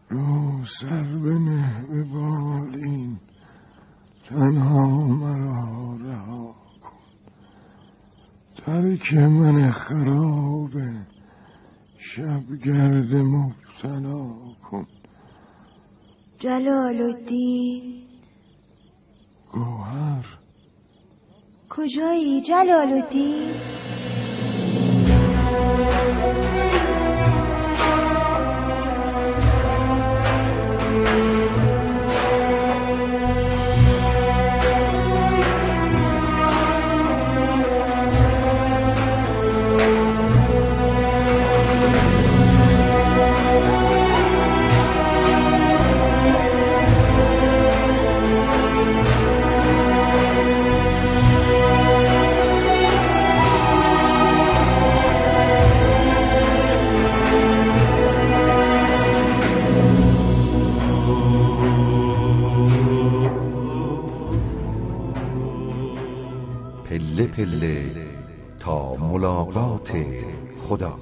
رو سر بنه به بالین، تنها مرا رها کن. ترک من خرابه، شب گرد مبتلا کن. جلال الدین گوهر، کجایی جلال الدین؟ پله پله تا ملاقات خدا.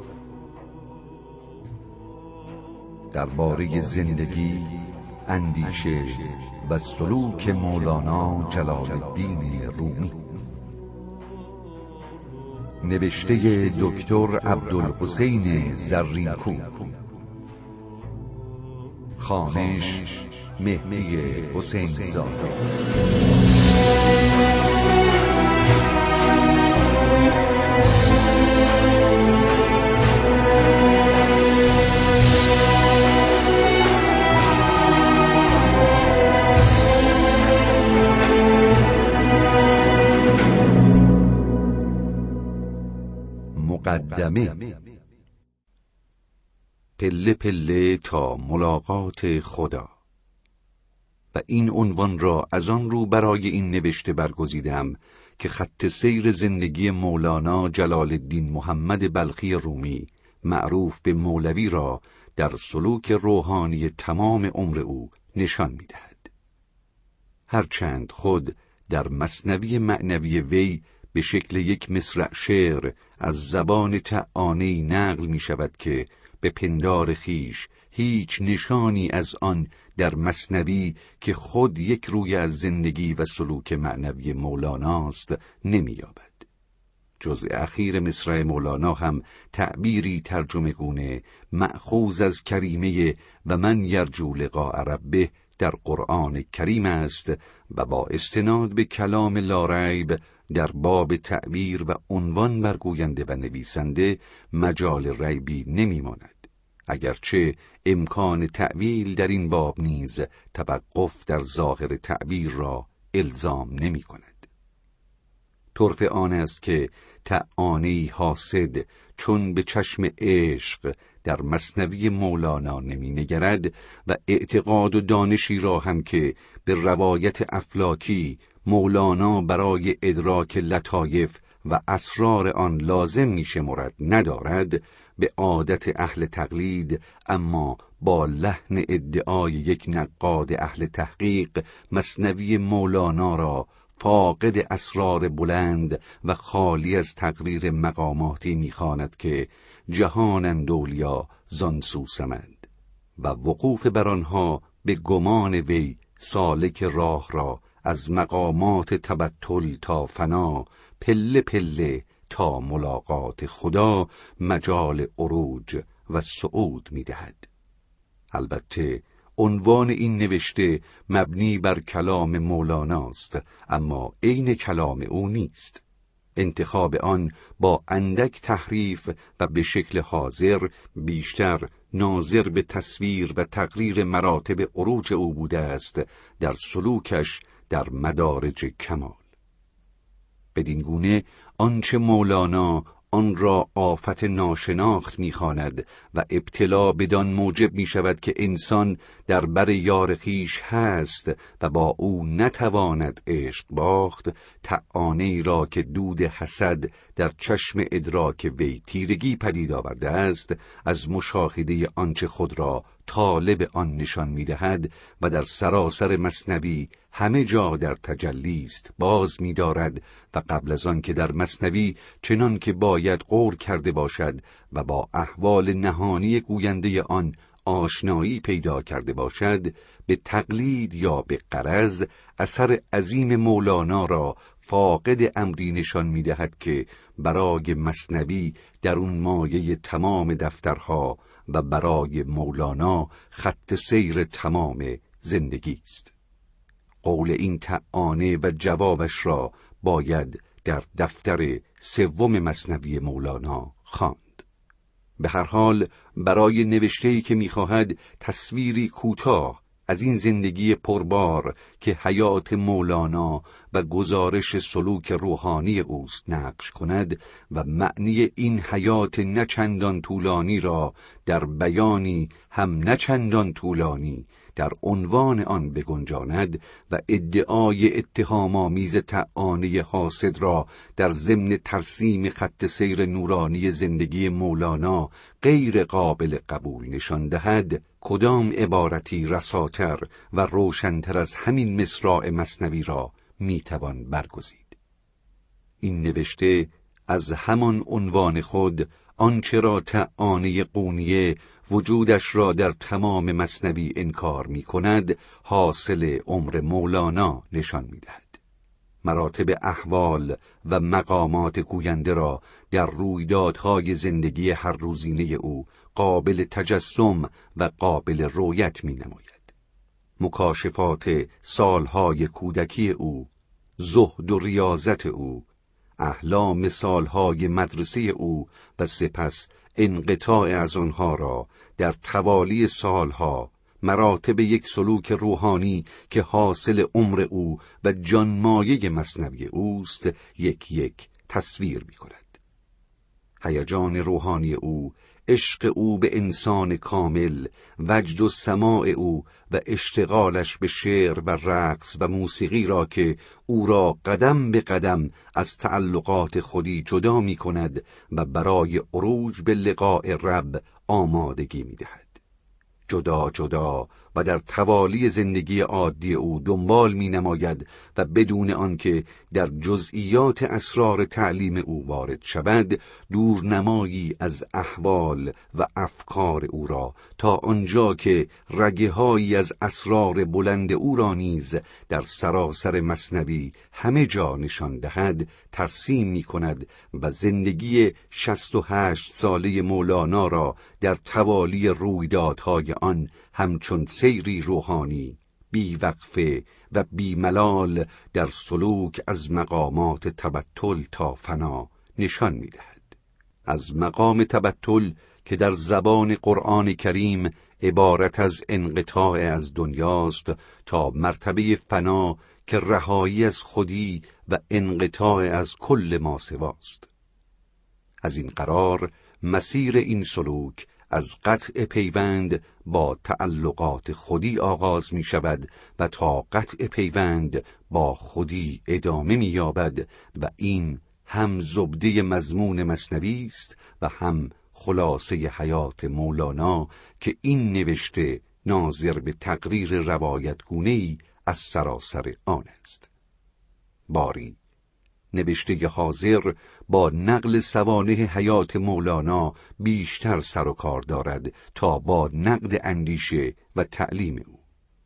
درباره زندگی، اندیشه و سلوک مولانا جلال الدین رومی، نوشته دکتر عبدالحسین زرینکو، خوانش مهدی حسین زاده. مقدمه. پله پله تا ملاقات خدا. و این عنوان را از آن رو برای این نوشته برگزیدم که خط سیر زندگی مولانا جلال الدین محمد بلخی رومی، معروف به مولوی، را در سلوک روحانی تمام عمر او نشان می‌دهد. هرچند خود در مثنوی معنوی وی به شکل یک مصرع شعر از زبان طعانه‌ای نقل می شود که به پندار خیش هیچ نشانی از آن در مثنوی که خود یک روی از زندگی و سلوک معنوی مولاناست نمی‌یابد. جزء اخیر مصرع مولانا هم تعبیری ترجمه گونه مأخوذ از کریمه و من یرجو لقاء ربه در قرآن کریم است و با استناد به کلام لاریب در باب تعبیر و عنوان برگوینده و نویسنده مجال ریبی نمی‌ماند، اگرچه امکان تعویل در این باب نیز توقف در ظاهر تعبیر را الزام نمی‌کند. طرف آن است که طعانه‌ای حاسد چون به چشم عشق در مثنوی مولانا نمی‌نگرد و اعتقاد و دانشی را هم که به روایت افلاکی مولانا برای ادراک لطایف و اسرار آن لازم می‌شمرد ندارد، به عادت اهل تقلید اما با لحن ادعای یک نقاد اهل تحقیق مثنوی مولانا را فاقد اسرار بلند و خالی از تقریر مقاماتی می‌خواند که جهانند اولیا زان سوسمند و وقوف بر آنها به گمان وی سالک راه را از مقامات تبتل تا فنا، پله پله تا ملاقات خدا، مجال عروج و صعود می‌دهد. البته عنوان این نوشته مبنی بر کلام مولاناست، اما عین کلام او نیست. انتخاب آن با اندک تحریف و به شکل حاضر بیشتر ناظر به تصویر و تقریر مراتب عروج او بوده است در سلوکش در مدارج کمال. بدین گونه آنچه مولانا آن را آفت ناشناخت می‌خواند و ابتلا بدان موجب می‌شود که انسان در بر یار خویش هست و با او نتواند عشق باخت، طعانه‌ای را که دود حسد در چشم ادراک وی تیرگی پدید آورده است، از مشاهده آنچه خود را طالب آن نشان می‌دهد و در سراسر مثنوی همه جا در تجلی است باز می‌دارد و قبل از آن که در مثنوی چنان که باید غور کرده باشد و با احوال نهانی گوینده آن آشنایی پیدا کرده باشد، به تقلید یا به غرض اثر عظیم مولانا را فاقد امری نشان می‌دهد که برای مثنوی در اون مایه تمام دفترها و برای مولانا خط سیر تمام زندگی است. قول این طعنه و جوابش را باید در دفتر سوم مثنوی مولانا خواند. به هر حال برای نوشته‌ای که می‌خواهد تصویری کوتاه از این زندگی پربار که حیات مولانا و گزارش سلوک روحانی اوست نقش کند و معنی این حیات نچندان طولانی را در بیانی هم نچندان طولانی در عنوان آن بگنجاند و ادعای اتهام‌آمیز طعنه حاسد را در ضمن ترسیم خط سیر نورانی زندگی مولانا غیر قابل قبول نشان دهد، کدام عبارتی رساتر و روشنتر از همین مصرع مثنوی را میتوان برگزید؟ این نوشته از همان عنوان خود آنچه را طعنه قونیه وجودش را در تمام مثنوی انکار می کند حاصل عمر مولانا نشان می دهد. مراتب احوال و مقامات گوینده را در رویدادهای زندگی هر روزینه او قابل تجسم و قابل رویت می نماید. مکاشفات سالهای کودکی او، زهد و ریاضت او، احلام سالهای مدرسه او و سپس انقطاع از آنها را در توالی سالها مراتب یک سلوک روحانی که حاصل عمر او و جانمایه مثنوی اوست یک یک تصویر می کند. هیجان روحانی او، عشق او به انسان کامل، وجد و سماع او و اشتغالش به شعر و رقص و موسیقی را که او را قدم به قدم از تعلقات خودی جدا می کند و برای عروج به لقاء رب آمادگی می دهد. جدا جدا و در توالی زندگی عادی او دنبال می نماید و بدون آنکه در جزئیات اسرار تعلیم او وارد شود، دورنمایی از احوال و افکار او را تا آنجا که رگه‌هایی از اسرار بلند او را نیز در سراسر مثنوی همه جا نشان دهد ترسیم می کند و زندگی 68 ساله مولانا را در توالی رویدادهای آن همچون سیری روحانی بیوقفه و بیملال در سلوک از مقامات تبتل تا فنا نشان می دهد. از مقام تبتل که در زبان قرآن کریم عبارت از انقطاع از دنیاست تا مرتبه فنا که رهایی از خودی و انقطاع از کل ما سواست. از این قرار مسیر این سلوک از قطع پیوند با تعلقات خودی آغاز می شود و تا قطع پیوند با خودی ادامه می یابد و این هم زبده مضمون مثنوی است و هم خلاصه حیات مولانا که این نوشته ناظر به تقریر روایتگونه‌ای از سراسر آن است. باری نوشته حاضر با نقل سوانح حیات مولانا بیشتر سر و کار دارد تا با نقد اندیشه و تعلیم او.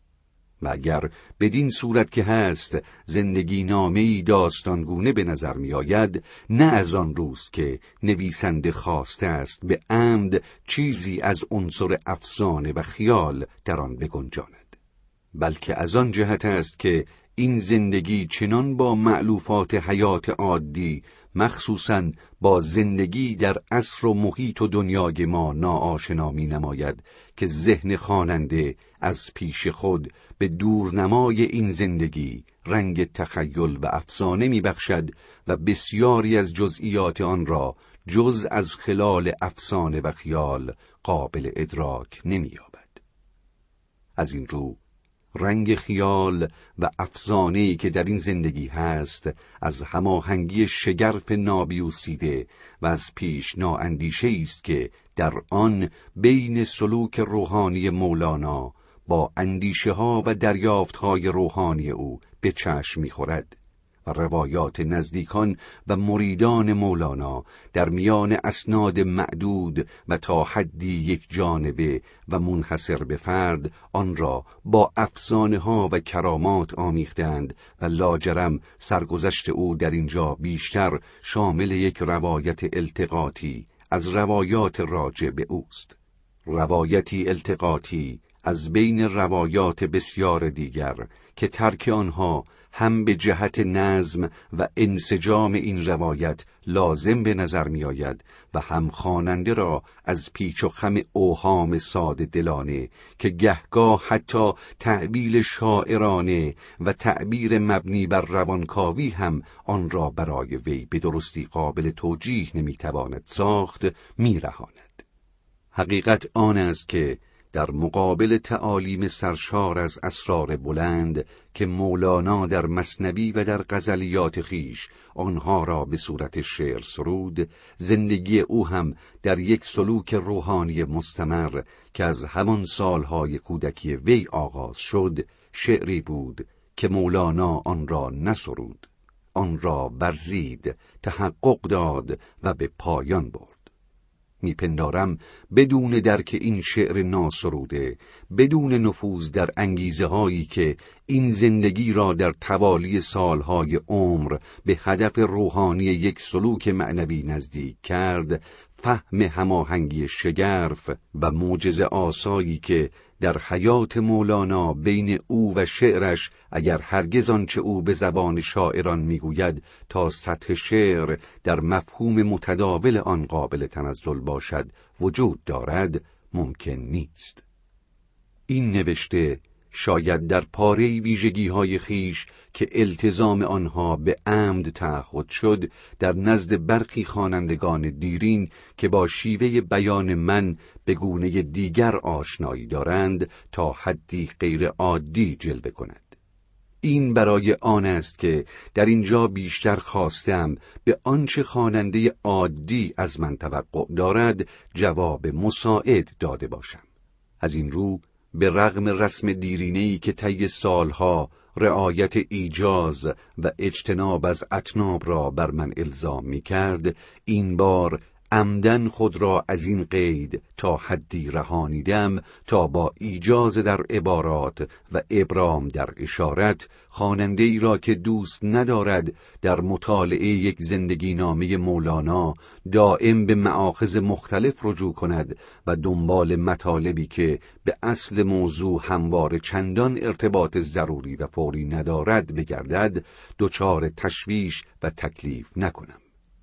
و اگر بدین صورت که هست زندگی نامه‌ای داستانگونه به نظر می آید، نه از آن روز که نویسنده خواسته است به عمد چیزی از عنصر افسانه و خیال در آن بگنجاند، بلکه از آن جهت است که این زندگی چنان با مألوفات حیات عادی، مخصوصاً با زندگی در عصر و محیط و دنیای ما ناآشنا می نماید که ذهن خواننده از پیش خود به دورنمای این زندگی رنگ تخیل و افسانه می بخشد و بسیاری از جزئیات آن را جز از خلال افسانه و خیال قابل ادراک نمی یابد. از این رو رنگ خیال و افسانه‌ای که در این زندگی هست از هماهنگی شگرف نابیوسیده و از پیش نااندیشه‌ای است که در آن بین سلوک روحانی مولانا با اندیشه‌ها و دریافت‌های روحانی او به چشم می‌خورد و روایات نزدیکان و مریدان مولانا در میان اسناد معدود و تا حدی یک جانبه و منحصر به فرد آن را با افسانه‌ها و کرامات آمیختند و لاجرم سرگذشت او در اینجا بیشتر شامل یک روایت التقاطی از روایات راجع به اوست، روایتی التقاطی از بین روایات بسیار دیگر که ترک آنها هم به جهت نظم و انسجام این روایت لازم به نظر می آید و هم خواننده را از پیچ و خم اوهام ساده دلانه که گهگاه حتی تعبیر شاعرانه و تعبیر مبنی بر روانکاوی هم آن را برای وی به درستی قابل توجیه نمی تواند ساخت می رهاند. حقیقت آن است که در مقابل تعالیم سرشار از اسرار بلند که مولانا در مثنوی و در غزلیات خویش آنها را به صورت شعر سرود، زندگی او هم در یک سلوک روحانی مستمر که از همان سالهای کودکی وی آغاز شد، شعری بود که مولانا آن را نسرود، آن را ورزید، تحقق داد و به پایان برد. میپندارم بدون درک این شعر ناسروده، بدون نفوذ در انگیزه هایی که این زندگی را در توالی سالهای عمر به هدف روحانی یک سلوک معنوی نزدیک کرد، فهم هماهنگی شگرف و معجزه آسایی که در حیات مولانا بین او و شعرش، اگر هرگز آنچه او به زبان شاعران میگوید تا سطح شعر در مفهوم متداول آن قابل تنزل باشد وجود دارد، ممکن نیست. این نوشته شاید در پاره ویژگی‌های خویش که التزام آنها به عمد تعهد شد در نزد برخی خوانندگان دیرین که با شیوه بیان من به گونه دیگر آشنایی دارند تا حدی غیر عادی جلوه کند. این برای آن است که در اینجا بیشتر خواستم به آنچه خواننده عادی از من توقع دارد جواب مساعد داده باشم. از این رو به رغم رسم دیرینه‌ای که طی سالها رعایت ایجاز و اجتناب از اطناب را بر من الزام می کرد، این بار عمدن خود را از این قید تا حدی رهانیدم تا با ایجاز در عبارات و ابرام در اشارت خواننده ای را که دوست ندارد در مطالعه یک زندگی نامه مولانا دائم به مآخذ مختلف رجوع کند و دنبال مطالبی که به اصل موضوع همواره چندان ارتباط ضروری و فوری ندارد بگردد، دچار تشویش و تکلیف نکنم.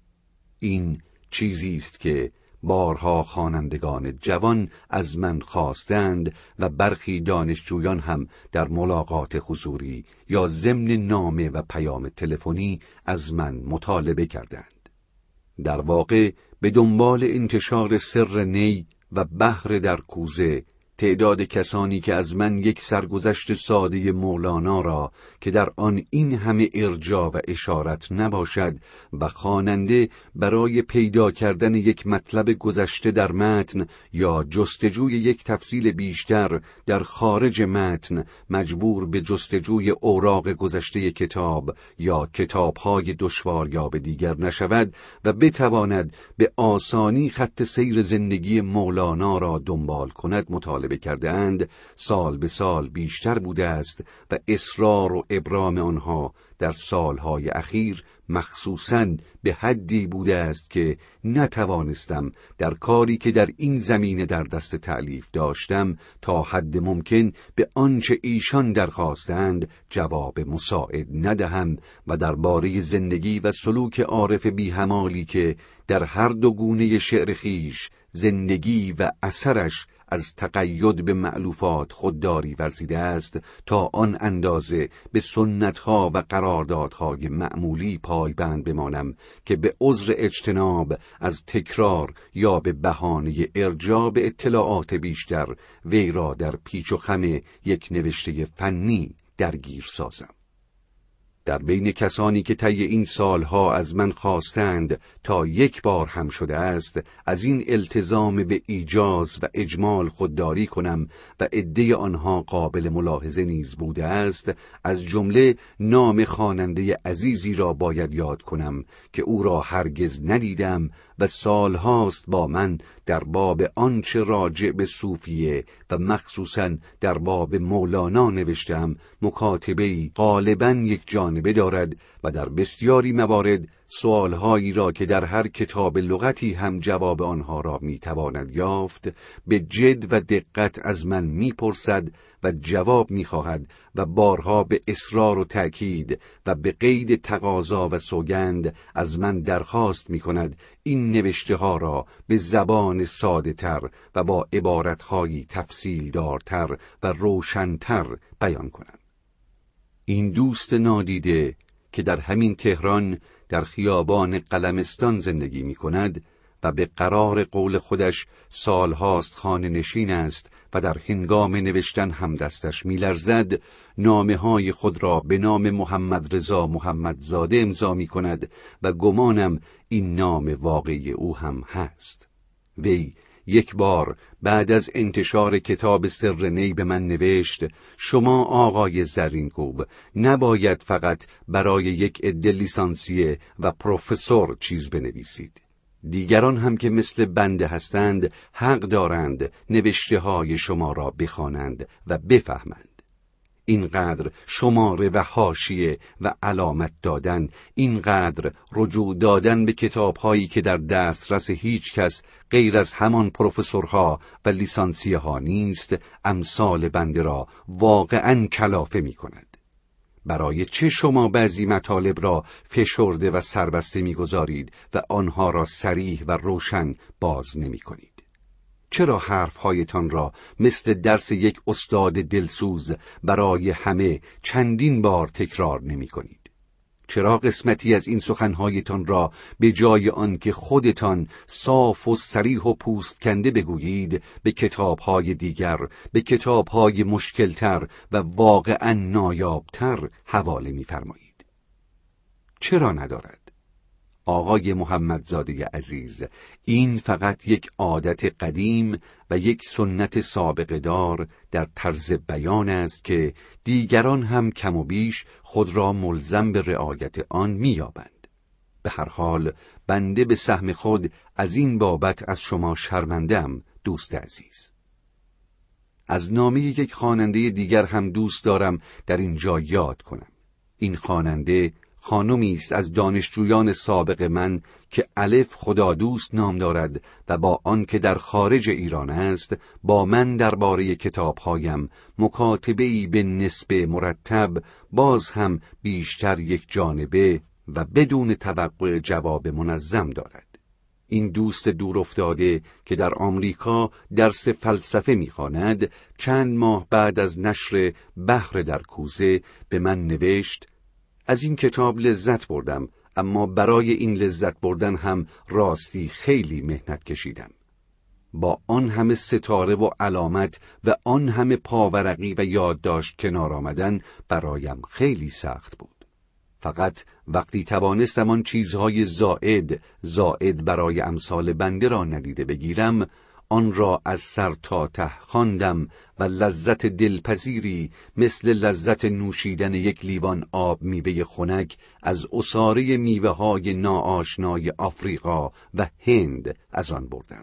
این چیزی است که بارها خوانندگان جوان از من خواستند و برخی دانشجویان هم در ملاقات حضوری یا ضمن نامه و پیام تلفنی از من مطالبه کردند. در واقع به دنبال انتشار سر نی و بحر در کوزه، تعداد کسانی که از من یک سرگذشت ساده مولانا را که در آن این همه ارجاع و اشارت نباشد و خواننده برای پیدا کردن یک مطلب گذشته در متن یا جستجوی یک تفصیل بیشتر در خارج متن مجبور به جستجوی اوراق گذشته کتاب یا کتاب‌های دشواریاب دیگر نشود و بتواند به آسانی خط سیر زندگی مولانا را دنبال کند مطالبه کرده اند، سال به سال بیشتر بوده است و اصرار و ابرام آنها در سالهای اخیر مخصوصاً به حدی بوده است که نتوانستم در کاری که در این زمینه در دست تألیف داشتم تا حد ممکن به آنچه ایشان درخواستند جواب مساعد ندهم و درباره زندگی و سلوک عارف بی‌همالی که در هر دو گونه شعر خویش زندگی و اثرش از تقید به مألوفات خودداری ورزیده است تا آن اندازه به سنتها و قراردادهای معمولی پایبند بمانم که به عذر اجتناب از تکرار یا به بهانه ارجاع به اطلاعات بیشتر وی را در پیچ و خم یک نوشته فنی درگیر سازم. در بین کسانی که طی این سالها از من خواستند تا یک بار هم شده است از این التزام به ایجاز و اجمال خودداری کنم و عده آنها قابل ملاحظه نیز بوده است، از جمله نام خواننده عزیزی را باید یاد کنم که او را هرگز ندیدم و سالهاست با من در باب آنچه راجع به صوفیه و مخصوصاً در باب مولانا نوشتم مکاتبه‌ای غالباً یک جانبه دارد و در بسیاری موارد سوالهایی را که در هر کتاب لغتی هم جواب آنها را میتواند یافت به جد و دقت از من میپرسد و جواب میخواهد و بارها به اصرار و تأکید و به قید تقاضا و سوگند از من درخواست میکند این نوشته ها را به زبان ساده تر و با عبارتهایی تفصیل دارتر و روشنتر بیان کنم. این دوست نادیده که در همین تهران در خیابان قلمستان زندگی می کند و به قرار قول خودش سالهاست خانه نشین است و در هنگام نوشتن هم دستش می لرزد، نامه های خود را به نام محمد رضا محمدزاده امضا می کند و گمانم این نام واقعی او هم هست. وی یک بار بعد از انتشار کتاب سر نی به من نوشت: شما آقای زرینکوب نباید فقط برای یک عده لیسانسیه و پروفسور چیز بنویسید. دیگران هم که مثل بنده هستند حق دارند نوشته های شما را بخوانند و بفهمند. اینقدر شماره و حاشیه و علامت دادن، اینقدر رجوع دادن به کتاب‌هایی که در دسترس هیچ کس غیر از همان پروفسورها و لیسانسیه ها نیست، امثال بنده را واقعاً کلافه می کند. برای چه شما بعضی مطالب را فشرده و سربسته می گذارید و آنها را صریح و روشن باز نمی کنید؟ چرا حرفهایتان را مثل درس یک استاد دلسوز برای همه چندین بار تکرار نمی کنید؟ چرا قسمتی از این سخنهایتان را به جای آن که خودتان صاف و صریح و پوست کنده بگویید به کتابهای دیگر، به کتابهای مشکلتر و واقعا نایابتر حواله می فرمایید؟ چرا ندارد؟ آقای محمدزاده عزیز، این فقط یک عادت قدیم و یک سنت سابقه دار در طرز بیان است که دیگران هم کم و بیش خود را ملزم به رعایت آن می‌یابند. به هر حال بنده به سهم خود از این بابت از شما شرمنده‌ام دوست عزیز. از نامه یک خواننده دیگر هم دوست دارم در اینجا یاد کنم. این خواننده خانمی است از دانشجویان سابق من که الف خدا دوست نام دارد و با آن که در خارج ایران است با من درباره کتابهایم مکاتبه‌ای به نسبه مرتب، باز هم بیشتر یک جانبه و بدون توقع جواب منظم دارد. این دوست دور افتاده که در آمریکا درس فلسفه می‌خواند، چند ماه بعد از نشر بحر در کوزه به من نوشت: از این کتاب لذت بردم، اما برای این لذت بردن هم راستی خیلی مهنت کشیدم. با آن همه ستاره و علامت و آن همه پاورقی و یادداشت کنار آمدن برایم خیلی سخت بود. فقط وقتی توانستم آن چیزهای زائد برای امثال بنده را ندیده بگیرم، آن را از سر تا ته خواندم و لذت دلپذیری مثل لذت نوشیدن یک لیوان آب میوه خنک از عصاره میوه‌های ناآشنای آفریقا و هند از آن بردم.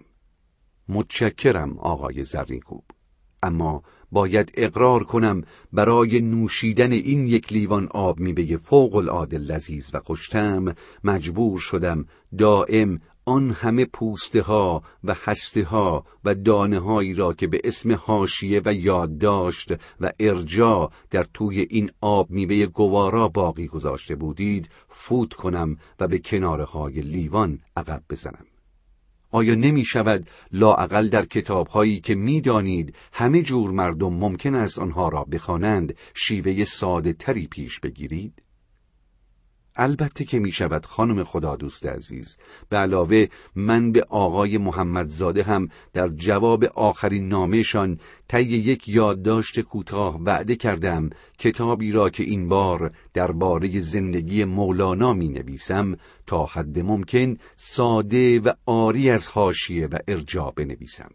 متشکرم آقای زرینکوب، اما باید اقرار کنم برای نوشیدن این یک لیوان آب میوه فوق العاده لذیذ و خوش‌طعم مجبور شدم دائم آن همه پوسته ها و هسته ها و دانه هایی را که به اسم حاشیه و یادداشت و ارجاع در توی این آب میوه گوارا باقی گذاشته بودید فوت کنم و به کناره های لیوان عقب بزنم. آیا نمی شود لااقل در کتاب هایی که می دانید همه جور مردم ممکن است آنها را بخوانند شیوه ساده تری پیش بگیرید؟ البته که می شود خانم خدا دوست عزیز. به علاوه من به آقای محمدزاده هم در جواب آخرین نامه‌شان طی یک یادداشت کوتاه وعده کردم کتابی را که این بار درباره زندگی مولانا می نویسم تا حد ممکن ساده و عاری از حاشیه و ارجاع بنویسم.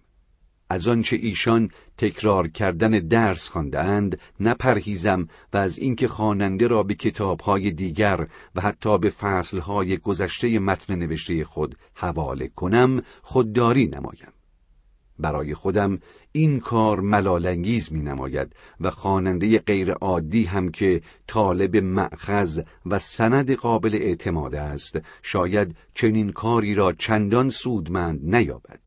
از آنچه ایشان تکرار کردن درس خوانده‌اند نپرهیزم و از اینکه خواننده را به کتاب‌های دیگر و حتی به فصل‌های گذشته متن نوشته خود حواله کنم خودداری نمایم. برای خودم این کار ملال‌انگیز می‌نماید و خواننده غیر عادی هم که طالب مأخذ و سند قابل اعتماد است شاید چنین کاری را چندان سودمند نیابد.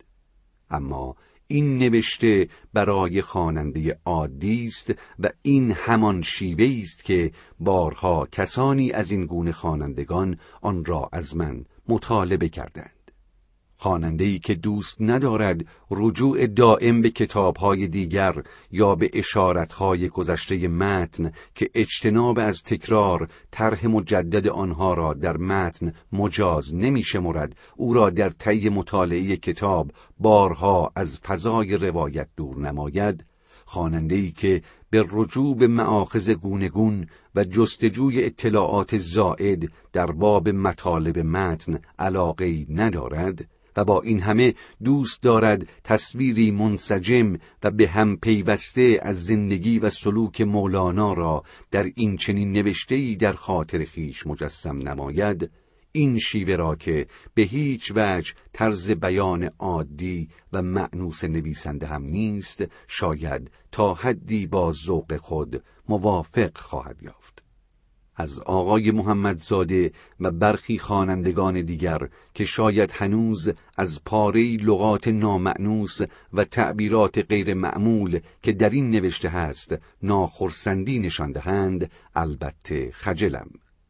اما این نوشته برای خواننده عادی است و این همان شیوه است که بارها کسانی از این گونه خوانندگان آن را از من مطالبه کردند. خواننده‌ای که دوست ندارد رجوع دائم به کتاب‌های دیگر یا به اشارت‌های گذشته متن که اجتناب از تکرار طرح مجدد آنها را در متن مجاز نمی‌شمرد، او را در طی مطالعه کتاب بارها از فضای روایت دور نماید. خواننده‌ای که به رجوع به مآخذ گونگون و جستجوی اطلاعات زائد در باب مطالب متن علاقه‌ای ندارد و با این همه دوست دارد تصویری منسجم و به هم پیوسته از زندگی و سلوک مولانا را در این چنین نوشته‌ای در خاطر خیش مجسم نماید، این شیوه را که به هیچ وجه طرز بیان عادی و مأنوس نویسنده هم نیست، شاید تا حدی با ذوق خود موافق خواهد یافت. از آقای محمدزاده و برخی خوانندگان دیگر که شاید هنوز از پاره‌ای لغات نامأنوس و تعبیرات غیر معمول که در این نوشته هست ناخرسندی نشان دهند، البته خجلم.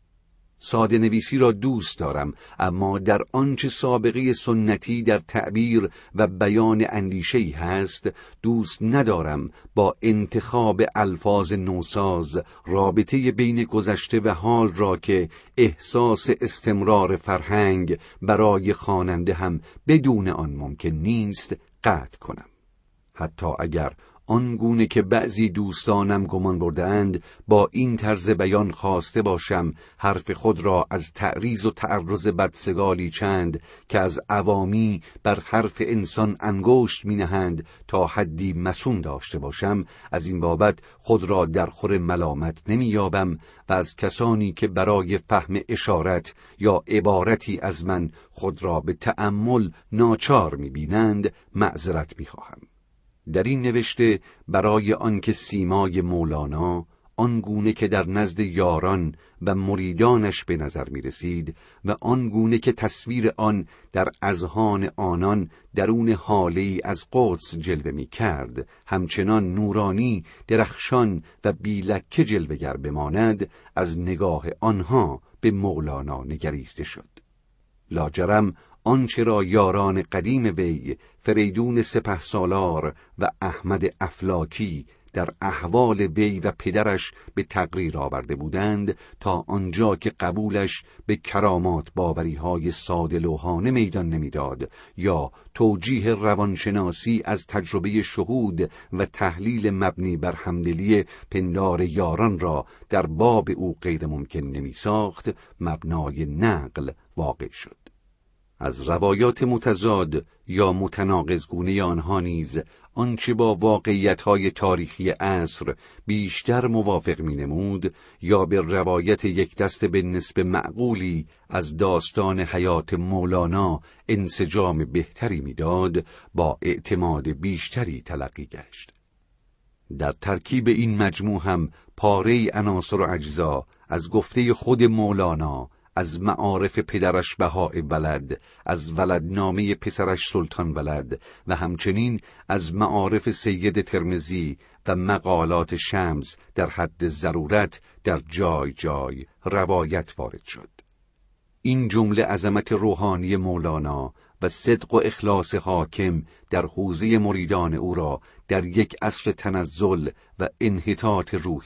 ساده نویسی را دوست دارم، اما در آنچه سابقه سنتی در تعبیر و بیان اندیشه‌ای هست دوست ندارم با انتخاب الفاظ نوساز رابطه بین گذشته و حال را که احساس استمرار فرهنگ برای خواننده هم بدون آن ممکن نیست قطع کنم. حتی اگر آنگونه که بعضی دوستانم گمان بردند با این طرز بیان خواسته باشم حرف خود را از تعریض و تعرض بدسگالی چند که از عوامی بر حرف انسان انگشت می نهند تا حدی مسون داشته باشم، از این بابت خود را در خور ملامت نمی یابم و از کسانی که برای فهم اشارت یا عبارتی از من خود را به تأمل ناچار می بینند معذرت می خواهم. در این نوشته برای آنکه سیمای مولانا آنگونه که در نزد یاران و مریدانش به نظر می رسید و آنگونه که تصویر آن در اذهان آنان درون حاله‌ای از قدس جلوه می کرد همچنان نورانی، درخشان و بی‌لکه جلوه‌گر بماند، از نگاه آنها به مولانا نگریسته شد. لاجرم آنچه را یاران قدیم وی فریدون سپهسالار و احمد افلاکی در احوال وی و پدرش به تقریر آورده بودند، تا آنجا که قبولش به کرامات باوری‌های ساده لوحانه میدان نمیداد یا توجیه روانشناسی از تجربه شهود و تحلیل مبنی بر همدلی پندار یاران را در باب او غیر ممکن نمی ساخت، مبنای نقل واقع شد. از روایات متضاد یا متناقضگونه آنها نیز آنچه با واقعیت‌های تاریخی عصر بیشتر موافق می‌نمود یا به روایت یک دست به نسبت معقولی از داستان حیات مولانا انسجام بهتری می‌داد، با اعتماد بیشتری تلقی گشت. در ترکیب این مجموع هم پاره عناصر و اجزا از گفته خود مولانا، از معارف پدرش بهاء ولد، از ولدنامه پسرش سلطان ولد و همچنین از معارف سید ترمذی و مقالات شمس در حد ضرورت در جای جای روایت وارد شد. این جمله عظمت روحانی مولانا و صدق و اخلاص حاکم در حوزه مریدان او را در یک عصر تنزل و انحطاط روحی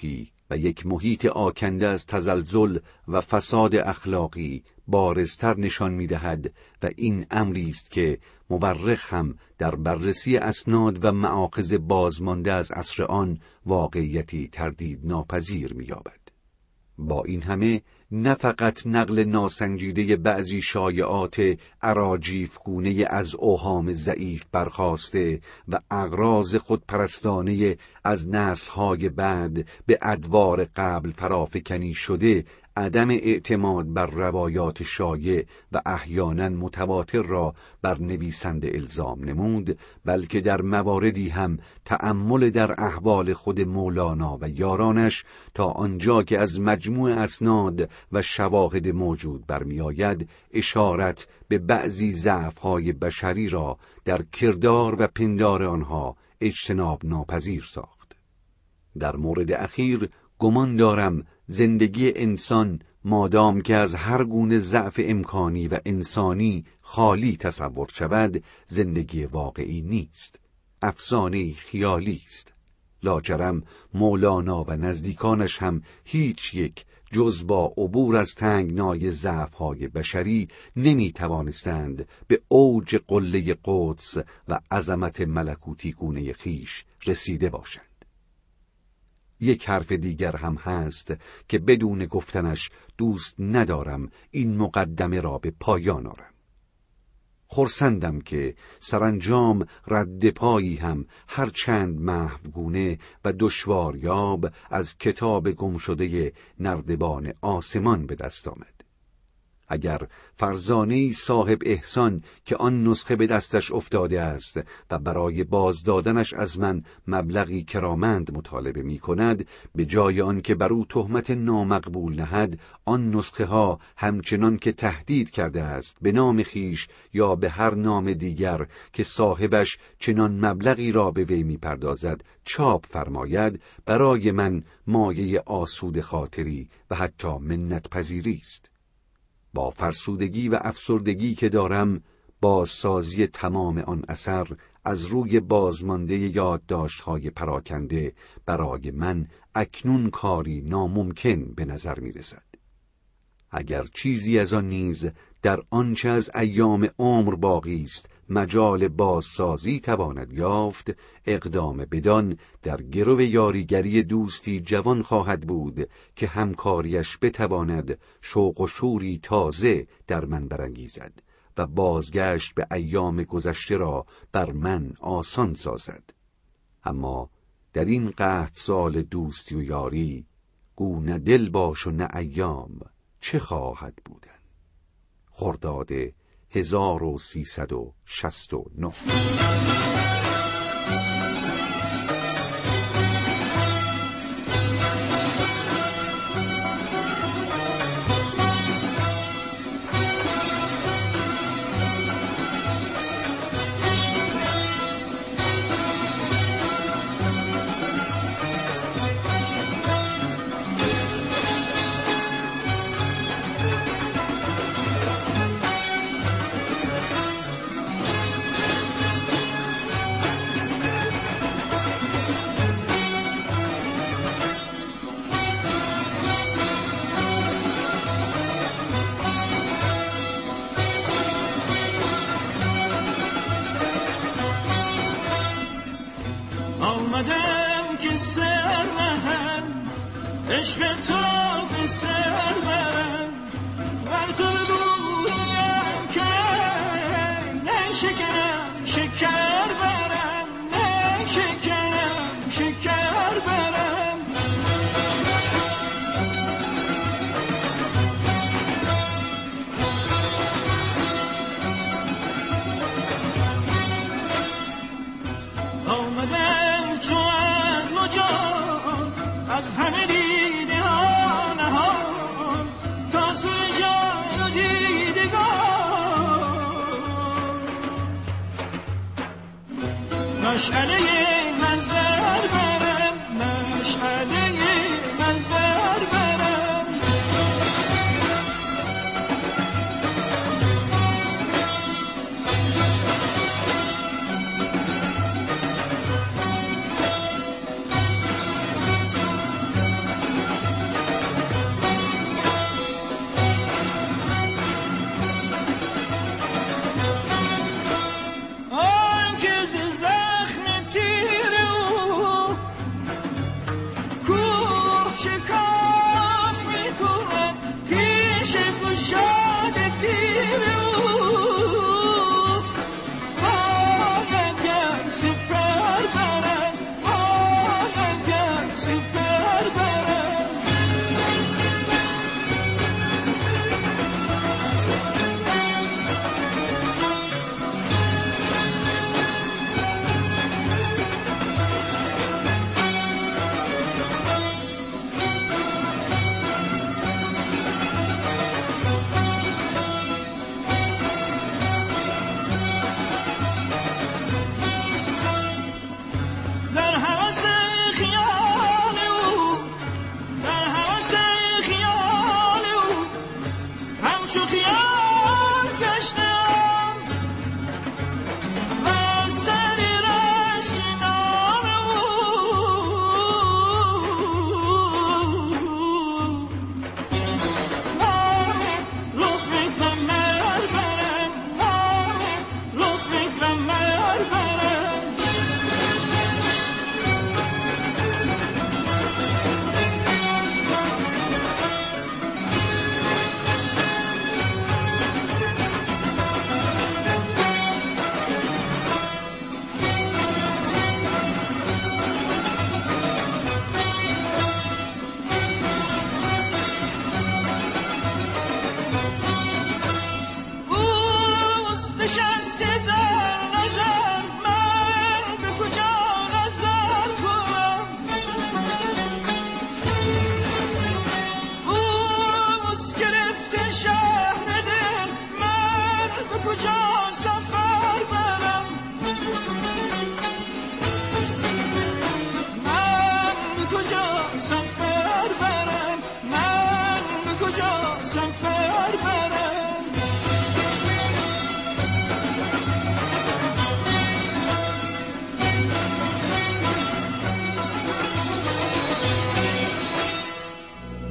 و یک محیط آکنده از تزلزل و فساد اخلاقی بارزتر نشان می‌دهد و این امری است که مورخ هم در بررسی اسناد و مآخذ بازمانده از عصر آن واقعیتی تردید ناپذیر می‌یابد. با این همه نه فقط نقل ناسنجیده بعضی شایعات اراجیفگونه از اوهام ضعیف برخاسته و اغراض خودپرستانه از نسل‌های بعد به ادوار قبل فرافکنی شده عدم اعتماد بر روایات شایع و احیانا متواتر را بر نویسنده الزام نمود، بلکه در مواردی هم تأمل در احوال خود مولانا و یارانش تا آنجا که از مجموع اسناد و شواهد موجود برمیآید اشارت به بعضی ضعف‌های بشری را در کردار و پندار آنها اجتناب ناپذیر ساخت. در مورد اخیر گمان دارم زندگی انسان مادام که از هر گونه ضعف امکانی و انسانی خالی تصور شود زندگی واقعی نیست، افسانه خیالی است. لاجرم مولانا و نزدیکانش هم هیچ یک جز با عبور از تنگنای ضعف‌های بشری نمی توانستند به اوج قله قدس و عظمت ملکوتی گونه خیش رسیده باشند. یک حرف دیگر هم هست که بدون گفتنش دوست ندارم این مقدمه را به پایان آرم. خرسندم که سرانجام رد پایی هم هر چند محوگونه و دشواریاب از کتاب گمشده نردبان آسمان به دست آمد. اگر فرزانه‌ای صاحب احسان که آن نسخه به دستش افتاده است و برای بازدادنش از من مبلغی کرامند مطالبه می کند، به جای آن که بر او تهمت نامقبول نهد، آن نسخه ها همچنان که تهدید کرده است به نام خیش یا به هر نام دیگر که صاحبش چنان مبلغی را به وی می پردازد چاپ فرماید، برای من مایه آسود خاطری و حتی منت پذیری است. با فرسودگی و افسردگی که دارم، بازسازی تمام آن اثر از روی بازمانده یادداشت‌های پراکنده برای من اکنون کاری ناممکن به نظر می رسد. اگر چیزی از آن نیز در آنچه از ایام عمر باقی است مجال بازسازی تواند یافت، اقدام بدان در گرو یاریگری دوستی جوان خواهد بود که همکاریش بتواند شوق و شوری تازه در من برانگیزد و بازگشت به ایام گذشته را بر من آسان سازد. اما در این قحط سال دوستی و یاری گو نه دل باش و نه ایام چه خواهد بودن. خرداد 1369. آمدم که سر نهم عشق تو به سر برم بر تو بگویم که نشکنم شکر برم نشکنم شکر برم آمدم چون مجان از همه دیده ها نهان تا سوی جان و دیدگان مشعله منظر برم مشعله منظر برم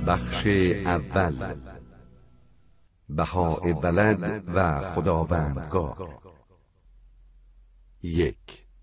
بخش اول، بهاءولد و خداوندگار. 1.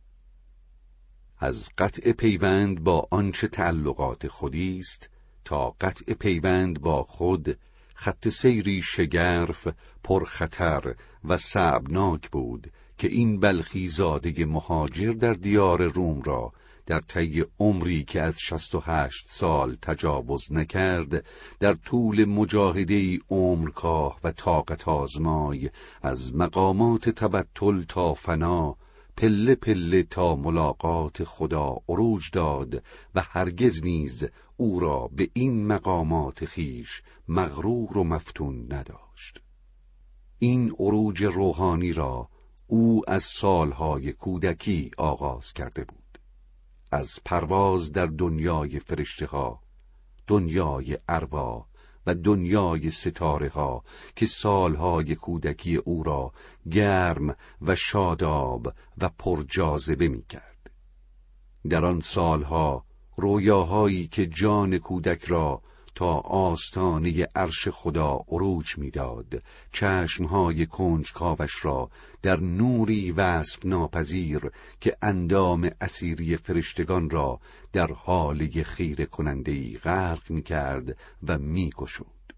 از قطع پیوند با آنچه تعلقات خودی است تا قطع پیوند با خود، خط سیری شگرف، پرخطر و صعبناک بود که این بلخی زاده مهاجر در دیار روم را در طی عمری که از 68 سال تجاوز نکرد، در طول مجاهده‌ای عمرکاه و طاقت آزمای، از مقامات تبتل تا فنا، پله پله تا ملاقات خدا عروج داد و هرگز نیز او را به این مقامات خیش مغرور و مفتون نداشت. این عروج روحانی را او از سالهای کودکی آغاز کرده بود، از پرواز در دنیای فرشته‌ها، دنیای ارواح و دنیای ستاره‌ها که سالهای کودکی او را گرم و شاداب و پرجاذبه می‌کرد. در آن سالها رویاهایی که جان کودک را تا آستانه عرش خدا عروج می‌داد، چشمهای کنجکاوش را در نوری وصف ناپذیر که اندام اسیری فرشتگان را در حاله خیره کننده‌ای غرق می‌کرد و می‌گشود.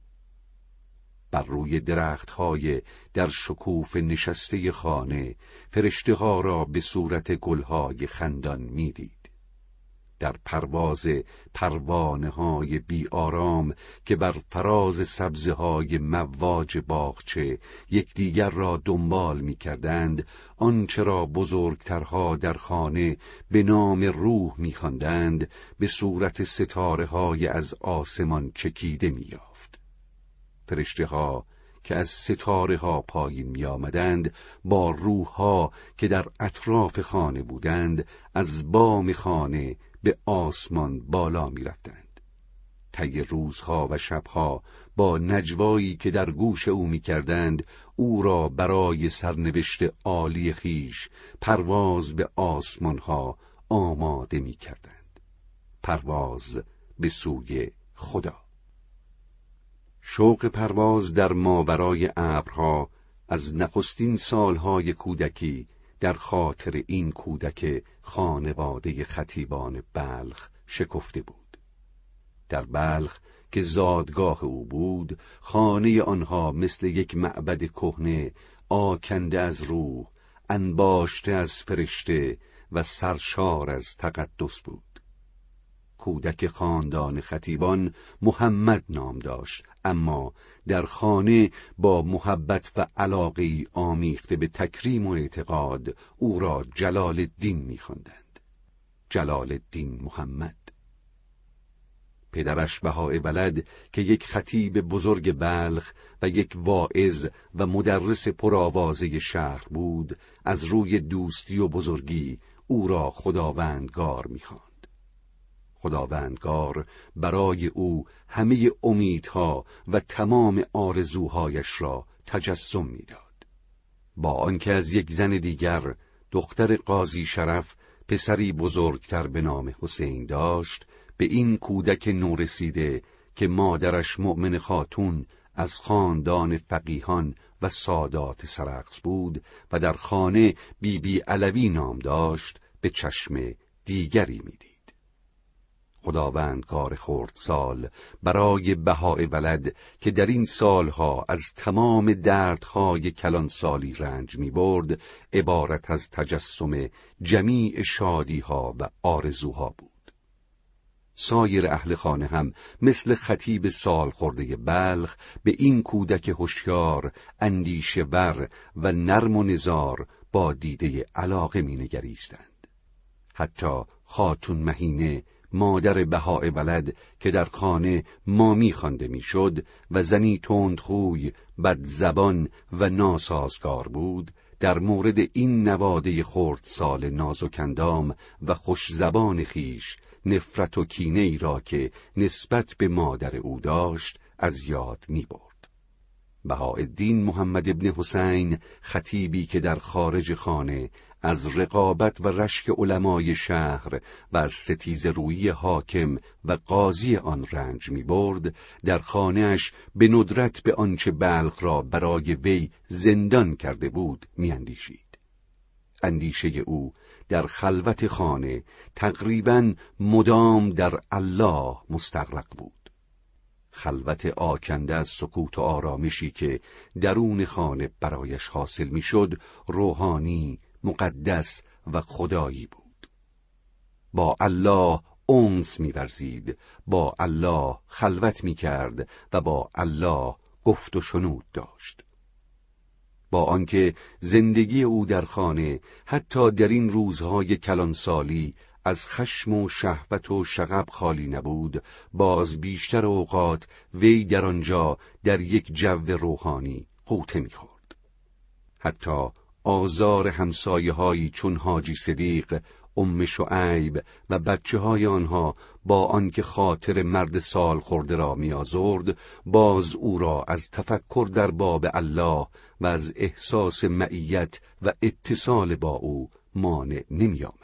بر روی درخت‌های در شکوف نشسته خانه، فرشته‌ها را به صورت گل‌های خندان می‌دید. در پرواز پروانه‌های بی آرام که بر فراز سبزه‌های مواج باغچه یکدیگر را دنبال می‌کردند، آنچه را بزرگترها در خانه به نام روح می‌خواندند، به صورت ستاره‌های از آسمان چکیده می‌یافت. فرشته‌ها که از ستاره‌ها پایین می‌آمدند، با روح‌ها که در اطراف خانه بودند، از بام خانه به آسمان بالا می رفتند. طی روزها و شبها با نجوایی که در گوش او می کردند، او را برای سرنوشت عالی خیش پرواز به آسمانها آماده می کردند. پرواز به سوی خدا. شوق پرواز در ماورای ابرها از نخستین سالهای کودکی در خاطر این کودک خانواده خطیبان بلخ شکفته بود. در بلخ که زادگاه او بود، خانه آنها مثل یک معبد کهنه، آکنده از روح، انباشته از فرشته و سرشار از تقدس بود. کودک خاندان خطیبان محمد نام داشت، اما در خانه با محبت و علاقه‌ای آمیخته به تکریم و اعتقاد او را جلال الدین می‌خواندند. جلال الدین محمد. پدرش بهاءولد که یک خطیب بزرگ بلخ و یک واعظ و مدرس پرآوازه شهر بود، از روی دوستی و بزرگی او را خداوندگار می‌خواند. خداوندگار برای او همه امیدها و تمام آرزوهایش را تجسم می‌داد. با آنکه از یک زن دیگر، دختر قاضی شرف، پسری بزرگتر به نام حسین داشت، به این کودک نورسیده که مادرش مؤمن خاتون از خاندان فقیهان و سادات سرخس بود و در خانه بیبی علوی نام داشت، به چشم دیگری می‌دید. خداوندگار خردسال برای بهاءولد که در این سالها از تمام دردهای کلانسالی رنج می‌برد، عبارت از تجسم جمیع شادی‌ها و آرزوها بود. سایر اهل خانه هم مثل خطیب سال خورده بلخ به این کودک هوشیار، اندیشه ور و نرم و نزار با دیده علاقه می‌نگریستند. حتی خاتون مهینه، مادر بهاءولد که در خانه مامی خوانده میشد و زنی تندخوی، بدزبان و ناسازگار بود، در مورد این نواده خردسال نازک‌اندام و خوشزبان خیش نفرت و کینه ای را که نسبت به مادر او داشت از یاد می برد. بهاءالدین محمد ابن حسین، خطیبی که در خارج خانه از رقابت و رشک علمای شهر و از ستیز رویی حاکم و قاضی آن رنج می برد، در خانه‌اش به ندرت به آنچه بلخ را برای وی زندان کرده بود می اندیشید. اندیشه او در خلوت خانه تقریباً مدام در الله مستغرق بود. خلوت آکنده از سکوت و آرامشی که درون خانه برایش حاصل میشد، روحانی، مقدس و خدایی بود. با الله انس می‌ورزید، با الله خلوت می‌کرد و با الله گفت و شنود داشت. با آنکه زندگی او در خانه حتی در این روزهای کلانسالی از خشم و شهوت و شغب خالی نبود، باز بیشتر اوقات وی در آنجا در یک جو روحانی غوطه می‌خورد. حتی آزار همسایه‌هایی چون حاجی صدیق، ام شعیب و بچه‌های آنها با آنکه خاطر مرد سال خورده را می‌آزرد، باز او را از تفکر در باب الله و از احساس معیت و اتصال با او مانع نمی‌آمد.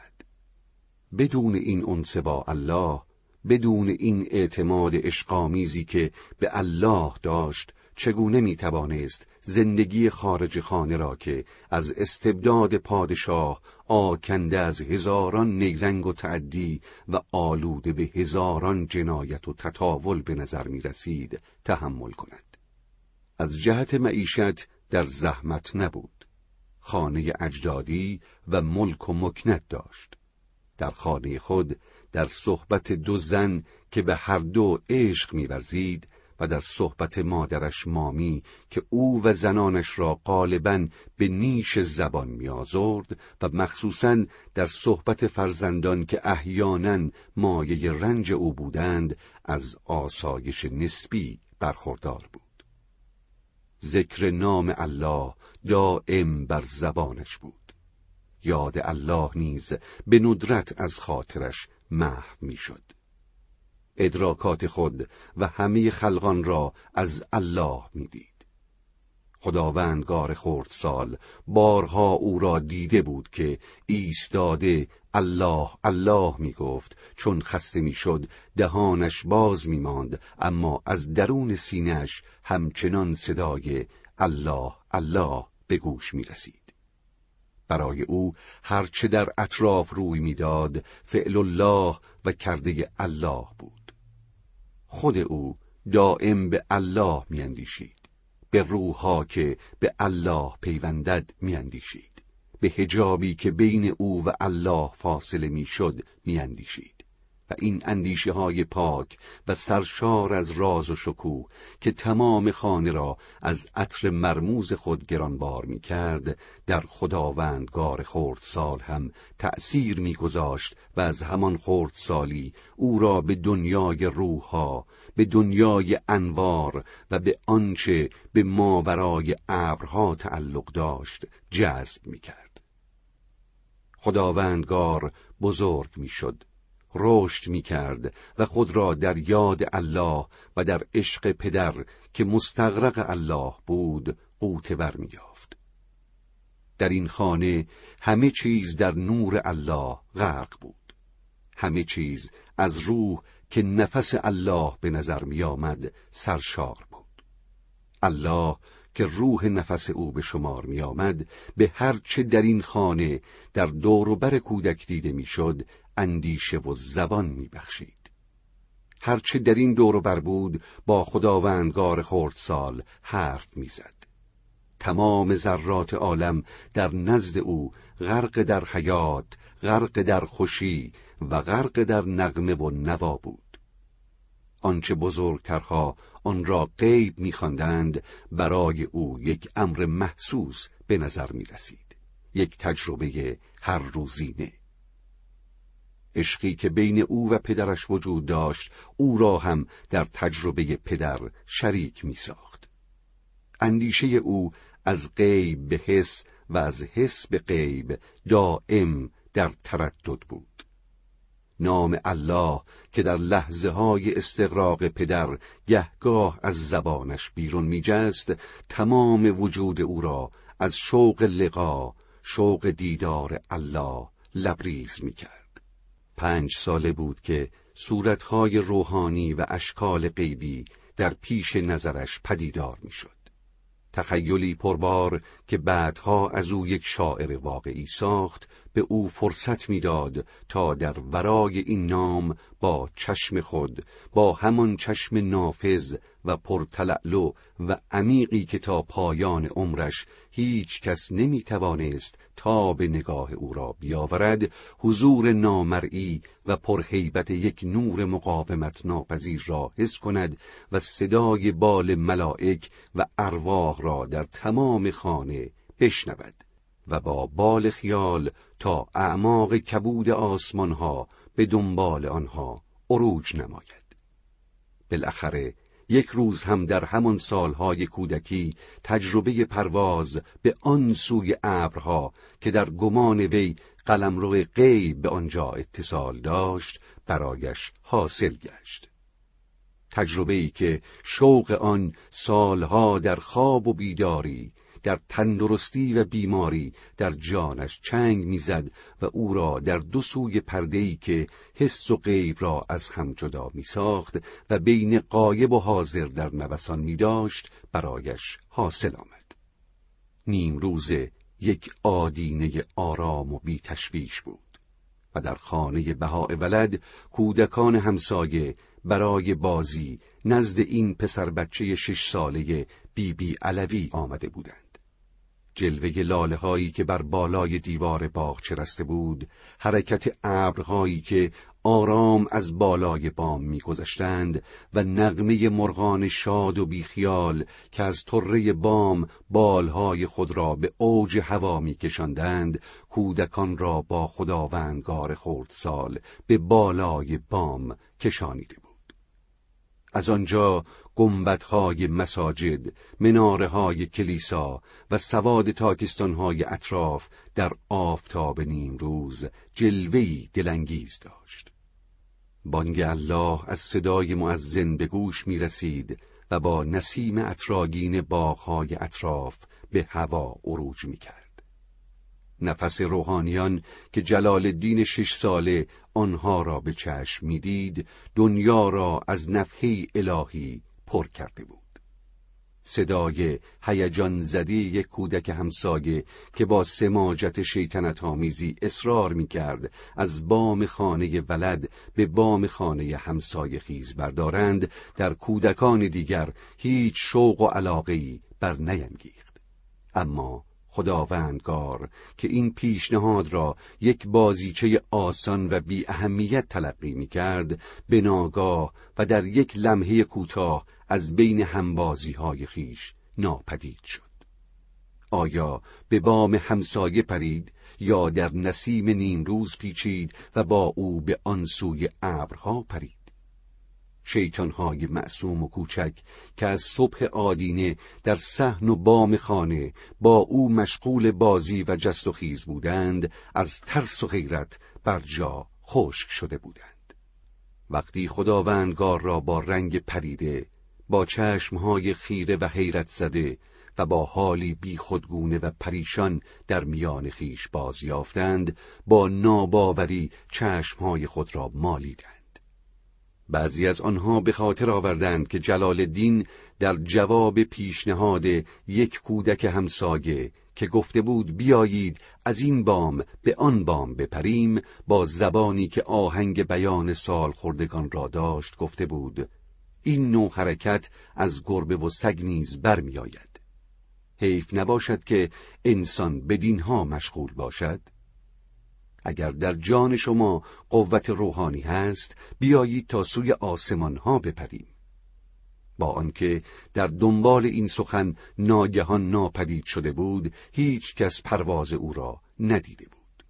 بدون این انس با الله، بدون این اعتماد عشق‌آمیزی که به الله داشت، چگونه میتوانست زندگی خارج خانه را که از استبداد پادشاه آکنده از هزاران نیرنگ و تعدی و آلوده به هزاران جنایت و تطاول به نظر می رسید تحمل کند؟ از جهت معیشت در زحمت نبود. خانه اجدادی و ملک و مکنت داشت. در خانه خود، در صحبت دو زن که به هر دو عشق می‌ورزید و در صحبت مادرش مامی که او و زنانش را غالباً به نیش زبان می‌آزرد و مخصوصاً در صحبت فرزندان که احیاناً مایه رنج او بودند، از آسایش نسبی برخوردار بود. ذکر نام الله دائم بر زبانش بود. یاد الله نیز به ندرت از خاطرش محو میشد. ادراکات خود و همه خلقان را از الله میدید. خداوندگار خردسال بارها او را دیده بود که ایستاده الله الله میگفت، چون خسته میشد دهانش باز میماند، اما از درون سینه‌اش همچنان صدای الله الله به گوش میرسید. برای او هرچه در اطراف روی میداد فعل الله و کرده الله بود. خود او دائم به الله میاندیشید، به روحها که به الله پیوندد میاندیشید، به حجابی که بین او و الله فاصله میشد میاندیشید. و این اندیشه های پاک و سرشار از راز و شکوه که تمام خانه را از عطر مرموز خود گرانبار می کرد، در خداوندگار خردسال هم تأثیر می گذاشت و از همان خردسالی او را به دنیای روحها، به دنیای انوار و به آنچه به ماورای ابرها تعلق داشت جذب می کرد. خداوندگار بزرگ می شد، رشد می کرد و خود را در یاد الله و در عشق پدر که مستغرق الله بود غوطه ور می یافت. در این خانه همه چیز در نور الله غرق بود. همه چیز از روح که نفس الله به نظر می آمد سرشار بود. الله که روح نفس او به شمار می آمد به هر چه در این خانه در دور و بر کودک دیده می شد اندیشه و زبان می بخشید. هرچه در این دور و بر بود با خداوندگار خردسال حرف می زد. تمام ذرات عالم در نزد او غرق در حیات، غرق در خوشی و غرق در نغمه و نوا بود. آنچه بزرگترها آن را غیب می خواندند، برای او یک امر محسوس به نظر می رسید، یک تجربه هر روزینه. عشقی که بین او و پدرش وجود داشت او را هم در تجربه پدر شریک می ساخت. اندیشه او از غیب به حس و از حس به غیب دائم در تردد بود. نام الله که در لحظه های استغراق پدر گهگاه از زبانش بیرون میجست، تمام وجود او را از شوق لقا، شوق دیدار الله لبریز میکرد. 5 ساله بود که صورتهای روحانی و اشکال غیبی در پیش نظرش پدیدار میشد. تخیلی پربار که بعدها از او یک شاعر واقعی ساخت به او فرصت میداد تا در ورای این نام با چشم خود، با همان چشم نافذ و پرتلألؤ و عمیقی که تا پایان عمرش هیچ کس نمیتوانست تا به نگاه او را بیاورد، حضور نامرئی و پرهیبت یک نور مقاومت ناپذیر را حس کند و صدای بال ملائک و ارواح را در تمام خانه بشنود و با بال خیال تا اعماق کبود آسمانها به دنبال آنها عروج نماید. بالاخره یک روز هم در همان سالهای کودکی تجربه پرواز به آن سوی ابرها که در گمان وی قلمرو غیب به آنجا اتصال داشت برایش حاصل گشت. تجربه‌ای که شوق آن سالها در خواب و بیداری، در تندرستی و بیماری در جانش چنگ میزد و او را در دو سوی پرده‌ای که حس و غیب را از هم جدا میساخت و بین غایب و حاضر در نوسان میداشت برایش حاصل آمد. نیمروز یک آدینه آرام و بی تشویش بود و در خانه بهاءولد کودکان همسایه برای بازی نزد این پسر بچه 6 ساله بی علوی آمده بودند. جلوه لاله هایی که بر بالای دیوار باغچه رسته بود، حرکت ابرهایی که آرام از بالای بام می‌گذشتند و نغمه مرغان شاد و بیخیال که از طره بام بالهای خود را به اوج هوا می‌کشاندند، کودکان را با خداوندگار خردسال به بالای بام کشانیده بود. از آنجا گنبدهای مساجد، مناره‌های کلیسا و سواد تاکستان‌های اطراف در آفتاب نیمروز جلوه‌ای دلانگیز داشت. بانگ الله از صدای مؤذن به گوش می‌رسید و با نسیم عطرآگین باغ‌های اطراف به هوا عروج می‌کرد. نفس روحانیان که جلال الدین 6 ساله آنها را به چشم می‌دید، دنیا را از نفحه الهی پر کرده بود. صدای هیجان زده یک کودک همسایه که با سماجت شیطنت آمیزی اصرار می‌کرد از بام خانه ولد به بام خانه همسایه خیز بردارند، در کودکان دیگر هیچ شوق و علاقه‌ای بر نینگیخت. اما خداوندگار که این پیشنهاد را یک بازیچه آسان و بی اهمیت تلقی می کرد، به ناگاه و در یک لمحه کوتاه از بین همبازی‌های خیش ناپدید شد. آیا به بام همسایه پرید یا در نسیم نیمروز پیچید و با او به آن سوی ابرها پرید؟ شیطان‌های معصوم و کوچک که از صبح آدینه در صحن و بام خانه با او مشغول بازی و جست و خیز بودند، از ترس و حیرت بر جا خشک شده بودند. وقتی خداوندگار را با رنگ پریده، با چشمهای خیره و حیرت زده و با حالی بی خودگونه و پریشان در میان خیش بازیافتند، با ناباوری چشمهای خود را مالیدند. بعضی از آنها به خاطر آوردند که جلال الدین در جواب پیشنهاد یک کودک همسایه که گفته بود بیایید از این بام به آن بام بپریم، با زبانی که آهنگ بیان سال خوردگان را داشت گفته بود این نوع حرکت از گربه و سگ نیز برمی آید. حیف نباشد که انسان بدینها مشغول باشد؟ اگر در جان شما قوت روحانی هست، بیایید تا سوی آسمان ها بپریم. با آنکه در دنبال این سخن ناگهان ناپدید شده بود، هیچ کس پرواز او را ندیده بود.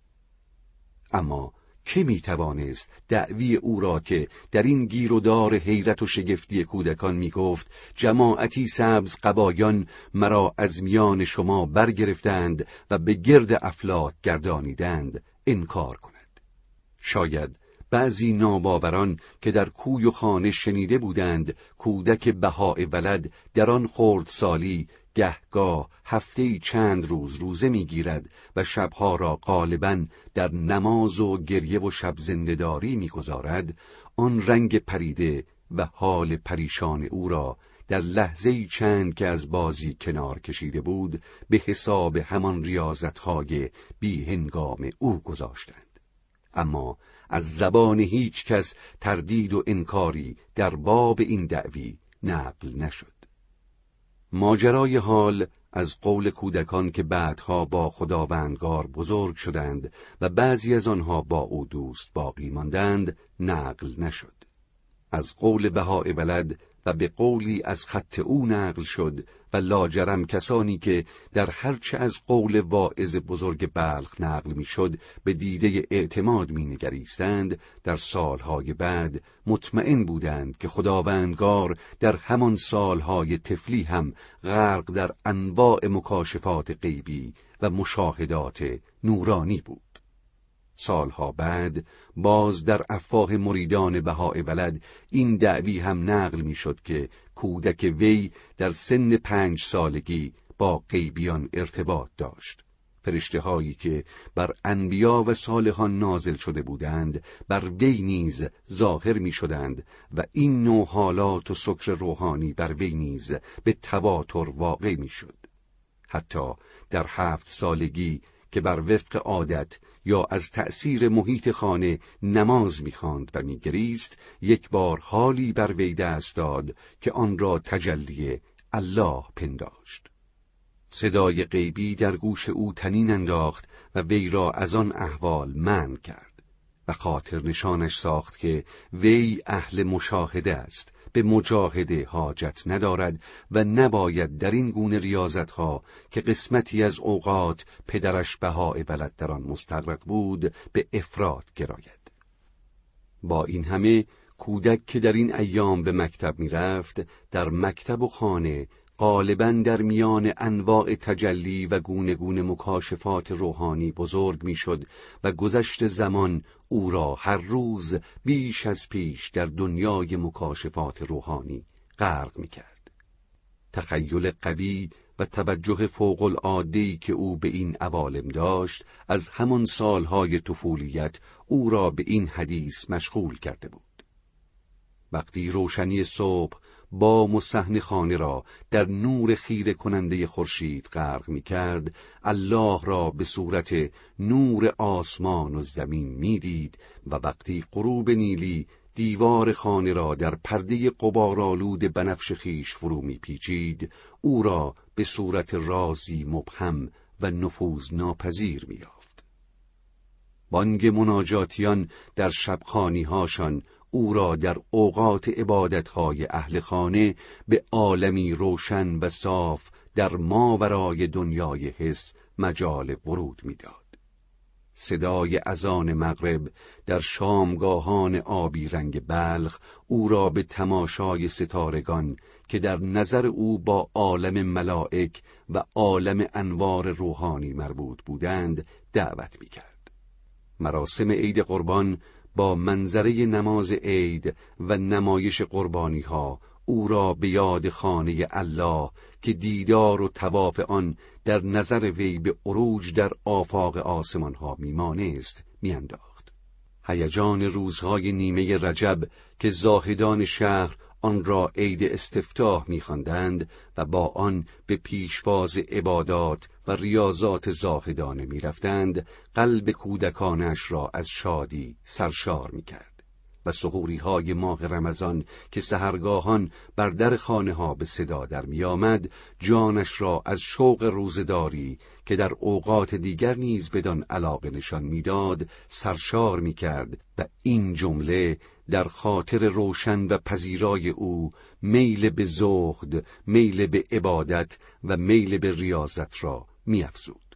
اما که می توانست دعوی او را که در این گیرودار حیرت و شگفتی کودکان می گفت جماعتی سبز قبایان مرا از میان شما برگرفتند و به گرد افلاک گردانیدند انکار کند؟ شاید بعضی ناباوران که در کوی و خانه شنیده بودند کودک بهاء ولد در آن خردسالی گهگاه هفته‌ای چند روز روزه می‌گیرد و شبها را غالباً در نماز و گریه و شب زنده‌داری می‌گذارد، آن رنگ پریده و حال پریشان او را در لحظه‌ای چند که از بازی کنار کشیده بود به حساب همان ریاضت‌های بی هنگام او گذاشتند. اما از زبان هیچ کس تردید و انکاری در باب این دعوی نقل نشد. ماجرای حال از قول کودکان که بعدها با خداوندگار بزرگ شدند و بعضی از آنها با او دوست باقی ماندند نقل نشد. از قول بهاء ولد و به قولی از خط او نقل شد و لاجرم کسانی که در هرچه از قول واعظ بزرگ بلخ نقل میشد به دیده اعتماد مینگریستند، در سالهای بعد مطمئن بودند که خداوندگار در همان سالهای طفلی هم غرق در انواع مکاشفات غیبی و مشاهدات نورانی بود. سالها بعد باز در افواه مریدان بهاء ولد این دعوی هم نقل میشد که کودک وی در سن 5 سالگی با غیبیان ارتباط داشت. فرشته‌هایی که بر انبیا و صالحان نازل شده بودند بر وی نیز ظاهر میشدند و این نوع حالات و سکر روحانی بر وی نیز به تواتر واقع میشد. حتی در 7 سالگی که بر وفق عادت یا از تأثیر محیط خانه نماز می‌خواند و می‌گریست، یک بار حالی بر وی دست داد که آن را تجلی الله پنداشت. صدای غیبی در گوش او طنین انداخت و وی را از آن احوال منع کرد و خاطر نشانش ساخت که وی اهل مشاهده است، به مجاهده حاجت ندارد و نباید در این گونه ریاضتها که قسمتی از اوقات پدرش بهاء ولد در آن مستغرق بود به افراط گراید. با این همه کودک که در این ایام به مکتب می رفت، در مکتب و خانه غالباً در میان انواع تجلی و گونه گونه مکاشفات روحانی بزرگ میشد و گذشت زمان او را هر روز بیش از پیش در دنیای مکاشفات روحانی غرق میکرد. تخیل قوی و توجه فوق العاده‌ای که او به این عوالم داشت از همان سالهای طفولیت او را به این حدیث مشغول کرده بود. وقتی روشنی صبح بام و صحن خانه را در نور خیره کننده خورشید غرق می کرد، الله را به صورت نور آسمان و زمین می دید و وقتی غروب نیلی دیوار خانه را در پرده غبارآلود بنفش خیش فرو می پیچید، او را به صورت رازی مبهم و نفوذ ناپذیر می یافت. بانگ مناجاتیان در شبخانی هاشان او را در اوقات عبادتهای اهل خانه به عالمی روشن و صاف در ماورای دنیای حس مجال ورود می‌داد. صدای اذان مغرب در شامگاهان آبی رنگ بلخ او را به تماشای ستارگان که در نظر او با عالم ملائک و عالم انوار روحانی مربوط بودند دعوت می‌کرد. مراسم عید قربان با منظره نماز عید و نمایش قربانی ها او را به یاد خانه الله که دیدار و طواف آن در نظر وی به عروج در آفاق آسمان ها میمانست میانداخت. هیجان روزهای نیمه رجب که زاهدان شهر آن را عید استفتاح می‌خواندند و با آن به پیشواز عبادات و ریاضات زاهدانه می‌رفتند، قلب کودکانش را از شادی سرشار می‌کرد و سحوری‌های ماه رمضان که سحرگاهان بر در خانه‌ها به صدا در می‌آمد، جانش را از شوق روزداری که در اوقات دیگر نیز بدان علاقه نشان می‌داد سرشار می‌کرد و این جمله در خاطر روشن و پذیرای او میل به زهد، میل به عبادت و میل به ریاضت را می‌افزود.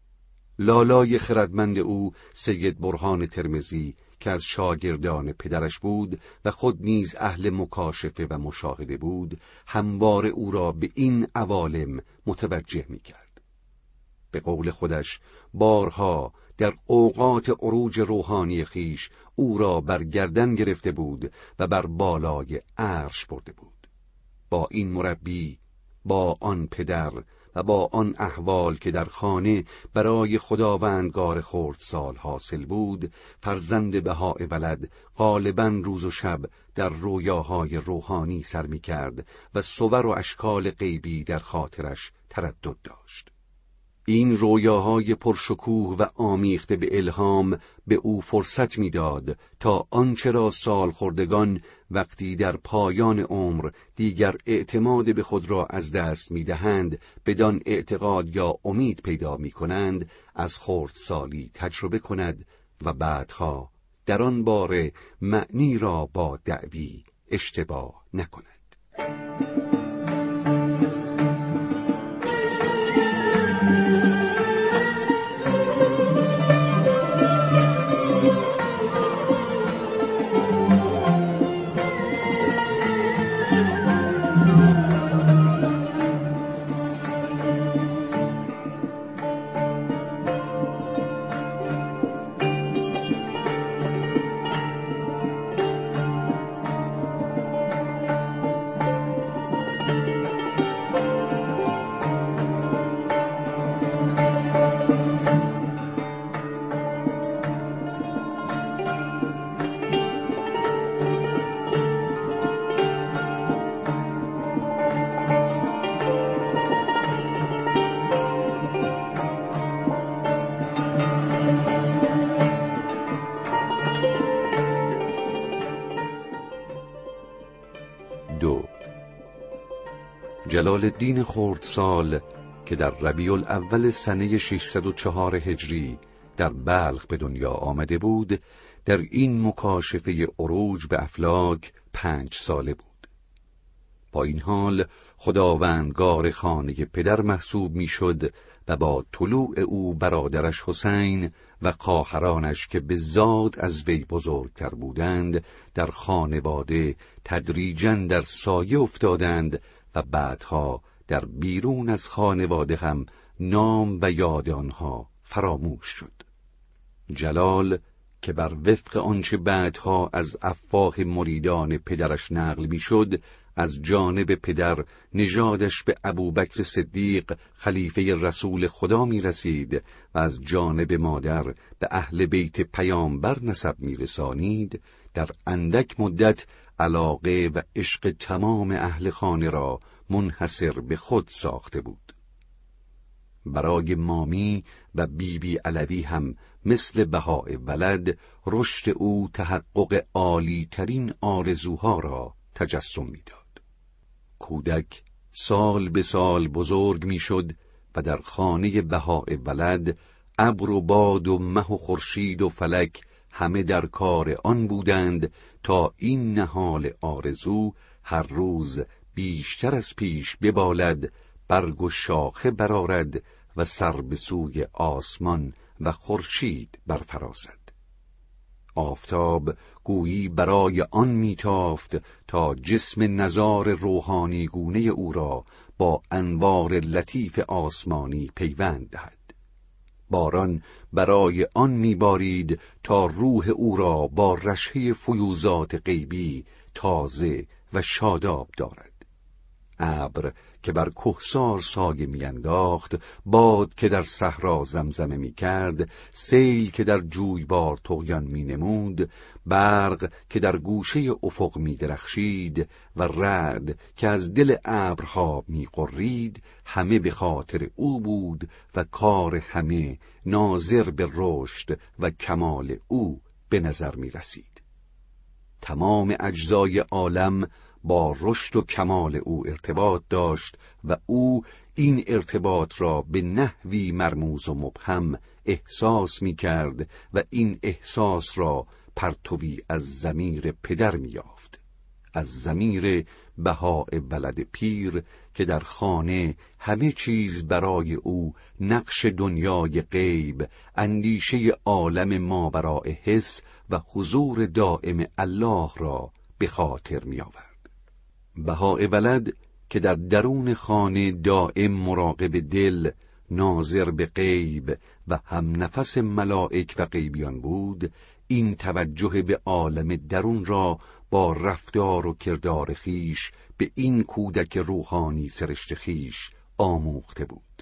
لالای خردمند او سید برهان ترمذی که از شاگردان پدرش بود و خود نیز اهل مکاشفه و مشاهده بود، همواره او را به این عوالم متوجه می‌کرد. به قول خودش بارها در اوقات عروج روحانی خیش او را بر گردن گرفته بود و بر بالای عرش برده بود. با این مربی، با آن پدر و با آن احوال که در خانه برای خداوندگار خردسال حاصل بود، فرزند بهاءولد غالباً روز و شب در رویاهای روحانی سر می کرد و صور و اشکال غیبی در خاطرش تردد داشت. این رویاهای پرشکوه و آمیخته به الهام به او فرصت میداد تا آنچه را سالخوردگان وقتی در پایان عمر دیگر اعتماد به خود را از دست میدهند بدان اعتقاد یا امید پیدا میکنند از خردسالی تجربه کند و بعدها در آن باره معنی را با دعوی اشتباه نکند. جلال الدین خردسال که در ربیع الاول سنه 604 هجری در بلخ به دنیا آمده بود، در این مکاشفه عروج به افلاک 5 ساله بود. با این حال خداوندگار خانه پدر محسوب میشد و با طلوع او برادرش حسین و خواهرانش که به ذات از وی بزرگتر بودند در خانواده تدریجاً در سایه افتادند و بعدها در بیرون از خانواده هم نام و یاد آنها فراموش شد. جلال که بر وفق آنچه بعدها از افواه مریدان پدرش نقل میشد، از جانب پدر نژادش به ابوبکر صدیق خلیفه رسول خدا می رسید و از جانب مادر به اهل بیت پیامبر نسب می رسانید، در اندک مدت علاقه و عشق تمام اهل خانه را منحصر به خود ساخته بود. برای مامی و بیبی علوی هم مثل بهاءولد رشد او تحقق عالی ترین آرزوها را تجسم می‌داد. کودک سال به سال بزرگ می‌شد و در خانه بهاءولد ابر و باد و مه و خورشید و فلک همه در کار آن بودند تا این نهال آرزو هر روز بیشتر از پیش ببالد، برگ و شاخه برآرد و سر به سوی آسمان و خورشید برفرازد. آفتاب گویی برای آن میتافت تا جسم نزار روحانی گونه او را با انوار لطیف آسمانی پیوند دهد. باران برای آن میبارید تا روح او را با رشحه فیوزات غیبی تازه و شاداب دارد. ابر که بر کوهسار سایه میانداخت، باد که در صحرا زمزمه میکرد، سیل که در جویبار طغیان مینمود، برق که در گوشه افق میدرخشید و رعد که از دل ابرها میغرید، همه به خاطر او بود و کار همه ناظر به رشد و کمال او به نظر میرسید. تمام اجزای عالم با رشد و کمال او ارتباط داشت و او این ارتباط را به نحوی مرموز و مبهم احساس می کرد و این احساس را پرتوی از ضمیر پدر می یافت، از ضمیر بهاءولد پیر که در خانه همه چیز برای او نقش دنیای غیب، اندیشه عالم ماوراء حس و حضور دائم الله را به خاطر می آورد. بهاءولد که در درون خانه دائم مراقب دل ناظر به غیب و هم نفس ملائک و غیبیان بود، این توجه به عالم درون را با رفتار و کردار خیش به این کودک روحانی سرشت خیش آموخته بود.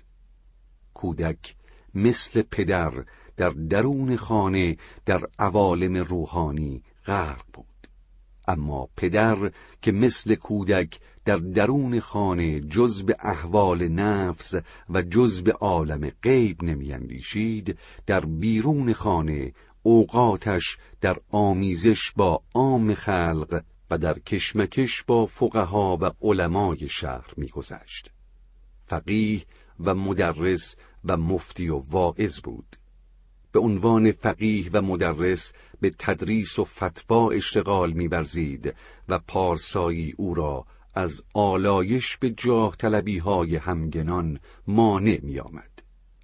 کودک مثل پدر در درون خانه در عوالم روحانی غرق بود، اما پدر که مثل کودک در درون خانه جز به احوال نفس و جز به عالم غیب نمی‌اندیشید، در بیرون خانه اوقاتش در آمیزش با عام خلق و در کشمکش با فقها و علمای شهر می‌گذشت. فقیه و مدرس و مفتی و واعظ بود. به عنوان فقیه و مدرس به تدریس و فتوا اشتغال می‌ورزید و پارسایی او را از آلایش به جاه طلبی‌های همگنان مانع می‌آمد.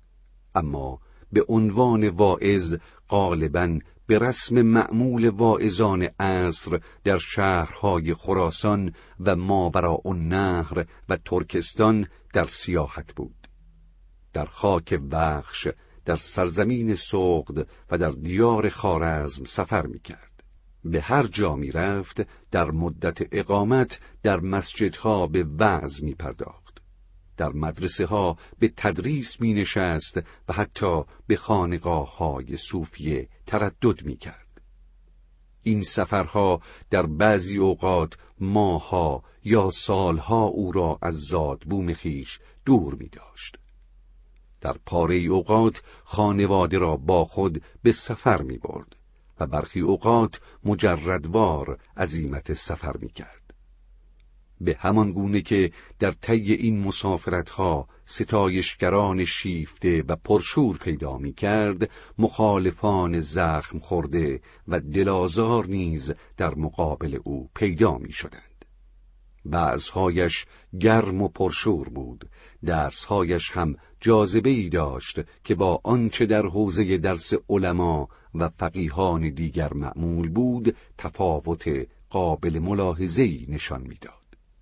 اما به عنوان واعظ غالباً به رسم معمول واعظان عصر در شهرهای خراسان و ماوراءالنهر و ترکستان در سیاحت بود. در خاک بخش، در سرزمین سغد و در دیار خوارزم سفر می‌کرد. به هر جا می‌رفت در مدت اقامت در مسجدها به وعظ می‌پرداخت. در مدرسه ها به تدریس می‌نشست و حتی به خانقاه‌های صوفیه تردد می‌کرد. این سفرها در بعضی اوقات ماه‌ها یا سالها او را از زادبوم خویش دور می‌داشت. در پاره اوقات خانواده را با خود به سفر می‌برد و برخی اوقات مجردوار عزیمت سفر می‌کرد. به همان گونه که در طی این مسافرت‌ها ستایشگران شیفته و پرشور پیدا می‌کرد، مخالفان زخم خورده و دلازار نیز در مقابل او پیدا می‌شدند. وعظهایش گرم و پرشور بود، درسهایش هم جاذبه‌ای داشت که با آنچه در حوزه درس علما و فقیهان دیگر معمول بود تفاوت قابل ملاحظه‌ای نشان می‌داد.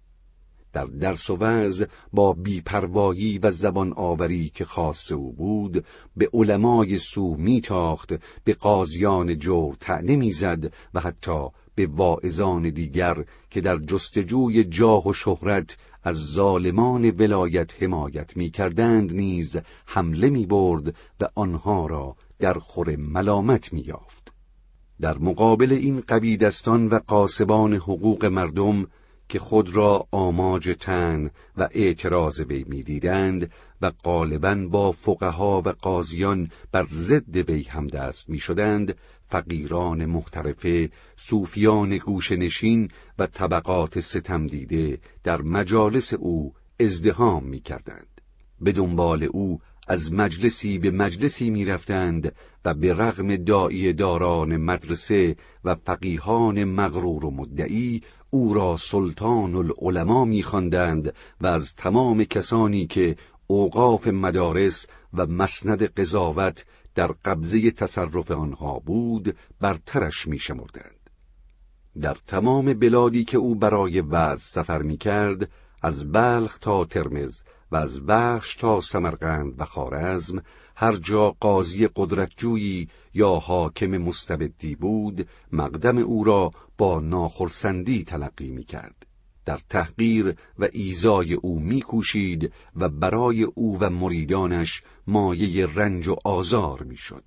در درس و وعظ با بی‌پروایی و زبان آوری که خاص او بود، به علمای سو میتاخت، به قاضیان جور طعنه میزد و حتی به واعظان دیگر که در جستجوی جاه و شهرت از ظالمان ولایت حمایت می‌کردند نیز حمله می‌برد و آنها را در خور ملامت می‌یافت. در مقابل این قوی دستان و غاصبان حقوق مردم که خود را آماج طعن و اعتراض وی می‌دیدند و غالباً با فقها و قاضیان بر ضد وی همدست می‌شدند، فقیران محترفه، صوفیان گوشه‌نشین و طبقات ستم دیده در مجالس او ازدحام می‌کردند. به دنبال او از مجلسی به مجلسی می‌رفتند و به رغم داعیه داران مدرسه و فقیهان مغرور و مدعی او را سلطان العلماء می‌خواندند و از تمام کسانی که اوقاف مدارس و مسند قضاوت در قبضه تصرف آنها بود برترش می‌شمردند. در تمام بلادی که او برای وعظ سفر می‌کرد، از بلخ تا ترمذ و از بخش تا سمرقند و خوارزم، هر جا قاضی قدرتجویی یا حاکم مستبدی بود، مقدم او را با ناخرسندی تلقی می‌کرد. در تحقیر و ایذای او می‌کوشید و برای او و مریدانش مایه رنج و آزار می‌شد.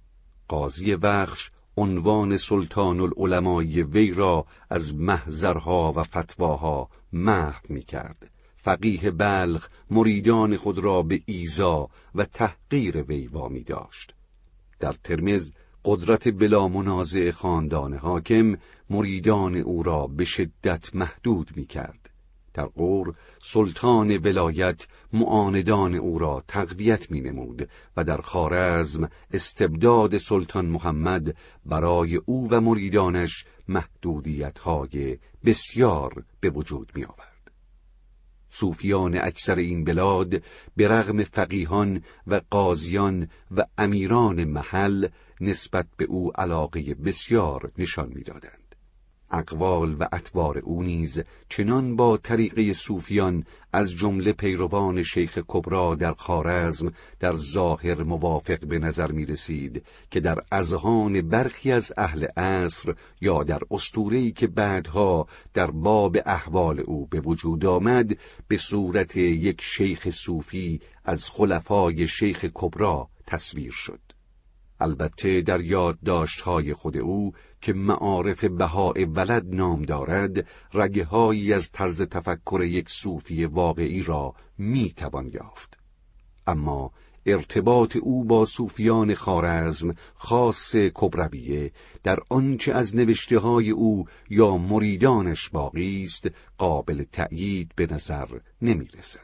قاضی بخش عنوان سلطان العلمای وی را از محضرها و فتواها محو می‌کرد. فقیه بلخ مریدان خود را به ایذا و تحقیر وی وامی داشت. در ترمذ قدرت بلا منازع خاندان حاکم مریدان او را به شدت محدود می‌کرد. در غور سلطان ولایت معاندان او را تقویت می‌نمود و در خوارزم استبداد سلطان محمد برای او و مریدانش محدودیت‌های بسیار به وجود می‌آورد. صوفیان اکثر این بلاد به رغم فقیهان و قاضیان و امیران محل نسبت به او علاقه بسیار نشان می‌دادند. اقوال و اطوار او نیز چنان با طریقه صوفیان از جمله پیروان شیخ کبری در خوارزم در ظاهر موافق به نظر می رسید که در اذهان برخی از اهل عصر یا در اسطوره‌ای که بعدها در باب احوال او به وجود آمد به صورت یک شیخ صوفی از خلفای شیخ کبری تصویر شد. البته در یادداشت‌های خود او که معارف بهاء ولد نام دارد، رگه‌هایی از طرز تفکر یک صوفی واقعی را می‌توان یافت. اما ارتباط او با صوفیان خوارزم خاص کبرویه در آنچه از نوشته‌های او یا مریدانش باقی است قابل تأیید به نظر نمی‌رسد.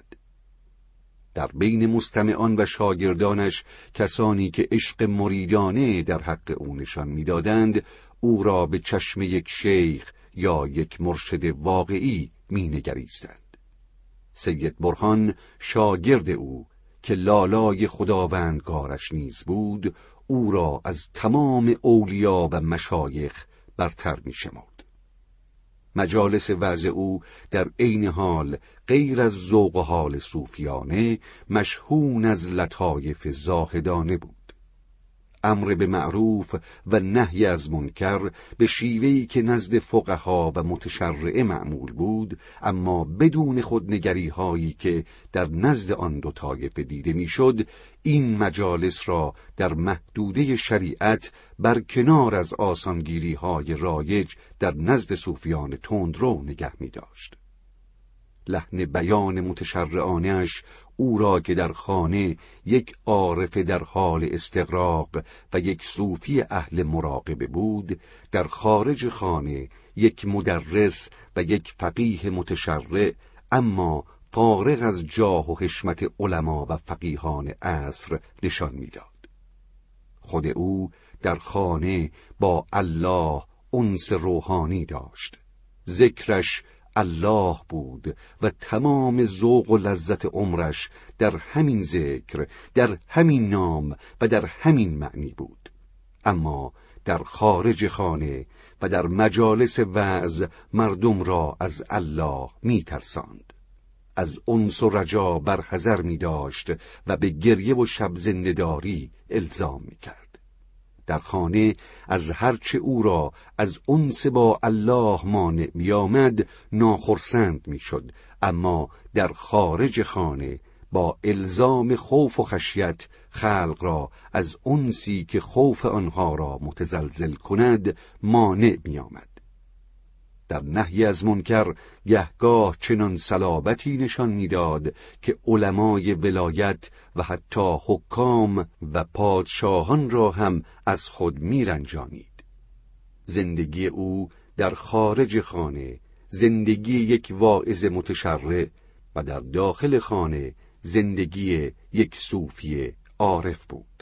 در بین مستمعان و شاگردانش کسانی که عشق مریدانه در حق او نشان می‌دادند، او را به چشم یک شیخ یا یک مرشد واقعی می‌نگریستند. سید برهان شاگرد او که لالای خداوندگارش نیز بود، او را از تمام اولیا و مشایخ برتر می‌شمرد. مجالس وعظ او در عین حال غیر از ذوق و حال صوفیانه مشحون از لطایف زاهدانه بود. امر به معروف و نهی از منکر به شیوهی که نزد فقها و متشرعه معمول بود، اما بدون خودنگری هایی که در نزد آن دو طایفه دیده میشد، این مجالس را در محدوده شریعت برکنار از آسانگیری های رایج در نزد صوفیان تندرو نگه می داشت. لحن بیان متشرعانه‌اش او را که در خانه یک عارف در حال استغراق و یک صوفی اهل مراقبه بود، در خارج خانه یک مدرس و یک فقیه متشرع اما فارغ از جاه و حشمت علما و فقیهان عصر نشان می‌داد. خود او در خانه با الله انس روحانی داشت. ذکرش الله بود و تمام ذوق و لذت عمرش در همین ذکر، در همین نام و در همین معنی بود. اما در خارج خانه و در مجالس وعظ مردم را از الله می ترساند، از انس و رجا برحذر می داشت و به گریه و شب زنده‌داری الزام می کرد. در خانه از هرچه او را از انس با الله مانع می آمد ناخرسند می شد، اما در خارج خانه با الزام خوف و خشیت خلق را از انسی که خوف آنها را متزلزل کند مانع می آمد. در نهی از منکر گهگاه چنان صلابتی نشان میداد که علمای ولایت و حتی حکام و پادشاهان را هم از خود میرنجانید. زندگی او در خارج خانه زندگی یک واعظ متشرع و در داخل خانه زندگی یک صوفی عارف بود.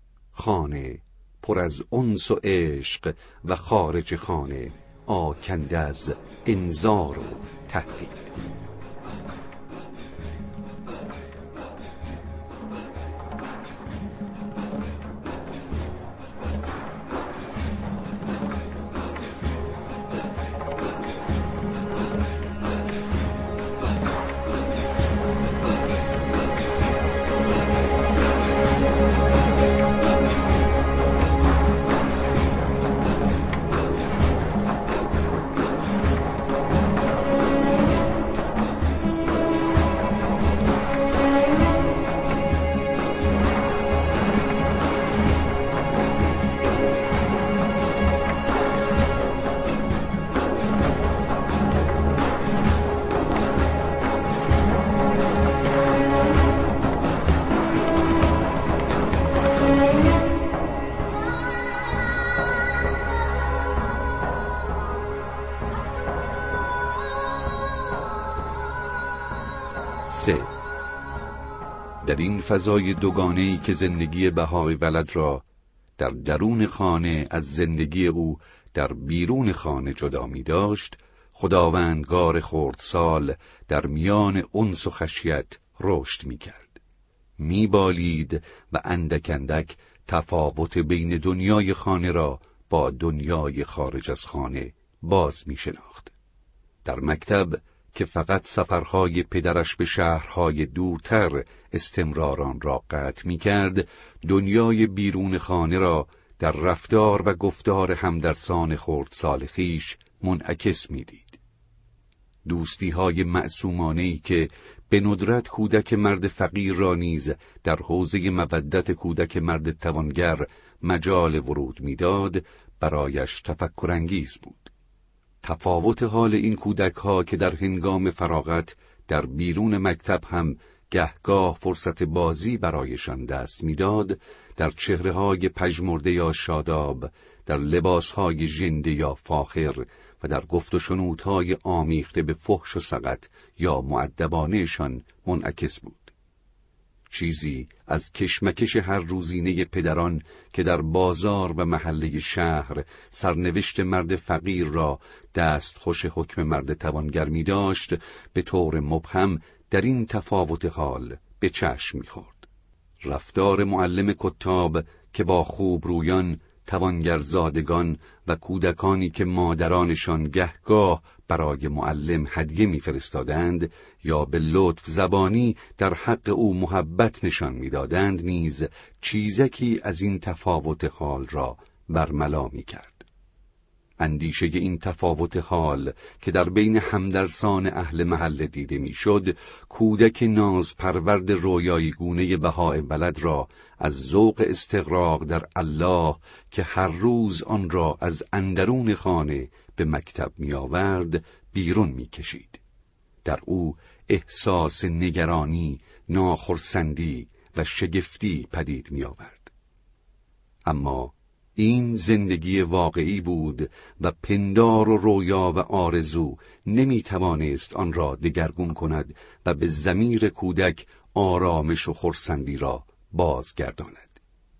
خانه پر از انس و عشق و خارج خانه آکنده از انذار و تهدید. در این فضای دوگانه‌ای که زندگی بهاء ولد را در درون خانه از زندگی او در بیرون خانه جدا می داشت، خداوندگار خردسال در میان انس و خشیت رشد می کرد. می بالید و اندک اندک تفاوت بین دنیای خانه را با دنیای خارج از خانه باز می شناخت. در مکتب که فقط سفرهای پدرش به شهرهای دورتر استمرار آن را قطع می کرد، دنیای بیرون خانه را در رفتار و گفتار همدرسان خردسال خویش منعکس می دید. دوستی‌های معصومانه‌ای که به ندرت کودک مرد فقیر را نیز در حوزه مودت کودک مرد توانگر مجال ورود می‌داد، برایش تفکرانگیز بود. تفاوت حال این کودک‌ها که در هنگام فراغت در بیرون مکتب هم گهگاه فرصت بازی برایشان دست می‌داد، در چهره‌های پژمرده یا شاداب، در لباس‌های ژنده یا فاخر و در گفت و شنودهای آمیخته به فحش و سقط یا مؤدبانه‌شان منعکس بود. چیزی از کشمکش هر روزینه پدران که در بازار و محله شهر سرنوشت مرد فقیر را دست خوش حکم مرد توانگر می داشت، به طور مبهم در این تفاوت حال به چشم می خورد. رفتار معلم کتاب که با خوبرویان، توانگرزادگان و کودکانی که مادرانشان گهگاه برای معلم هدیه می‌فرستادند یا به لطف زبانی در حق او محبت نشان می‌دادند نیز چیزکی از این تفاوت حال را برملا می‌کرد. اندیشه این تفاوت حال که در بین همدرسان اهل محله دیده میشد، کودک ناز پرورد رویایی گونه بهاء ولد را از ذوق استغراق در الله که هر روز آن را از اندرون خانه به مکتب می آورد بیرون می کشید. در او احساس نگرانی، ناخرسندی و شگفتی پدید می آورد. اما این زندگی واقعی بود و پندار و رویا و آرزو نمی توانست آن را دگرگون کند و به ضمیر کودک آرامش و خرسندی را بازگرداند.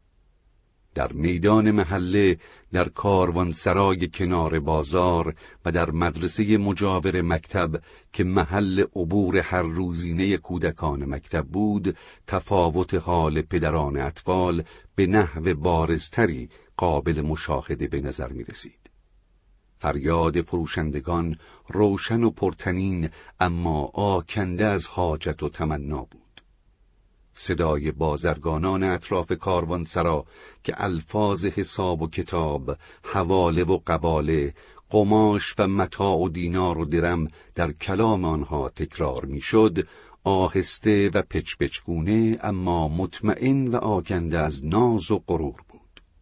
در میدان محله، در کاروانسرای کنار بازار و در مدرسه مجاور مکتب که محل عبور هر روزینه کودکان مکتب بود، تفاوت حال پدران اطفال به نحو بارزتری قابل مشاهده به نظر می رسید. فریاد فروشندگان روشن و پرطنین اما آکنده از حاجت و تمنا بود. صدای بازرگانان اطراف کاروانسرا که الفاظ حساب و کتاب، حواله و قباله، قماش و متاع و دینار و درم در کلام آنها تکرار میشد، آهسته و پچپچگونه اما مطمئن و آکنده از ناز و غرور بود.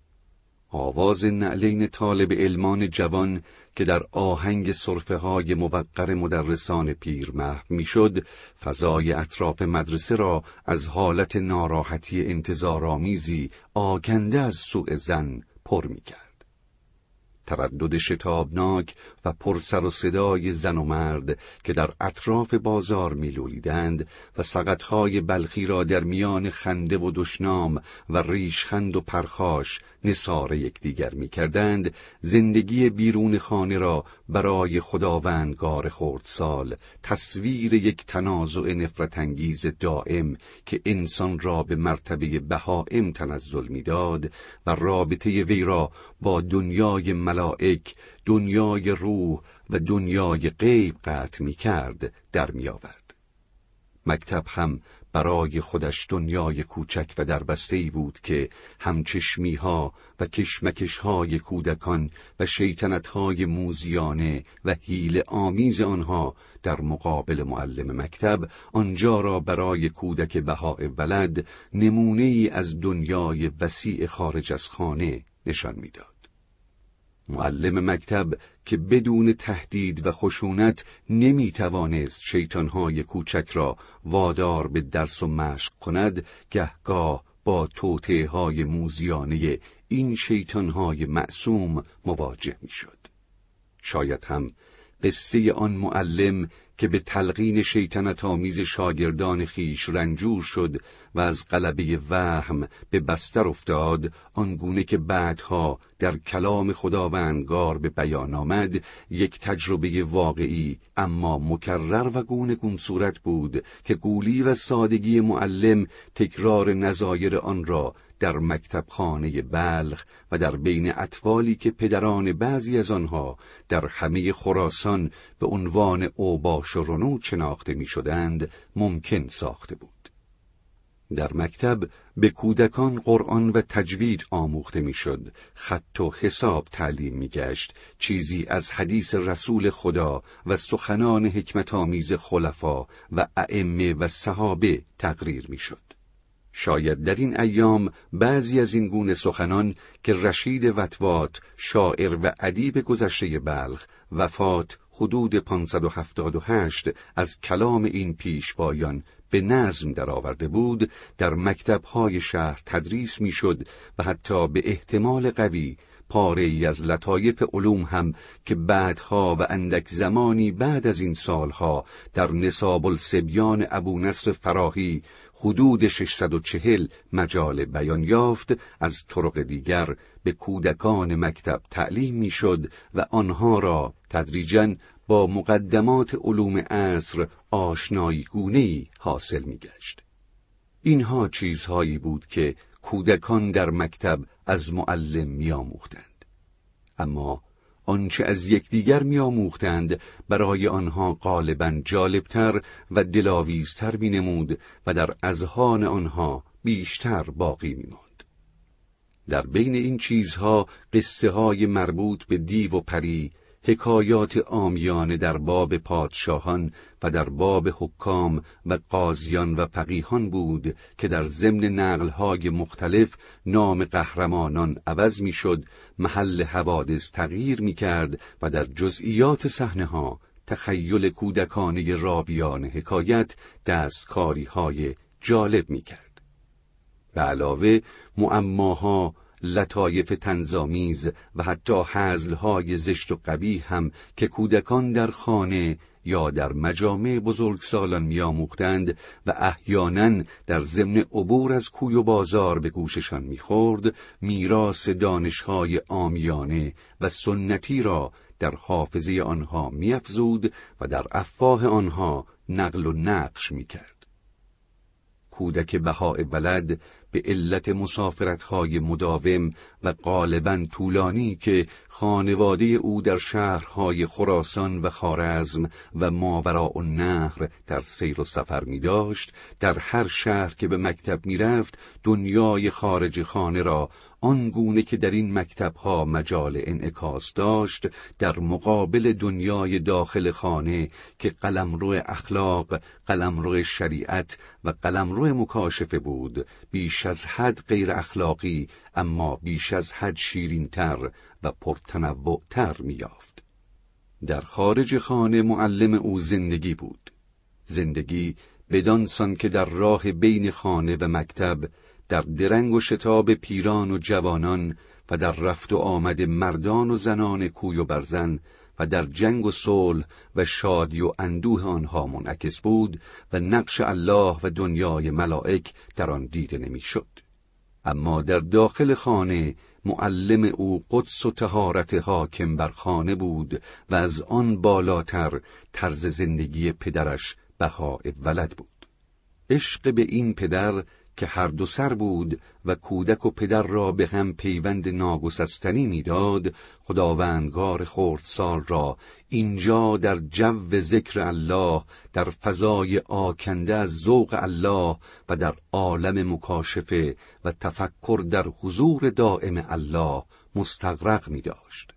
آواز نعلین طالب علمان جوان که در آهنگ سرفه های موقر مدرسان پیر محو میشد، فضای اطراف مدرسه را از حالت ناراحتی انتظارآمیزی آکنده از سوء ظن پر میکرد. تردد شتابناک و پرسر و صدای زن و مرد که در اطراف بازار میلولیدند و سقطهای بلخی را در میان خنده و دشنام و ریشخند و پرخاش نثار یکدیگر میکردند، زندگی بیرون خانه را برای خداوندگار خردسال تصویر یک تنازع نفرت انگیز دائم که انسان را به مرتبه بهائم تنزل میداد و رابطه وی را با دنیای ملائک، دنیای روح و دنیای غیب قطع می‌کرد در می‌آورد. مکتب هم برای خودش دنیای کوچک و دربسته‌ای بود که همچشمی‌ها و کشمکش‌های کودکان و شیطنت‌های موذیانه و حیله آمیز آنها در مقابل معلم مکتب آنجا را برای کودک بهاء ولد نمونه‌ای از دنیای وسیع خارج از خانه نشان می‌داد. معلم مکتب که بدون تهدید و خشونت نمیتوانست شیطانهای کوچک را وادار به درس و مشق کند، گهگاه با توطئه‌های موذیانه این شیطانهای معصوم مواجه میشد. شاید هم قصه آن معلم که به تلقین شیطنت آمیز شاگردان خیش رنجور شد و از غلبه وهم به بستر افتاد، آنگونه که بعدها در کلام خداوندگار به بیان آمد، یک تجربه واقعی اما مکرر و گوناگون صورت بود که گولی و سادگی معلم تکرار نظایر آن را در مکتبخانه بلخ و در بین اطفالی که پدران بعضی از آنها در همه خراسان به عنوان اوباش و رنود شناخته می شدند ممکن ساخته بود. در مکتب به کودکان قرآن و تجوید آموخته میشد، خط و حساب تعلیم میگشت، چیزی از حدیث رسول خدا و سخنان حکمت آمیز خلفا و ائمه و صحابه تقریر میشد. شاید در این ایام بعضی از این گونه سخنان که رشید وطوات، شاعر و ادیب گذشته بلخ، وفات حدود 578 از کلام این پیشوایان به نظم درآورده بود، در مکتب‌های شهر تدریس میشد و حتی به احتمال قوی پاره‌ای از لطایف علوم هم که بعدها و اندک زمانی بعد از این سالها در نصاب الصبیان ابو نصر فراهی حدود 640 مجال بیان یافت، از طرق دیگر به کودکان مکتب تعلیم میشد و آنها را تدریجاً با مقدمات علوم عصر آشنایی گونه‌ای حاصل می‌گشت. اینها چیزهایی بود که کودکان در مکتب از معلم می‌آموختند. اما آنچه از یکدیگر می‌آموختند برای آنها غالباً جالبتر و دلاویزتر می‌نمود و در اذهان آنها بیشتر باقی می‌ماند. در بین این چیزها قصه‌های مربوط به دیو و پری، حکایات عامیانه در باب پادشاهان و در باب حکام و قاضیان و فقیهان بود که در ضمن نقل‌های مختلف نام قهرمانان عوض می‌شد، محل حوادث تغییر می‌کرد و در جزئیات صحنه‌ها تخیل کودکانه راویان حکایت دستکاری‌های جالب می‌کرد. به علاوه معماها، لطایف طنزآمیز و حتی هزل‌های زشت و قبیح هم که کودکان در خانه یا در مجامع بزرگسالان می‌آموختند و احیانا در ضمن عبور از کوی و بازار به گوششان می‌خورد، میراث دانش‌های عامیانه و سنتی را در حافظه آنها می‌افزود و در افواه آنها نقل و نقش می‌کرد. کودک بهاء ولد به علت مسافرت‌های مداوم و غالباً طولانی که خانواده او در شهرهای خراسان و خوارزم و ماوراءالنهر در سیر و سفر می داشت، در هر شهر که به مکتب می رفت دنیای خارج خانه را آنگونه که در این مکتب‌ها مجال انعکاس داشت در مقابل دنیای داخل خانه که قلمرو اخلاق، قلمرو شریعت و قلمرو مکاشفه بود، بیش از حد غیر اخلاقی اما بیش از حد شیرین‌تر و پرتنوع‌تر می‌یافت. در خارج خانه معلم او زندگی بود، زندگی بدان سان که در راه بین خانه و مکتب، در درنگ و شتاب پیران و جوانان و در رفت و آمد مردان و زنان کوی و برزن و در جنگ و صلح و شادی و اندوه آنها منعکس بود و نقش الله و دنیای ملائک در آن دیده نمی‌شد. اما در داخل خانه معلم او قدس و طهارت حاکم بر خانه بود و از آن بالاتر طرز زندگی پدرش بهاء ولد بود. عشق به این پدر که هر دو سر بود و کودک و پدر را به هم پیوند ناگسستنی می‌داد، خداوندگار خردسال را اینجا در جو ذکر الله، در فضای آکنده از ذوق الله و در عالم مکاشفه و تفکر در حضور دائم الله مستغرق می‌داشت.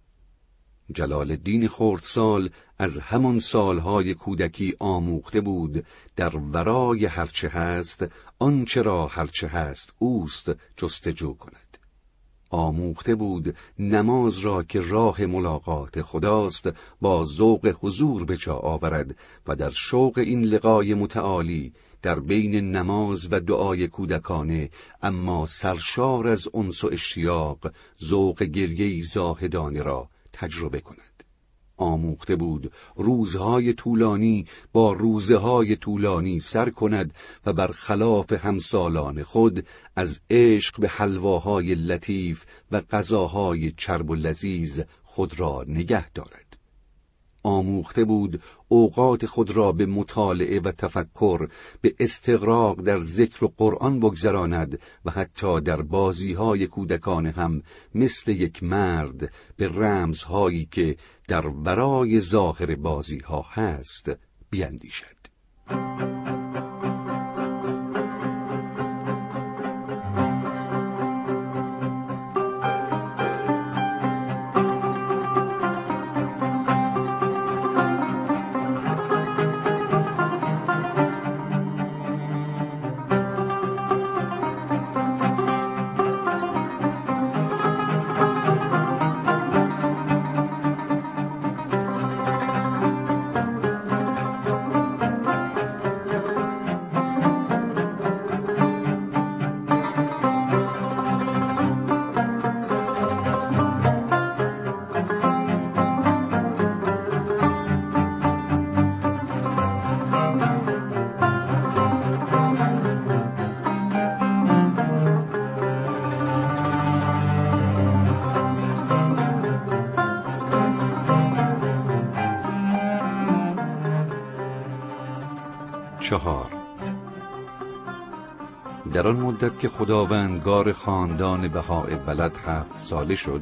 جلال الدین خردسال از همان سالهای کودکی آموخته بود در ورای هرچه هست، آنچه را هرچه هست اوست جستجو کند. آموخته بود نماز را که راه ملاقات خداست با ذوق حضور به جا آورد و در شوق این لقای متعالی در بین نماز و دعای کودکانه اما سرشار از انس و اشتیاق ذوق گریه‌ای زاهدانه را تجربه کند. آموخته بود روزهای طولانی با روزهای طولانی سر کند و برخلاف همسالان خود از عشق به حلواهای لطیف و غذاهای چرب و لذیذ خود را نگه دارد. آموخته بود اوقات خود را به مطالعه و تفکر، به استغراق در ذکر و قرآن بگذراند و حتی در بازی‌های کودکانه هم مثل یک مرد به رمزهایی که در ورای ظاهر بازی‌ها هست بیندیشد. در آن مدت که خداوندگار خاندان بهاءالولد 7 ساله شد،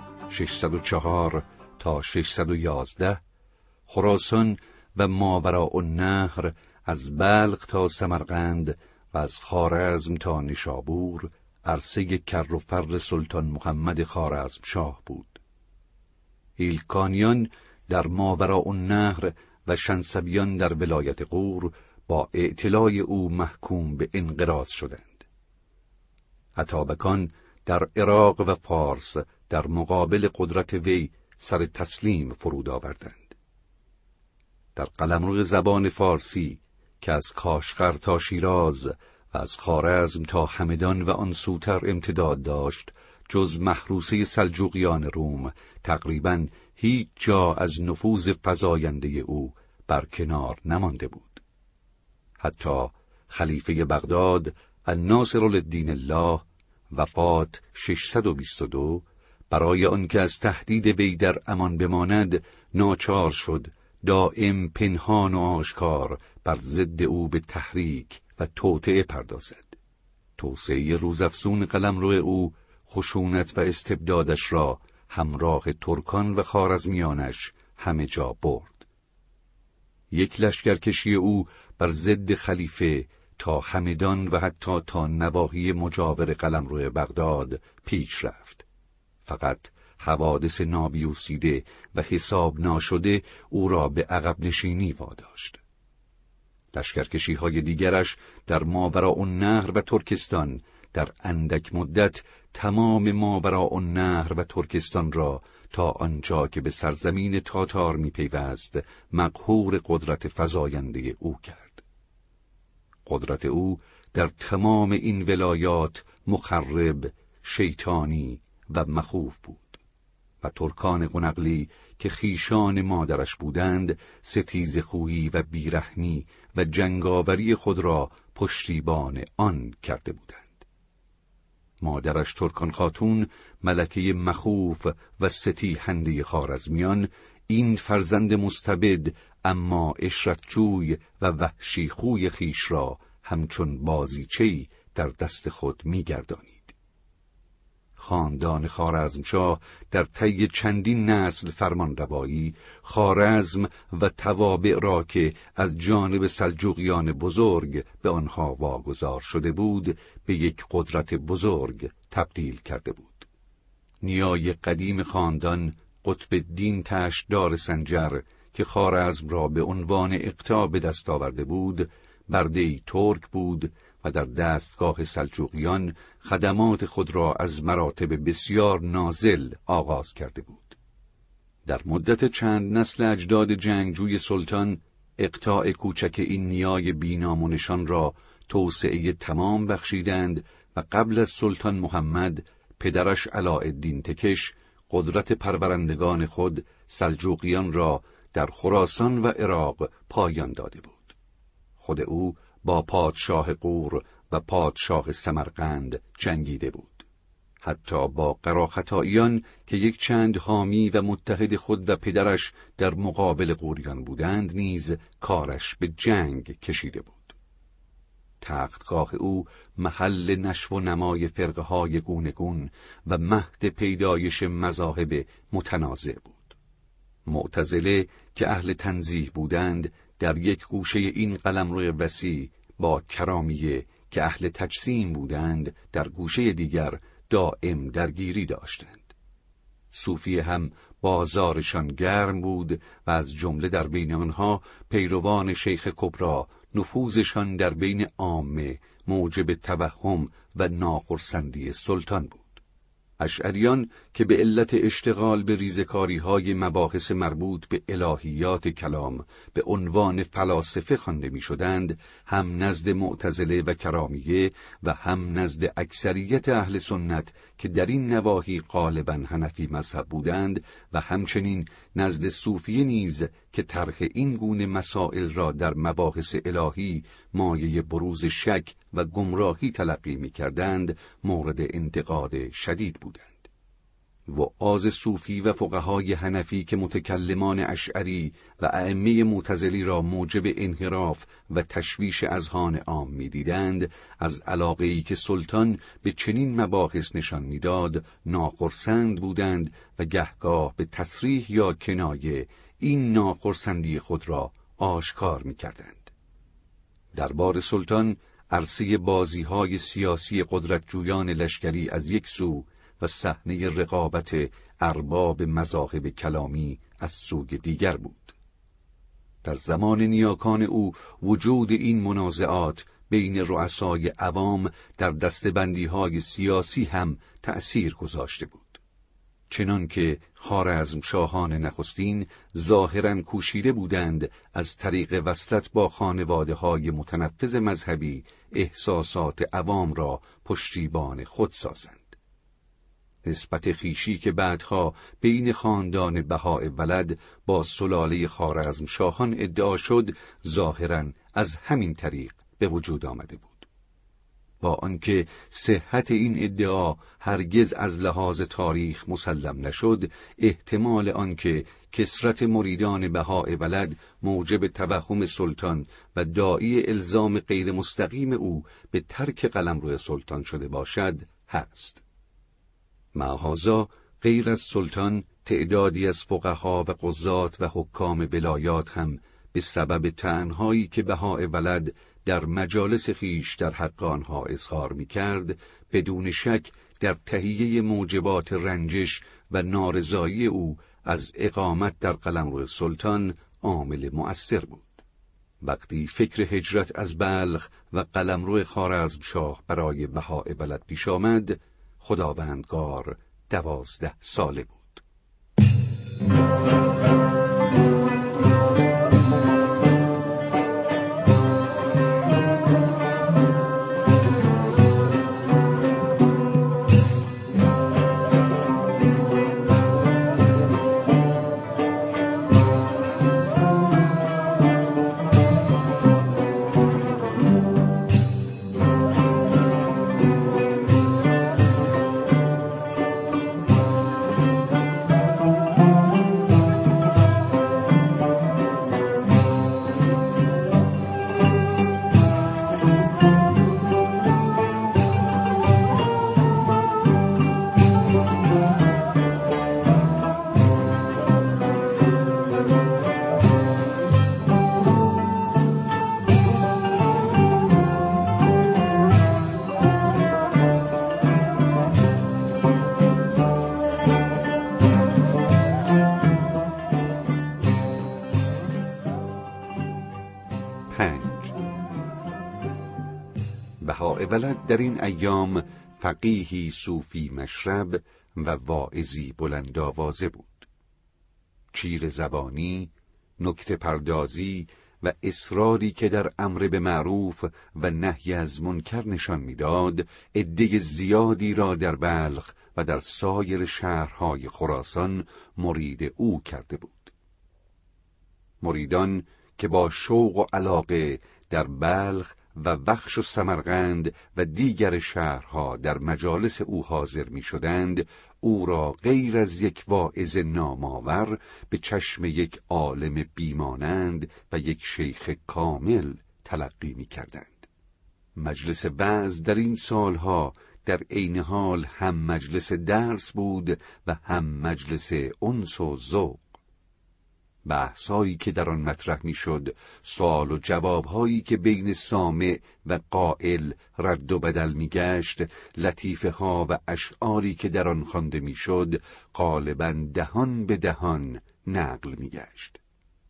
604 تا 611، خراسان و ماوراءالنهر از بلخ تا سمرقند و از خوارزم تا نشابور عرصه کر و فر سلطان محمد خوارزمشاه بود. ایلکانیان در ماوراءالنهر و شنسبیان در ولایت غور با اعتلاء او محکوم به انقراض شدند. اتابکان در عراق و فارس در مقابل قدرت وی سر تسلیم فرود آوردند. در قلمرو زبان فارسی که از کاشغر تا شیراز و از خوارزم تا همدان و آن سوتر امتداد داشت، جز محروسه سلجوقیان روم تقریباً هیچ جا از نفوذ فزاینده او برکنار نمانده بود. حتی خلیفه بغداد الناصرالدین الله وفات 622 برای آنکه از تهدید وی در امان بماند ناچار شد دائم پنهان و آشکار بر ضد او به تحریک و توطئه پردازد. توسعه روزافزون قلمرو او خشونت و استبدادش را همراه ترکان و خوارزمیانش همه جا برد. یک لشکرکشی او بر ضد خلیفه تا همدان و حتی تا نواحی مجاور قلمرو بغداد پیش رفت. فقط حوادث نابیوسیده و حساب ناشده او را به عقب نشینی واداشت. لشکرکشی‌های دیگرش در ماوراءالنهر و ترکستان در اندک مدت تمام ماوراءالنهر و ترکستان را تا آنجا که به سرزمین تاتار می‌پیوست مقهور قدرت فزاینده او کرد. قدرت او در تمام این ولایات مخرب، شیطانی و مخوف بود و ترکان قنقلی که خیشان مادرش بودند ستیزخویی و بیرحمی و جنگاوری خود را پشتیبان آن کرده بودند. مادرش ترکان خاتون، ملکه مخوف و ستیحنده خوارزمیان، این فرزند مستبد اما عشرتجوی و وحشی خوی خیش را همچون بازیچه‌ای در دست خود می‌گردانید. خاندان خوارزمشاه در طی چندین نسل فرمانروایی خوارزم و توابع را که از جانب سلجوقیان بزرگ به آنها واگذار شده بود به یک قدرت بزرگ تبدیل کرده بود. نیای قدیم خاندان قطب الدین تشتدار سنجر که خوارزم را به عنوان اقطاع به دست آورده بود، برده‌ای ترک بود و در دستگاه سلجوقیان خدمات خود را از مراتب بسیار نازل آغاز کرده بود. در مدت چند نسل اجداد جنگجوی سلطان، اقطاع کوچک این نیای بینام و نشان را توسعه تمام بخشیدند و قبل از سلطان محمد، پدرش علاءالدین تکش قدرت پرورندگان خود سلجوقیان را در خراسان و عراق پایان داده بود. خود او با پادشاه غور و پادشاه سمرقند جنگیده بود. حتی با قراخطاییان که یک چند حامی و متحد خود و پدرش در مقابل غوریان بودند نیز کارش به جنگ کشیده بود. تختگاه او محل نشو و نمای فرقه‌های گوناگون و مهد پیدایش مذاهب متنازع بود. معتزله که اهل تنزیه بودند در یک گوشه این قلمرو وسیع با کرامیه که اهل تجسیم بودند در گوشه دیگر دائم درگیری داشتند. صوفیه هم بازارشان گرم بود و از جمله در بین آنها پیروان شیخ کبری نفوذشان در بین عامه موجب توهم و ناخرسندی سلطان بود. اشعریان که به علت اشتغال به ریزکاری‌های مباحث مربوط به الهیات کلام به عنوان فلاسفه خوانده می‌شدند، هم نزد معتزله و کرامیه و هم نزد اکثریت اهل سنت که در این نواحی غالباً حنفی مذهب بودند و همچنین نزد صوفیه نیز که طرح این گونه مسائل را در مباحث الهی مایه بروز شک و گمراهی تلقی می‌کردند، مورد انتقاد شدید بودند. وعاظ صوفی و فقهای حنفی که متکلمان اشعری و ائمه معتزلی را موجب انحراف و تشویش اذهان عام می‌دیدند، از علاقه‌ای که سلطان به چنین مباحث نشان می‌داد ناخرسند بودند و گهگاه به تصریح یا کنایه این ناخرسندی خود را آشکار می‌کردند. دربار سلطان عرصه بازی‌های سیاسی قدرتجویان لشکری از یک سو و صحنه رقابت ارباب مذاهب کلامی از سوی دیگر بود. در زمان نیاکان او وجود این منازعات بین رؤسای عوام در دسته‌بندی‌های سیاسی هم تأثیر گذاشته بود. چنان که خوارزمشاهان نخستین ظاهراً کوشیده بودند از طریق وصلت با خانواده‌های متنفذ مذهبی احساسات عوام را پشتیبان خود سازند. نسبت خویشی که بعدها بین خاندان بهاءالولد با سلاله خوارزمشاهان ادعا شد، ظاهراً از همین طریق به وجود آمده بود. با آنکه صحت این ادعا هرگز از لحاظ تاریخ مسلم نشد، احتمال آنکه کثرت مریدان بهاءالولد موجب توهم سلطان و داعی الزام غیر مستقیم او به ترک قلمرو سلطان شده باشد هست. مع هذا غیر از سلطان تعدادی از فقها و قضات و حکام ولایات هم به سبب طعنهایی که بهاءالولد در مجالس خویش در حق آنها اظهار می‌کرد، بدون شک در تهیه موجبات رنجش و نارضایی او از اقامت در قلمرو سلطان عامل مؤثر بود. وقتی فکر هجرت از بلخ و قلمرو خوارزمشاه برای بهاءالولد پیش آمد، خداوندگار 12 ساله بود. بهاءالولد در این ایام فقیهی صوفی مشرب و واعظی بلند آوازه بود. چیر زبانی، نکته پردازی و اصراری که در امر به معروف و نهی از منکر نشان میداد، عده زیادی را در بلخ و در سایر شهرهای خراسان مرید او کرده بود. مریدان که با شوق و علاقه در بلخ و بخش و سمرقند و دیگر شهرها در مجالس او حاضر می شدند، او را غیر از یک واعظ نامآور به چشم یک عالم بیمانند و یک شیخ کامل تلقی می کردند. مجلس وعظ در این سالها در عین حال هم مجلس درس بود و هم مجلس انس و ذوق. بحث‌هایی که در آن مطرح می‌شد، سوال و جواب‌هایی که بین سامع و قائل رد و بدل می‌گشت، لطیفه‌ها و اشعاری که در آن خوانده می‌شد، غالباً دهان به دهان نقل می‌گشت.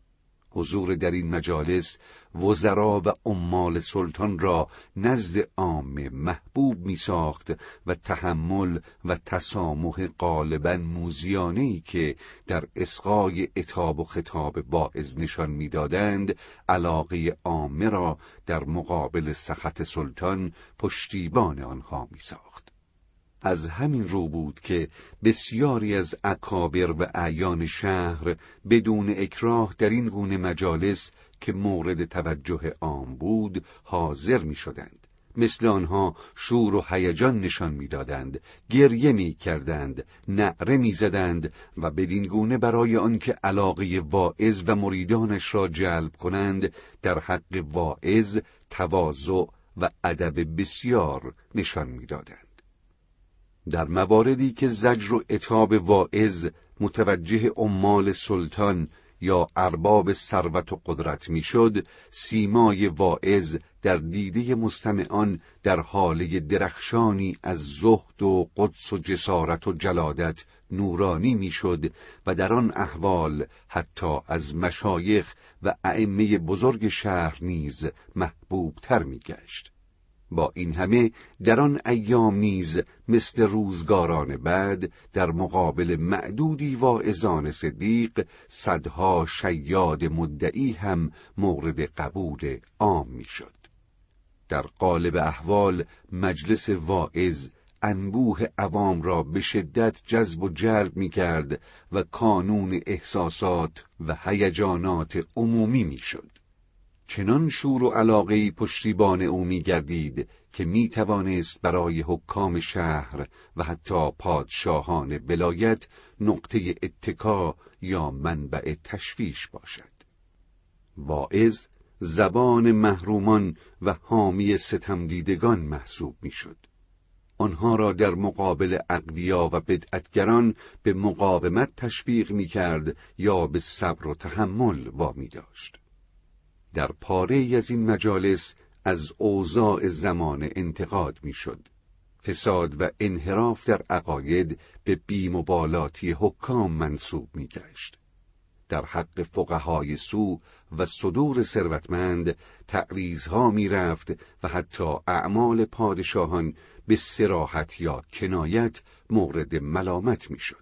حضور در این مجالس وزرا و عمال سلطان را نزد عامه محبوب می ساخت و تحمل و تسامح غالباً موذیانه‌ای که در اصغای عتاب و خطاب واعظ نشان می دادند، علاقه عامه را در مقابل سخط سلطان پشتیبان آنها می ساخت. از همین رو بود که بسیاری از اکابر و اعیان شهر بدون اکراه در این گونه مجالس که مورد توجه عام بود حاضر می شدند. مثل آنها شور و هیجان نشان می دادند، گریه می کردند، نعره می زدند و بدین گونه برای آنکه علاقه واعظ و مریدانش را جلب کنند در حق واعظ تواضع و ادب بسیار نشان می دادند. در مواردی که زجر و عتاب واعظ متوجه عمال سلطان یا ارباب ثروت و قدرت میشد، سیمای واعظ در دیده مستمعان در حاله درخشانی از زهد و قدس و جسارت و جلادت نورانی میشد و در آن احوال حتی از مشایخ و ائمه بزرگ شهر نیز محبوب تر میگشت. با این همه در آن ایام نیز مثل روزگاران بعد در مقابل معدودی واعظان صدیق، صدها شیاد مدعی هم مورد قبول عام میشد. در قالب احوال مجلس واعظ انبوه عوام را به شدت جذب و جلب می‌کرد و کانون احساسات و هیجانات عمومی میشد. چنان شور و علاقه‌ای پشتیبان او می‌گردید که می‌توانست برای حکام شهر و حتی پادشاهان ولایت نقطه اتکا یا منبع تشویش باشد. واعظ زبان محرومان و حامی ستمدیدگان محسوب می‌شد. آنها را در مقابل اغویا و بدعتگران به مقاومت تشویق می‌کرد یا به صبر و تحمل وامی داشت. در پاره‌ای از این مجالس از اوضاع زمان انتقاد میشد. فساد و انحراف در عقاید به بی‌مبالاتی حکام منسوب میگشت. در حق فقهای سو و صدور ثروتمند تعریضها میرفت و حتی اعمال پادشاهان به صراحت یا کنایت مورد ملامت میشد.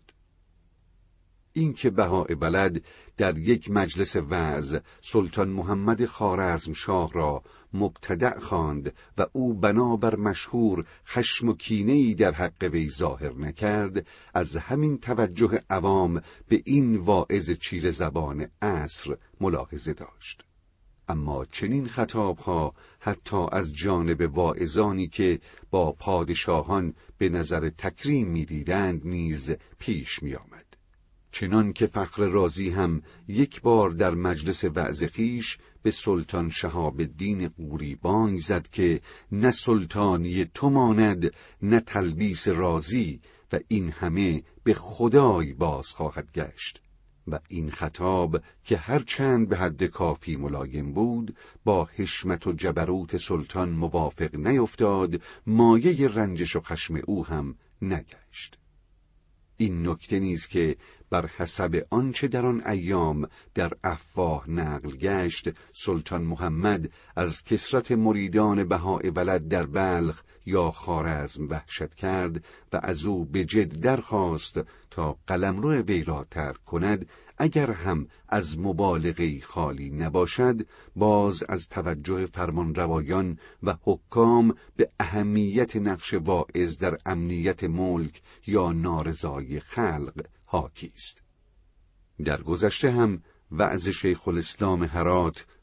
این که بهاءالبلد در یک مجلس وعظ سلطان محمد خوارزمشاه را مبتدع خواند و او بنابر مشهور خشم و کینه‌ای در حق وی ظاهر نکرد، از همین توجه عوام به این واعظ چیره زبان عصر ملاحظه داشت. اما چنین خطابها حتی از جانب واعظانی که با پادشاهان به نظر تکریم می‌دیدند نیز پیش می‌آمد. چنان که فخر رازی هم یک بار در مجلس وعظ خویش به سلطان شهاب الدین غوری بانگ زد که نه سلطانی تو ماند نه تلبیس رازی و این همه به خدای باز خواهد گشت. و این خطاب که هرچند به حد کافی ملایم بود با حشمت و جبروت سلطان موافق نیفتاد، مایه رنجش و خشم او هم نگشت. این نکته نیز که بر حسب آنچه در آن ایام در افواه نقل گشت، سلطان محمد از کثرت مریدان بهاءالبلد در بلخ یا خوارزم وحشت کرد و از او به جد درخواست تا قلمرو وی را ترک کند، اگر هم از مبالغه‌ای خالی نباشد، باز از توجه فرمانروایان و حکام به اهمیت نقش واعظ در امنیت ملک یا نارضایی خلق حاکی است. در گذشته هم وعظ شیخ الاسلام هرات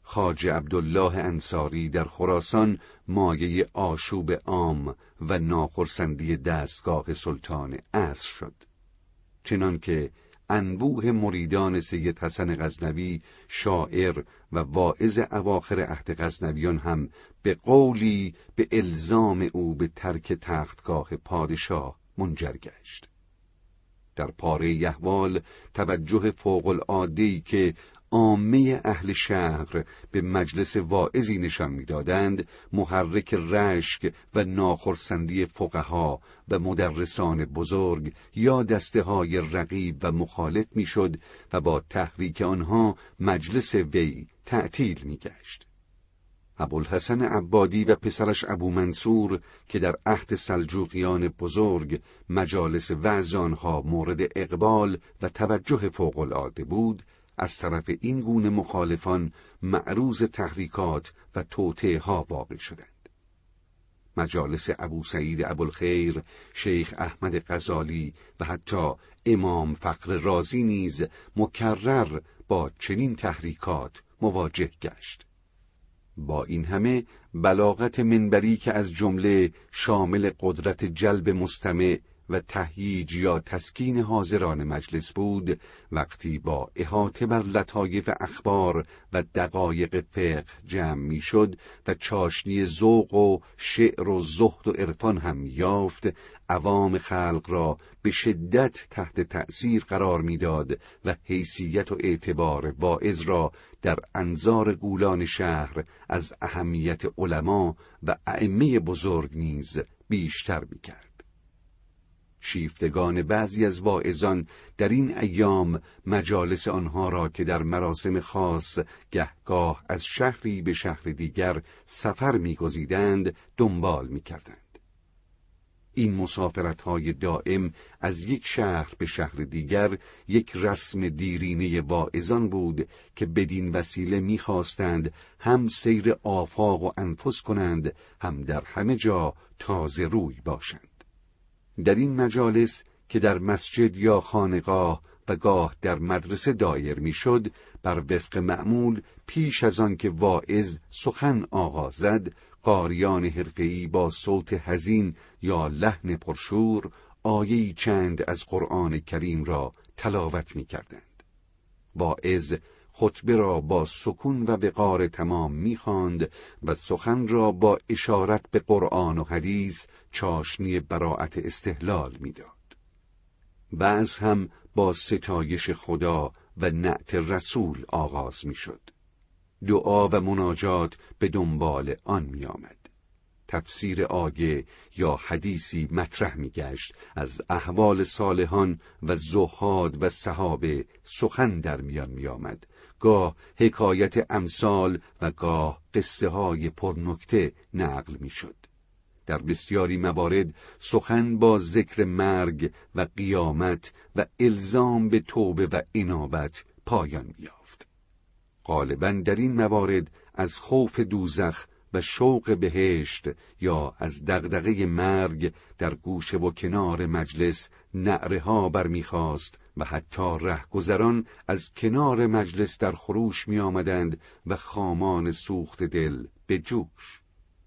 خواجه عبدالله انصاری در خراسان مایه آشوب عام و ناخرسندی دستگاه سلطان عصر شد، چنان که انبوه مریدان سید حسن غزنوی شاعر و واعظ اواخر عهد غزنویان هم به قولی به الزام او به ترک تختگاه پادشاه منجر گشت. در پاره احوال توجه فوق العاده‌ای که عامه اهل شهر به مجلس واعظی نشان می‌دادند، محرک رشک و ناخرسندی فقها و مدرسان بزرگ یا دسته‌های رقیب و مخالف می‌شد و با تحریک آنها مجلس وی تعطیل می‌گشت. ابوالحسن عبادی و پسرش ابو منصور که در عهد سلجوقیان بزرگ مجالس وعظ آنها مورد اقبال و توجه فوق العاده بود، از طرف این گونه مخالفان معروض تحریکات و توطئه‌ها واقع شدند. مجالس ابو سعید ابوالخیر، شیخ احمد غزالی و حتی امام فخر رازی نیز مکرر با چنین تحریکات مواجه گشت. با این همه بلاغت منبری که از جمله شامل قدرت جلب مستمع و تهییج یا تسکین حاضران مجلس بود، وقتی با احاطه بر لطایف اخبار و دقایق فقه جمع می شد و چاشنی ذوق و شعر و زهد و عرفان هم یافت، عوام خلق را به شدت تحت تأثیر قرار میداد و حیثیت و اعتبار واعظ را در انظار گولان شهر از اهمیت علما و ائمه بزرگ نیز بیشتر می‌کرد. شیفتگان بعضی از واعظان در این ایام مجالس آنها را که در مراسم خاص گهگاه از شهری به شهر دیگر سفر می‌گزیدند دنبال می‌کردند. این مسافرت‌های دائم از یک شهر به شهر دیگر یک رسم دیرینه واعظان بود که بدین وسیله می‌خواستند هم سیر آفاق و انفس کنند، هم در همه جا تازه روی باشند. در این مجالس که در مسجد یا خانقاه و گاه در مدرسه دایر میشد، بر وفق معمول پیش از آن که واعظ سخن آغازد، قاریان حرفه‌ای با صوت حزین یا لحن پرشور آیه‌ای چند از قرآن کریم را تلاوت می‌کردند. واعظ خطبه را با سکون و وقار تمام می‌خواند و سخن را با اشارت به قرآن و حدیث چاشنی براءت استحلال می‌داد. بعض هم با ستایش خدا و نعت رسول آغاز می‌شد. دعا و مناجات به دنبال آن می‌آمد. تفسیر آیه یا حدیثی مطرح می‌گشت، از احوال صالحان و زهاد و صحابه سخن در میان می‌آمد، گاه حکایت امثال و گاه قصه های پرنکته نقل می‌شد. در بسیاری موارد سخن با ذکر مرگ و قیامت و الزام به توبه و انابت پایان یافت. غالباً در این موارد از خوف دوزخ و شوق بهشت یا از دغدغه مرگ در گوشه و کنار مجلس نعره ها برمیخاست و حتی رهگذران از کنار مجلس در خروش می آمدند و خامان سوخت دل به جوش.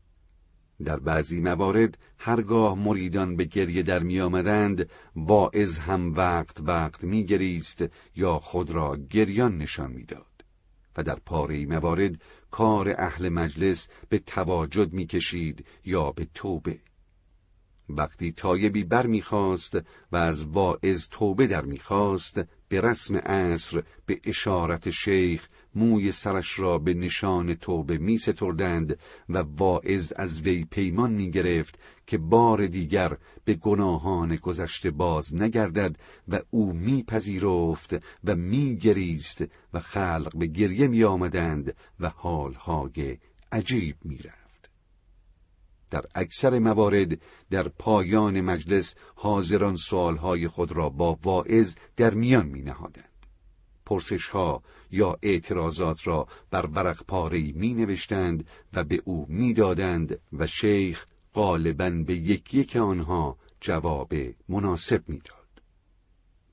در بعضی موارد هرگاه مریدان به گریه در می آمدند، واعظ هم وقت می گریست یا خود را گریان نشان می داد و در پاره موارد کار اهل مجلس به تواجد می کشید یا به توبه. وقتی تایبی بر می خواست و از واعظ توبه در می خواست، به رسم عصر به اشارت شیخ موی سرش را به نشان توبه می ستردند و واعظ از وی پیمان می گرفت که بار دیگر به گناهان گذشته باز نگردد و او می پذیرفت و می گریست و خلق به گریه می آمدند و حالهای عجیب می رفت. در اکثر موارد در پایان مجلس حاضران سوالهای خود را با واعظ در میان می نهادند. پرسش‌ها یا اعتراضات را بر ورق پاره‌ای می‌نوشتند و به او می‌دادند و شیخ غالباً به یک یک آنها جواب مناسب می‌داد.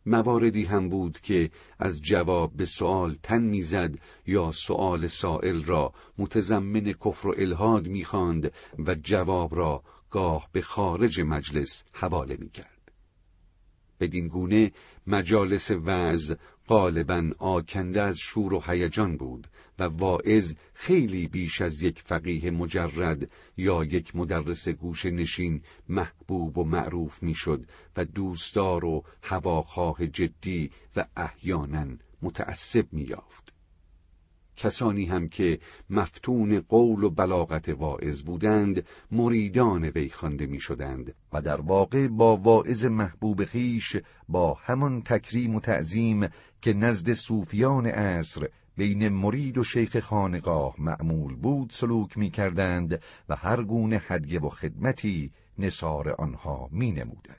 مواردی هم بود که از جواب به سؤال تن میزد یا سؤال سائل را متضمن کفر و الحاد می‌خواند و جواب را گاه به خارج مجلس حواله می‌کرد. بدین گونه مجالس وعظ غالباً آکنده از شور و هیجان بود و واعظ خیلی بیش از یک فقیه مجرد یا یک مدرس گوشه نشین محبوب و معروف میشد و دوستدار و هواخواه جدی و احیانا متعصب میافت. کسانی هم که مفتون قول و بلاغت واعظ بودند مریدان وی خوانده میشدند و در واقع با واعظ محبوب خیش با همان تکریم و تعظیم که نزد صوفیان عصر بین مرید و شیخ خانقاه معمول بود سلوک می کردند و هر گونه هدیه و خدمتی نثار آنها می نمودند.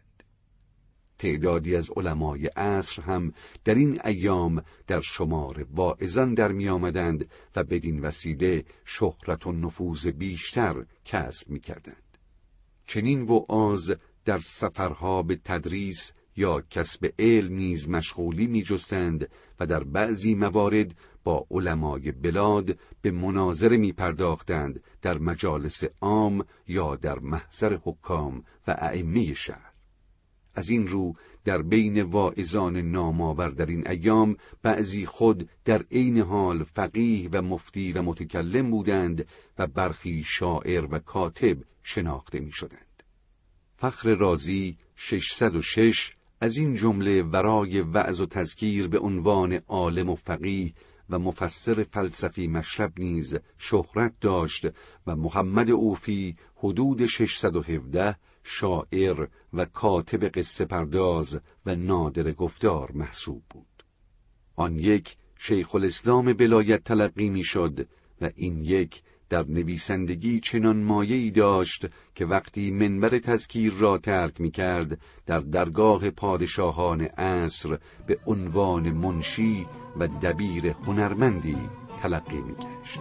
تعدادی از علمای عصر هم در این ایام در شمار واعظان در می آمدند و بدین وسیله شهرت و نفوذ بیشتر کسب می کردند. چنین وعاظ در سفرها به تدریس یا کسب علم نیز مشغولی می جستند و در بعضی موارد با علمای بلاد به مناظره می پرداختند در مجالس عام یا در محضر حکام و ائمه شهر. از این رو در بین واعظان نامآور در این ایام بعضی خود در عین حال فقیه و مفتی و متکلم بودند و برخی شاعر و کاتب شناخته می شدند. فخر رازی 606 از این جمله ورای وعظ و تذکیر به عنوان عالم و فقیه و مفسر فلسفی مشرب نیز شهرت داشت و محمد اوفی حدود 617 شاعر و کاتب قصه پرداز و نادر گفتار محسوب بود. آن یک شیخ الاسلام بلایت تلقی می شد و این یک در نویسندگی چنان مایه‌ای داشت که وقتی منبر تذکیر را ترک می کرد در درگاه پادشاهان عصر به عنوان منشی و دبیر هنرمندی تلقی می گشت.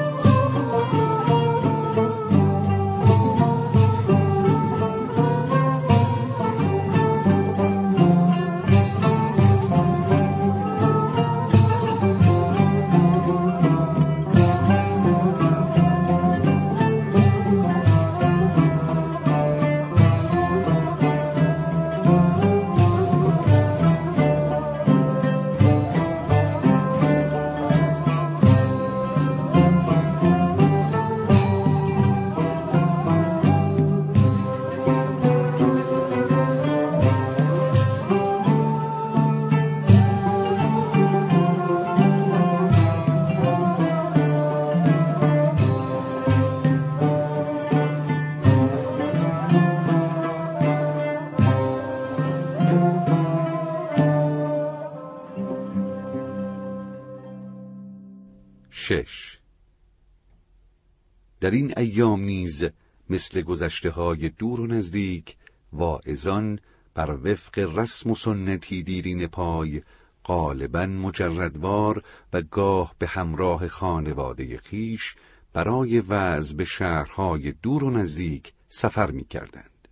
در این ایام نیز مثل گذشته‌های دور و نزدیک واعظان بر وفق رسم و سنتی دیرین پای غالباً مجردوار و گاه به همراه خانواده خیش برای وعظ به شهرهای دور و نزدیک سفر می کردند.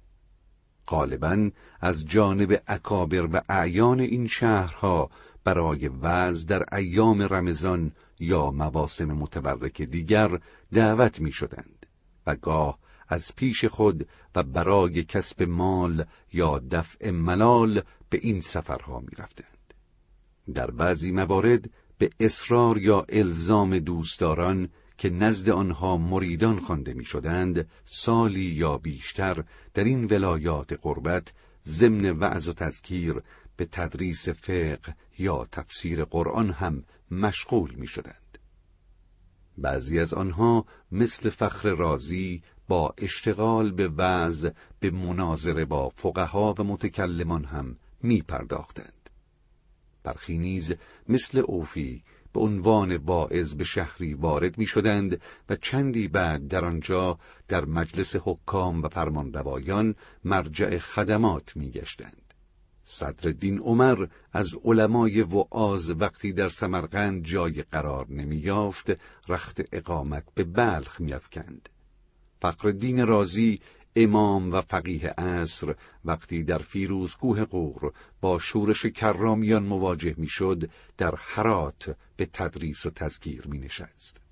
غالباً از جانب اکابر و اعیان این شهرها برای وعظ در ایام رمضان یا مواسم متبرک دیگر دعوت می شدند و گاه از پیش خود و برای کسب مال یا دفع ملال به این سفرها می رفتند. در بعضی موارد به اصرار یا الزام دوستداران که نزد آنها مریدان خوانده می شدند سالی یا بیشتر در این ولایات قربت ضمن وعظ و تذکیر به تدریس فقه یا تفسیر قرآن هم مشغول می شدند. بعضی از آنها مثل فخر رازی با اشتغال به وعظ به مناظره با فقها و متکلمان هم می پرداختند. برخی نیز مثل اوفی به عنوان واعظ به شهری وارد می شدند و چندی بعد در آنجا در مجلس حکام و فرمانروایان مرجع خدمات می گشتند. صدرالدین عمر از علمای وعاظ وقتی در سمرقند جای قرار نمی یافت رخت اقامت به بلخ می افکند. فخرالدین رازی امام و فقیه عصر وقتی در فیروزکوه غور با شورش کرامیان مواجه میشد، در هرات به تدریس و تذکیر می نشست.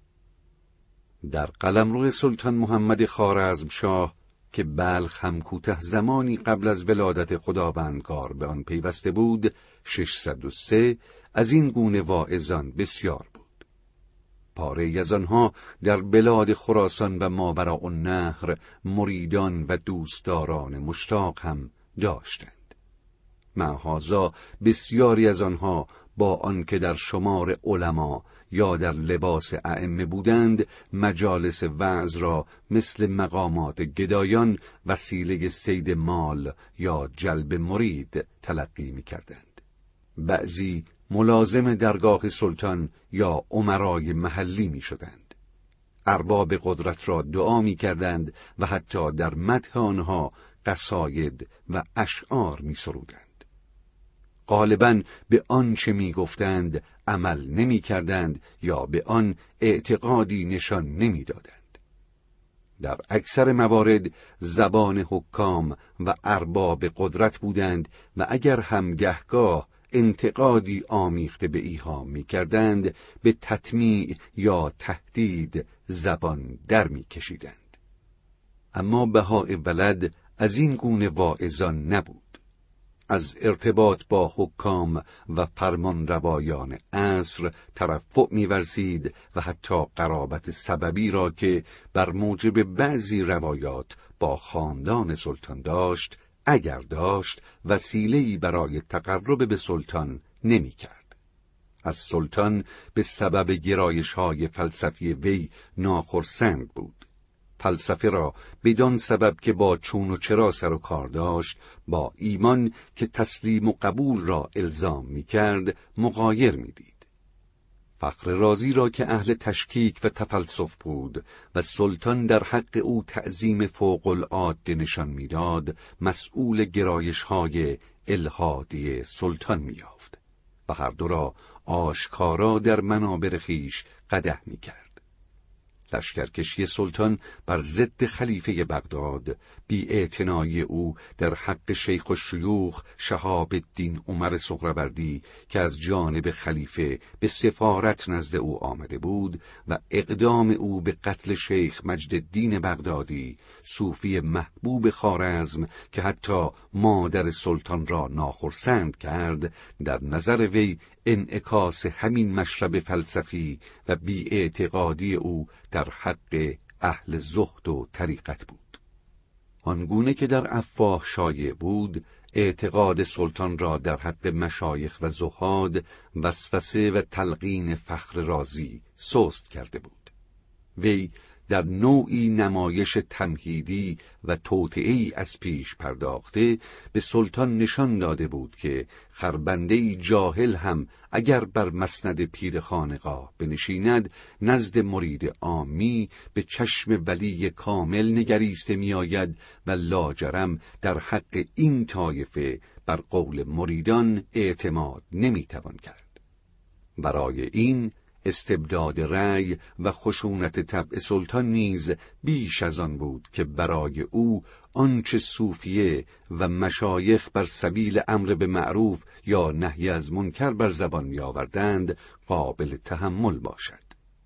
در قلمرو سلطان محمد خوارزمشاه که بلخ هم کوته زمانی قبل از ولادت خداوندگار به آن پیوسته بود، 603 از این گونه واعظان بسیار بود. پاره از آنها در بلاد خراسان و ماوراءالنهر مریدان و دوستداران مشتاق هم داشتند. مع هذا بسیاری از آنها با آنکه در شمار علما یا در لباس ائمه بودند، مجالس وعظ را مثل مقامات گدایان وسیله صید مال یا جلب مرید تلقی می‌کردند. بعضی ملازم درگاه سلطان یا امرای محلی می‌شدند. ارباب قدرت را دعا می‌کردند و حتی در مدح آنها قصاید و اشعار می‌سرودند. غالباً به آنچه می‌گفتند عمل نمی‌کردند یا به آن اعتقادی نشان نمی‌دادند. در اکثر موارد زبان حکام و ارباب قدرت بودند و اگر هم گهگاه انتقادی آمیخته به ایهام می‌کردند، به تطمیع یا تهدید زبان در می‌کشیدند. اما بهاء ولد از این گونه واعظان نبود. از ارتباط با حکام و فرمانروایان عصر ترفع می‌ورزید و حتی قرابت سببی را که بر موجب بعضی روایات با خاندان سلطان داشت، اگر داشت، وسیله‌ای برای تقرب به سلطان نمی‌کرد. از سلطان به سبب گرایش‌های فلسفی وی ناخرسند بود. فلسفه را بدان سبب که با چون و چرا سر و کار داشت، با ایمان که تسلیم و قبول را الزام می‌کرد مغایر می‌دید. فخر رازی را که اهل تشکیک و تفلسف بود و سلطان در حق او تعظیم فوق العاده نشان می‌داد، مسئول گرایش‌های الحادی سلطان می‌یافت و هر دو را آشکارا در منابر خویش قدح می‌کرد. لشکرکشی سلطان بر ضد خلیفه بغداد، بی‌اعتنایی او در حق شیخ الشیوخ شهاب الدین عمر سهروردی که از جانب خلیفه به سفارت نزد او آمده بود و اقدام او به قتل شیخ مجدالدین بغدادی، صوفی محبوب خوارزم که حتی مادر سلطان را ناخرسند کرد، در نظر وی انعکاس همین مشرب فلسفی و بی‌اعتقادی او در حق اهل زهد و طریقت بود. آنگونه که در افواه شایع بود، اعتقاد سلطان را در حق مشایخ و زهاد وسوسه و تلقین فخر رازی سست کرده بود. وی در نوعی نمایش تمهیدی و توطئه‌ای از پیش پرداخته به سلطان نشان داده بود که خربنده‌ای جاهل هم اگر بر مسند پیر خانقاه بنشیند، نزد مرید عامی به چشم ولی کامل نگریسته می‌آید و لاجرم در حق این طایفه بر قول مریدان اعتماد نمی‌توان کرد. برای این استبداد رأی و خشونت طبع سلطان نیز بیش از آن بود که برای او آنچه صوفیه و مشایخ بر سبیل امر به معروف یا نهی از منکر بر زبان می آوردند قابل تحمل باشد.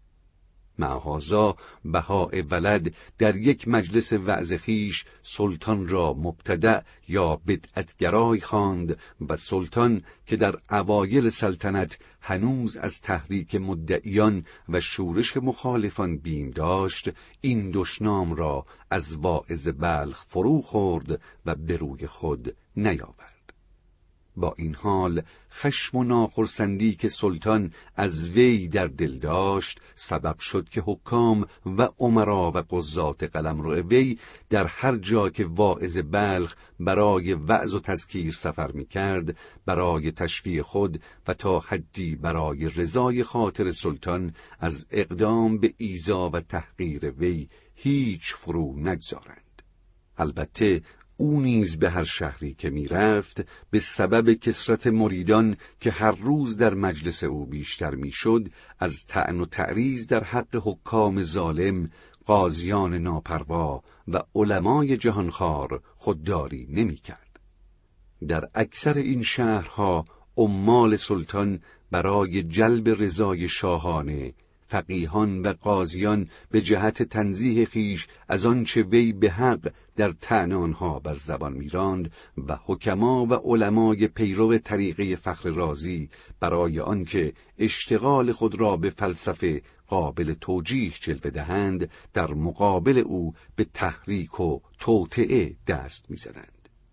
مع هذا بهاء ولد در یک مجلس وعظ خویش سلطان را مبتدع یا بدعتگرای خواند و سلطان که در اوایل سلطنت هنوز از تحریک مدعیان و شورش مخالفان بیم داشت، این دشنام را از واعظ بلخ فرو خورد و به روی خود نیاورد. با این حال خشم و ناخرسندی که سلطان از وی در دل داشت سبب شد که حکام و امرا و قضات قلمرو وی در هر جا که واعظ بلخ برای وعظ و تذکیر سفر می‌کرد، برای تشفیع خود و تا حدی برای رضای خاطر سلطان از اقدام به ایذا و تحقیر وی هیچ فرو نگذارند. البته او نیز به هر شهری که می رفت به سبب کثرت مریدان که هر روز در مجلس او بیشتر می شد، از طعن و تعریض در حق حکام ظالم قاضیان ناپروا و علمای جهانخوار خودداری نمی کرد. در اکثر این شهرها عمال سلطان برای جلب رضای شاهانه، فقیهان و قاضیان به جهت تنزیه خیش از آنچه وی به حق در طعن آنها بر زبان می‌راند و حکما و علمای پیرو طریقه فخر رازی برای آنکه اشتغال خود را به فلسفه قابل توجیه جلوه دهند، در مقابل او به تحریک و توطئه دست می‌زدند.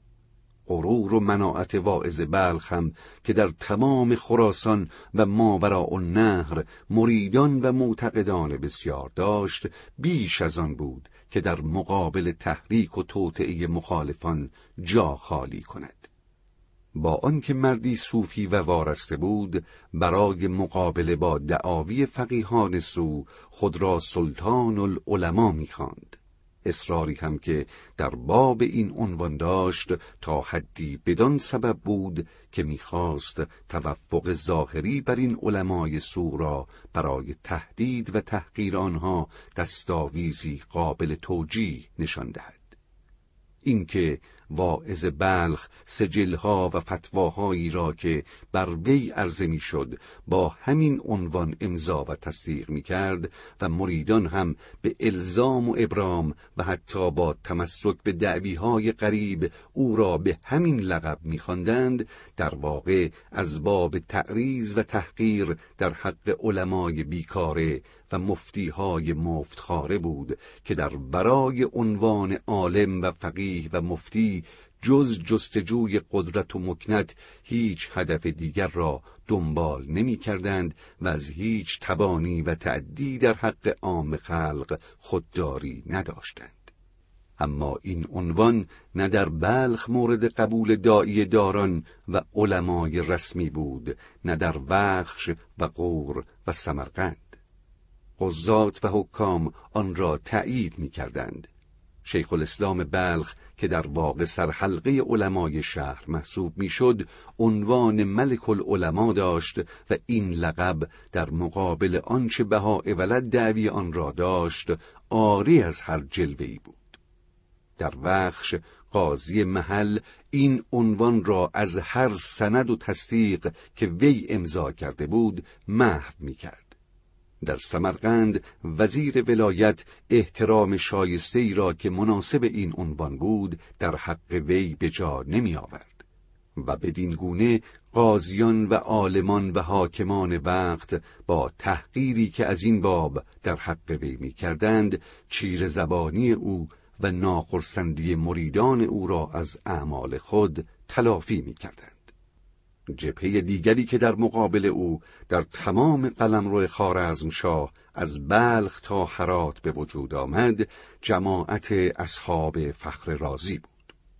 غرور و مناعت واعظ بلخ هم که در تمام خراسان و ماوراءالنهر مریدان و معتقدان بسیار داشت، بیش از آن بود که در مقابل تحریک و توطئه مخالفان جا خالی کند. با آنکه مردی صوفی و وارسته بود، برای مقابله با دعاوی فقیهان سو خود را سلطان العلماء می‌خواند. اصراری هم که در باب این عنوان داشت تا حدی بدان سبب بود که می‌خواست توفق ظاهری بر این علمای سو را برای تهدید و تحقیر آنها دستاویزی قابل توجیه نشان دهد. اینکه واعظ بلخ سجلها و فتواهایی را که بر وی عرضه می‌شد با همین عنوان امضا و تصدیق می‌کرد و مریدان هم به الزام و ابرام و حتی با تمسک به دعوی‌های غریب او را به همین لقب می‌خواندند، در واقع از باب تعریض و تحقیر در حق علمای بیکاره و مفتیهای مفتخاره بود که در برای عنوان عالم و فقیه و مفتی جز جستجوی قدرت و مکنت هیچ هدف دیگر را دنبال نمی کردند و از هیچ تبانی و تعدی در حق عام خلق خودداری نداشتند. اما این عنوان نه در بلخ مورد قبول داعیه داران و علمای رسمی بود، نه در وخش و غور و سمرقند. قضات و حکام آن را تأیید می کردند. شیخ الاسلام بلخ که در واقع سرحلقه علمای شهر محسوب می شد، عنوان ملک العلماء داشت و این لقب در مقابل آنچه بهاء ولد دعوی آن را داشت عاری از هر جلوه‌ای بود. در وخش قاضی محل این عنوان را از هر سند و تصدیق که وی امضا کرده بود محو می کرد. در سمرقند وزیر ولایت احترام شایسته‌ای را که مناسب این عنوان بود در حق وی به جا نمی آورد و بدین گونه قاضیان و عالمان و حاکمان وقت با تحقیری که از این باب در حق وی می کردند، چیره زبانی او و ناخرسندی مریدان او را از اعمال خود تلافی می کردند. جبهه دیگری که در مقابل او در تمام قلمرو خوارزمشاه از بلخ تا هرات به وجود آمد، جماعت اصحاب فخر رازی بود.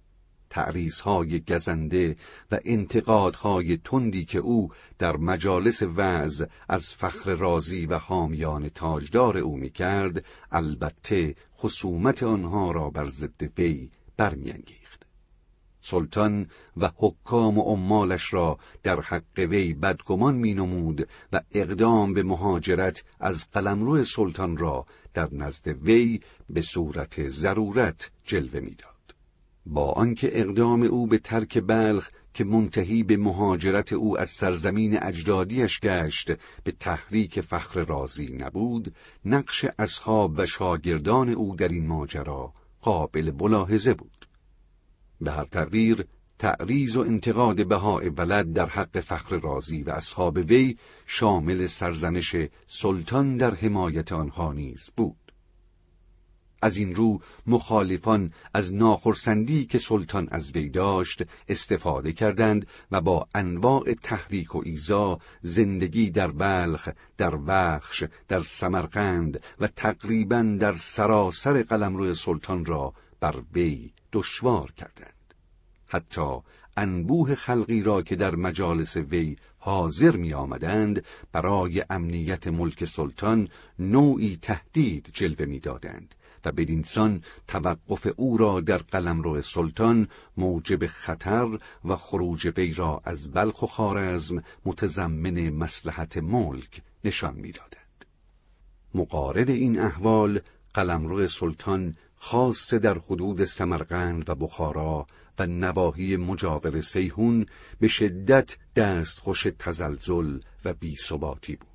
تعریض‌های گزنده و انتقادهای تندی که او در مجالس وعظ از فخر رازی و حامیان تاجدار او می‌کرد، البته خصومت آنها را بر ضد وی برمی‌انگیخت. سلطان و حکام و عمالش را در حق وی بدگمان می‌نمود و اقدام به مهاجرت از قلمرو سلطان را در نزد وی به صورت ضرورت جلوه می‌داد. با آنکه اقدام او به ترک بلخ که منتهی به مهاجرت او از سرزمین اجدادیش گشت به تحریک فخر رازی نبود، نقش اصحاب و شاگردان او در این ماجرا قابل ملاحظه بود. به هر تقدیر تعریض و انتقاد بهاء ولد در حق فخر رازی و اصحاب وی شامل سرزنش سلطان در حمایت آنها نیز بود. از این رو مخالفان از ناخرسندی که سلطان از وی داشت استفاده کردند و با انواع تحریک و ایذا زندگی در بلخ، در وخش، در سمرقند و تقریباً در سراسر قلمرو سلطان را بر وی دشوار کردند. حتی انبوه خلقی را که در مجالس وی حاضر می آمدند برای امنیت ملک سلطان نوعی تهدید جلوه می دادند و بدینسان توقف او را در قلمرو سلطان موجب خطر و خروج وی را از بلخ و خوارزم متضمن مصلحت ملک نشان می دادند. مقارن این احوال قلمرو سلطان خاصه در حدود سمرقند و بخارا و نواحی مجاور سیحون به شدت دستخوش تزلزل و بی‌ثباتی بود.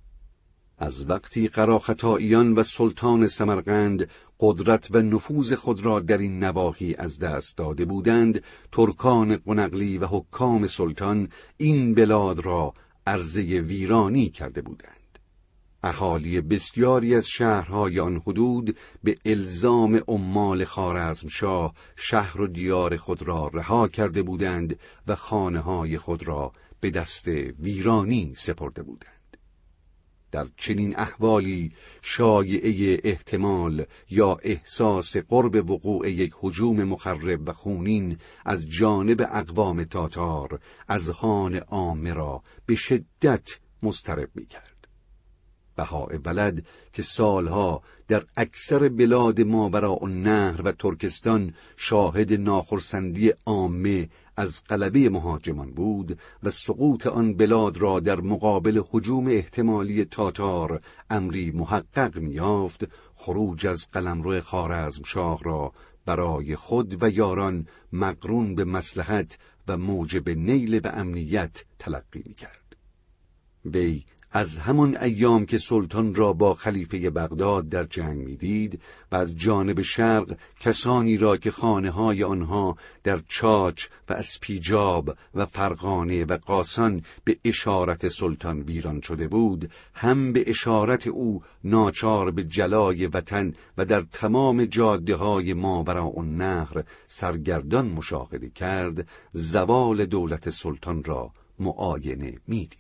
از وقتی قراختائیان و سلطان سمرقند قدرت و نفوذ خود را در این نواحی از دست داده بودند، ترکان قنقلی و حکام سلطان این بلاد را عرضه ویرانی کرده بودند. اهالی بسیاری از شهرهای آن حدود به الزام عمال خوارزمشاه شهر و دیار خود را رها کرده بودند و خانه‌های خود را به دست ویرانی سپرده بودند. در چنین احوالی شایعه احتمال یا احساس قرب وقوع یک هجوم مخرب و خونین از جانب اقوام تاتار اذهان عامه را به شدت مضطرب می‌کرد. بهاءالولد که سالها در اکثر بلاد ماوراءالنهر و ترکستان شاهد ناخرسندی عامه از غلبه مهاجمان بود و سقوط آن بلاد را در مقابل هجوم احتمالی تاتار امری محقق می‌یافت، خروج از قلمرو خوارزمشاه را برای خود و یاران مقرون به مصلحت و موجب نیل به امنیت تلقی می‌کرد. وی از همان ایام که سلطان را با خلیفه بغداد در جنگ می‌دید و از جانب شرق کسانی را که خانه‌های آنها در چاچ و اسپیجاب و فرغانه و قاسان به اشارت سلطان ویران شده بود، هم به اشارت او ناچار به جلای وطن و در تمام جاده‌های ماوراءالنهر سرگردان مشاهده کرد، زوال دولت سلطان را معاینه می‌دید.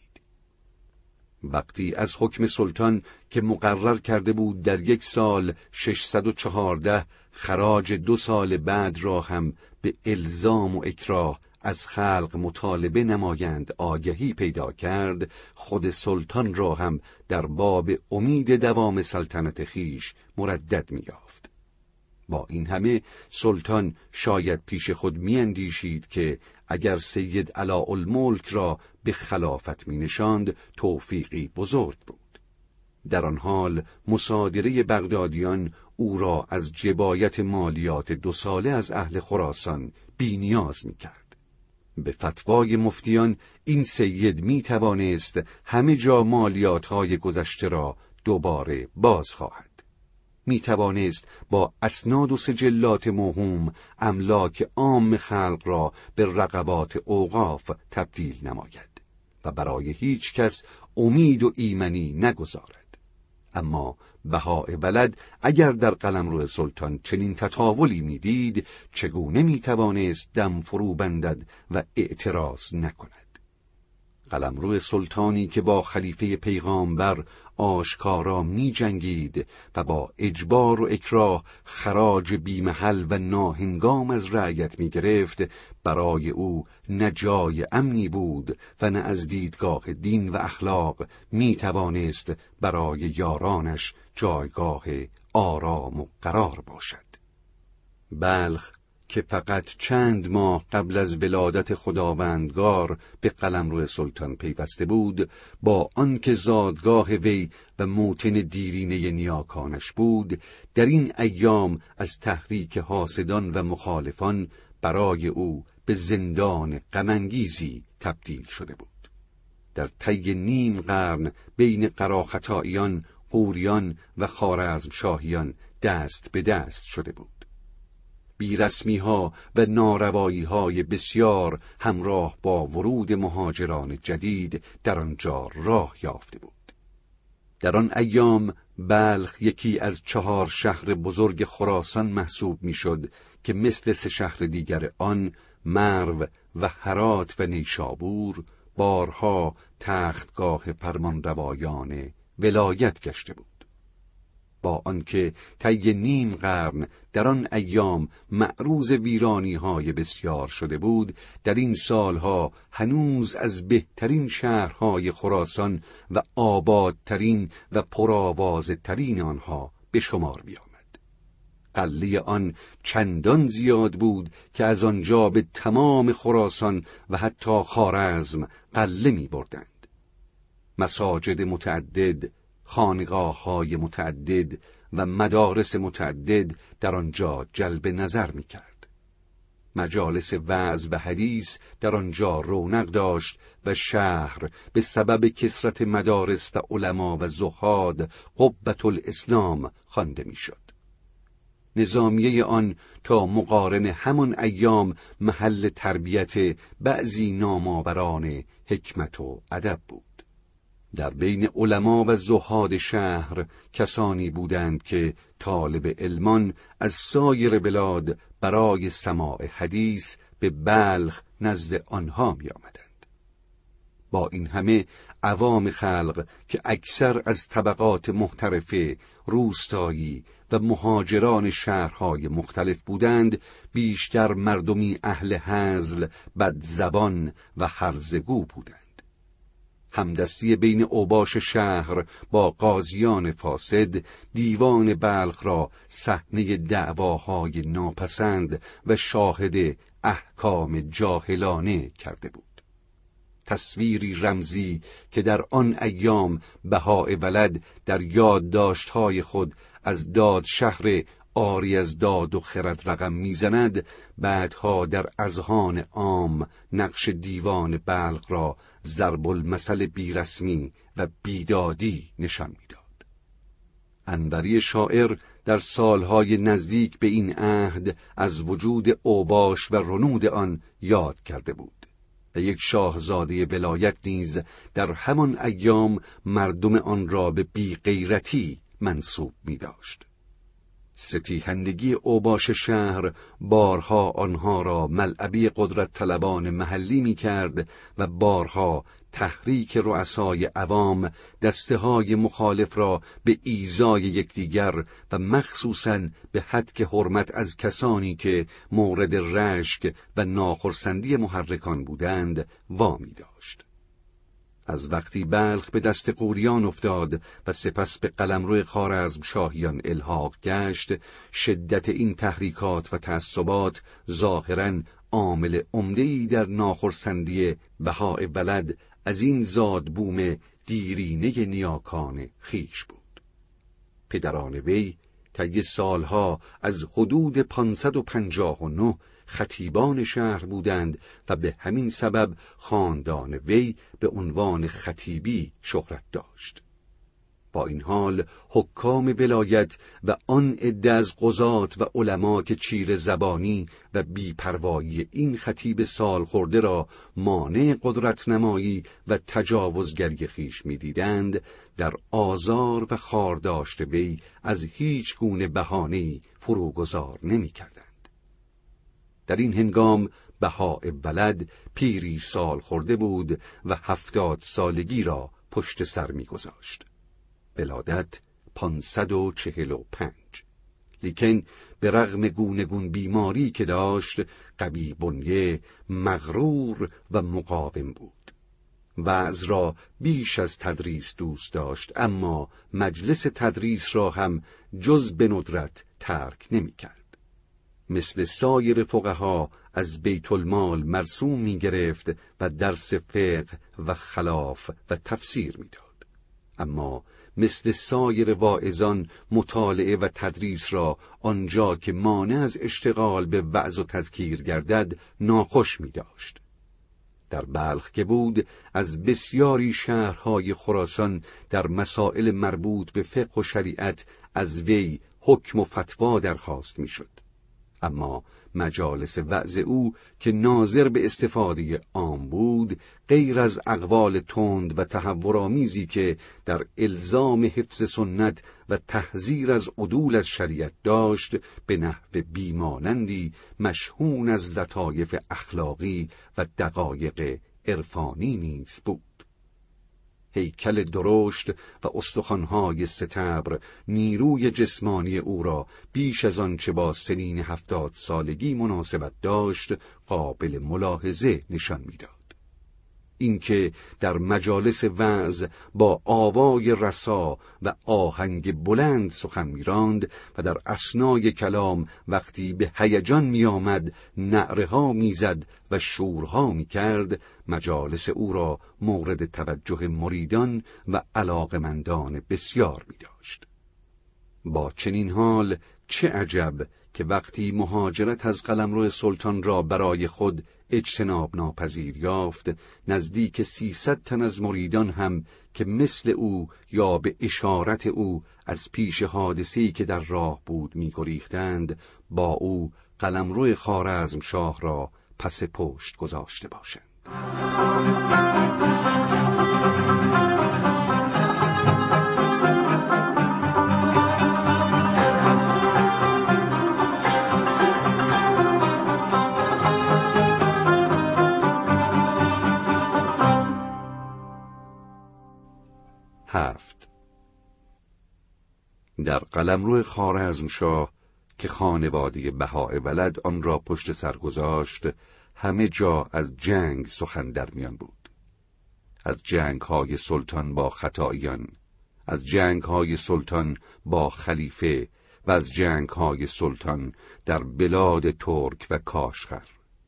وقتی از حکم سلطان که مقرر کرده بود در 1 سال 614 خراج 2 سال بعد را هم به الزام و اکراه از خلق مطالبه نمایند آگهی پیدا کرد، خود سلطان را هم در باب امید دوام سلطنت خیش مردد می‌یافت. با این همه سلطان شاید پیش خود می‌اندیشید که اگر سید علاءالملک را به خلافت می‌نشاند توفیقی بزرگ بود. در آن حال مصادره بغدادیان او را از جبایت مالیات 2 ساله از اهل خراسان بی‌نیاز می‌کرد. به فتوای مفتیان این سید می‌توانست همه جا مالیات‌های گذشته را دوباره باز خواهد. می‌توانست با اسناد و سجلات موهوم املاک عام خلق را به رقبات اوقاف تبدیل نماید و برای هیچ کس امید و ایمنی نگذارد. اما بهاءالولد اگر در قلمرو سلطان چنین تطاولی می‌دید، چگونه می‌توانست دم فرو بندد و اعتراض نکند؟ قلمرو سلطانی که با خلیفه پیغامبر آشکارا می جنگید و با اجبار و اکراه خراج بیمحل و ناهنگام از رعیت می گرفت، برای او نه جای امنی بود و نه از دیدگاه دین و اخلاق می توانست برای یارانش جایگاه آرام و قرار باشد. بلخ که فقط چند ماه قبل از ولادت خداوندگار به قلمرو سلطان پیوسته بود، با آنکه زادگاه وی و موطن دیرینه نیاکانش بود، در این ایام از تحریک حاسدان و مخالفان برای او به زندان غم‌انگیزی تبدیل شده بود. در طی نیم قرن بین قراختائیان، غوریان و خوارزمشاهیان دست به دست شده بود. بیرسمی‌ها و ناروایی‌های بسیار همراه با ورود مهاجران جدید در آنجا راه یافته بود. در آن ایام بلخ یکی از 4 شهر بزرگ خراسان محسوب می‌شد که مثل 3 شهر دیگر آن، مرو و هرات و نیشابور، بارها تختگاه فرمانروایان ولایت گشته بود. با آنکه طی نیم قرن در آن ایام معروض ویرانی‌های بسیار شده بود، در این سالها هنوز از بهترین شهرهای خراسان و آبادترین و پرآوازترین آنها به شمار می‌آمد. قله آن چندان زیاد بود که از آنجا به تمام خراسان و حتی خوارزم قله می‌بردند. مساجد متعدد، خانقاه‌های متعدد و مدارس متعدد در آنجا جلب نظر می‌کرد. مجالس وعظ و حدیث در آنجا رونق داشت و شهر به سبب کثرت مدارس و علما و زهاد قبة الاسلام خوانده می‌شد. نظامیه آن تا مقارن همان ایام محل تربیت بعضی نامآوران حکمت و ادب بود. در بین علما و زهاد شهر کسانی بودند که طالب علمان از سایر بلاد برای سماع حدیث به بلخ نزد آنها می آمدند. با این همه عوام خلق که اکثر از طبقات محترفه، روستایی و مهاجران شهرهای مختلف بودند، بیشتر مردمی اهل هزل، بدزبان و هرزگو بودند. همدستی بین اوباش شهر با قاضیان فاسد دیوان بلخ را صحنه دعواهای ناپسند و شاهد احکام جاهلانه کرده بود. تصویری رمزی که در آن ایام بهاء ولد در یادداشت‌های خود از داد شهر آری از داد و خرد رقم میزند، بعدها در اذهان عام نقش دیوان بلخ را ضرب المثل بیرسمی و بیدادی نشان میداد. انوری شاعر در سالهای نزدیک به این عهد از وجود اوباش و رنود آن یاد کرده بود و یک شاهزاده ولایت نیز در همان ایام مردم آن را به بیغیرتی منسوب می داشت. ستیهندگی اوباش شهر بارها آنها را ملعبی قدرت طلبان محلی می کرد و بارها تحریک رؤسای عوام دسته‌های مخالف را به ایذای یکدیگر و مخصوصاً به هتک حرمت از کسانی که مورد رشک و ناخرسندی محرکان بودند وامی داشت. از وقتی بلخ به دست غوریان افتاد و سپس به قلمرو خوارزمشاهیان الحاق گشت، شدت این تحریکات و تعصبات ظاهراً عامل عمده‌ای در ناخرسندی بهاء ولد از این زادبوم دیرینه نیاکان خیش بود. پدران وی طی سالها از حدود 559 خطیبان شهر بودند و به همین سبب خاندان وی به عنوان خطیبی شهرت داشت. با این حال حکام ولایت و آن عده از قضات و علما که چیره زبانی و بی‌پروایی این خطیب سال خورده را مانع قدرت نمایی و تجاوزگری خویش می‌دیدند، در آزار و خارداشت وی از هیچ گونه بهانه‌ای فروگذار نمی‌کردند. در این هنگام بهاء ولد پیری سال خورده بود و 70 سالگی را پشت سر می‌گذاشت. ولادت 545. لیکن به رغم گونه بیماری که داشت، قوی بنیه، مغرور و مقاوم بود. وعظ را بیش از تدریس دوست داشت، اما مجلس تدریس را هم جز به ندرت ترک نمی‌کرد. مثل سایر فقها از بیت المال مرسوم می‌گرفت و درس فقه و خلاف و تفسیر می‌داد. اما مثل سایر واعظان مطالعه و تدریس را آنجا که مانع از اشتغال به وعظ و تذکیر گردد ناخوش می‌داشت. در بلخ که بود، از بسیاری شهرهای خراسان در مسائل مربوط به فقه و شریعت از وی حکم و فتوا درخواست می‌شد. اما مجالس وعظ او که ناظر به استفاده عام بود، غیر از اقوال تند و تهورآمیزی که در الزام حفظ سنت و تحذیر از عدول از شریعت داشت، به نحو بیمانندی مشحون از لطایف اخلاقی و دقایق عرفانی نیز بود. هیکل درشت و استخوان‌های ستبر نیروی جسمانی او را بیش از آن چه با سنین 70 سالگی مناسبت داشت قابل ملاحظه نشان می‌داد. اینکه در مجالس وعظ با آوای رسا و آهنگ بلند سخن می‌راند و در اثنای کلام وقتی به هیجان می‌آمد نعره‌ها می‌زد و شورها می‌کرد، مجالس او را مورد توجه مریدان و علاقمندان بسیار می‌داشت. با چنین حال چه عجب که وقتی مهاجرت از قلمرو سلطان را برای خود اجتناب ناپذیر یافت، نزدیک 300 تن از مریدان هم که مثل او یا به اشارت او از پیش حادثه‌ای که در راه بود می‌گریختند، با او قلمرو خوارزمشاه را پس پشت گذاشته باشند. در قلمرو خوارزمشاه که خانواده بهاءولد آن را پشت سر گذاشت، همه جا از جنگ سخن در میان بود. از جنگ‌های سلطان با ختائیان، از جنگ‌های سلطان با خلیفه و از جنگ‌های سلطان در بلاد ترک و کاشغر.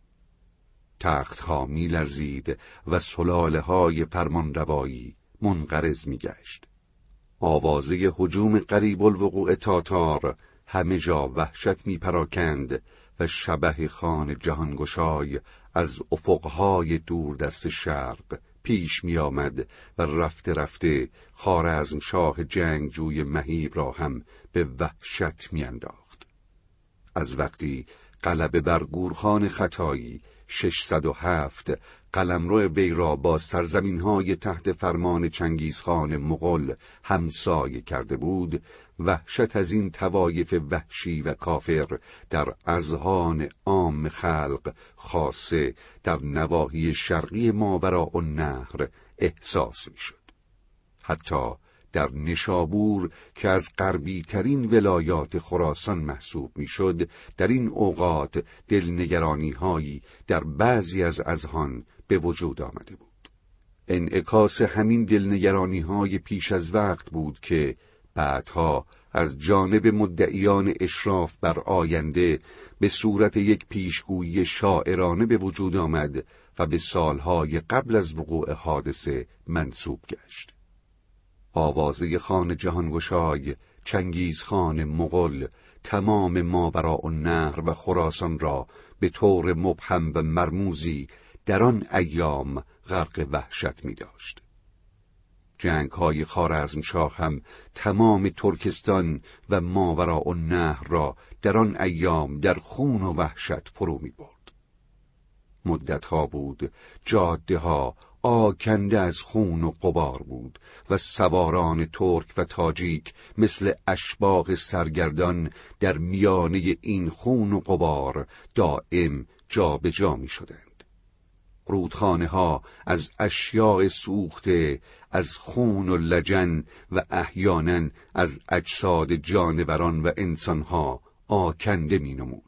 تخت‌ها می‌لرزید و سلاله‌های فرمانروایی منقرض می‌گشت. آوازه هجوم قریب الوقوع تاتار همه جا وحشت می‌پراکند و شبح خان جهانگشای از افقهای دوردست شرق پیش می‌آمد و رفته رفته خوارزمشاه جنگجوی مهیب را هم به وحشت می‌انداخت. از وقتی غلبه بر گورخان ختایی 607 قلمرو وی را با سرزمین‌های تحت فرمان چنگیزخان مغول همسایه کرده بود، وحشت از این طوایف وحشی و کافر در اذهان عام خلق، خاصه در نواحی شرقی ماوراءالنهر احساس می‌شد. حتی در نشابور که از غربی ترین ولایات خراسان محسوب میشد، در این اوقات دلنگرانی هایی در بعضی از اذهان به وجود آمده بود. انعکاس همین دلنگرانی های پیش از وقت بود که بعدها از جانب مدعیان اشراف بر آینده به صورت یک پیشگویی شاعرانه به وجود آمد و به سالهای قبل از وقوع حادثه منسوب گشت. آوازه خان جهانگشای چنگیزخان مغول تمام ماوراءالنهر و خراسان را به طور مبهم و مرموزی در آن ایام غرق وحشت می داشت. جنگ‌های خوارزمشاه هم تمام ترکستان و ماوراءالنهر را در آن ایام در خون و وحشت فرو می برد. مدتها بود جاده‌ها آکنده از خون و غبار بود و سواران ترک و تاجیک مثل اشباح سرگردان در میانه این خون و غبار دائم جا به جا می شدند. رودخانه ها از اشیاء سوخته، از خون و لجن و احیانا از اجساد جانوران و انسانها آکنده می نمود.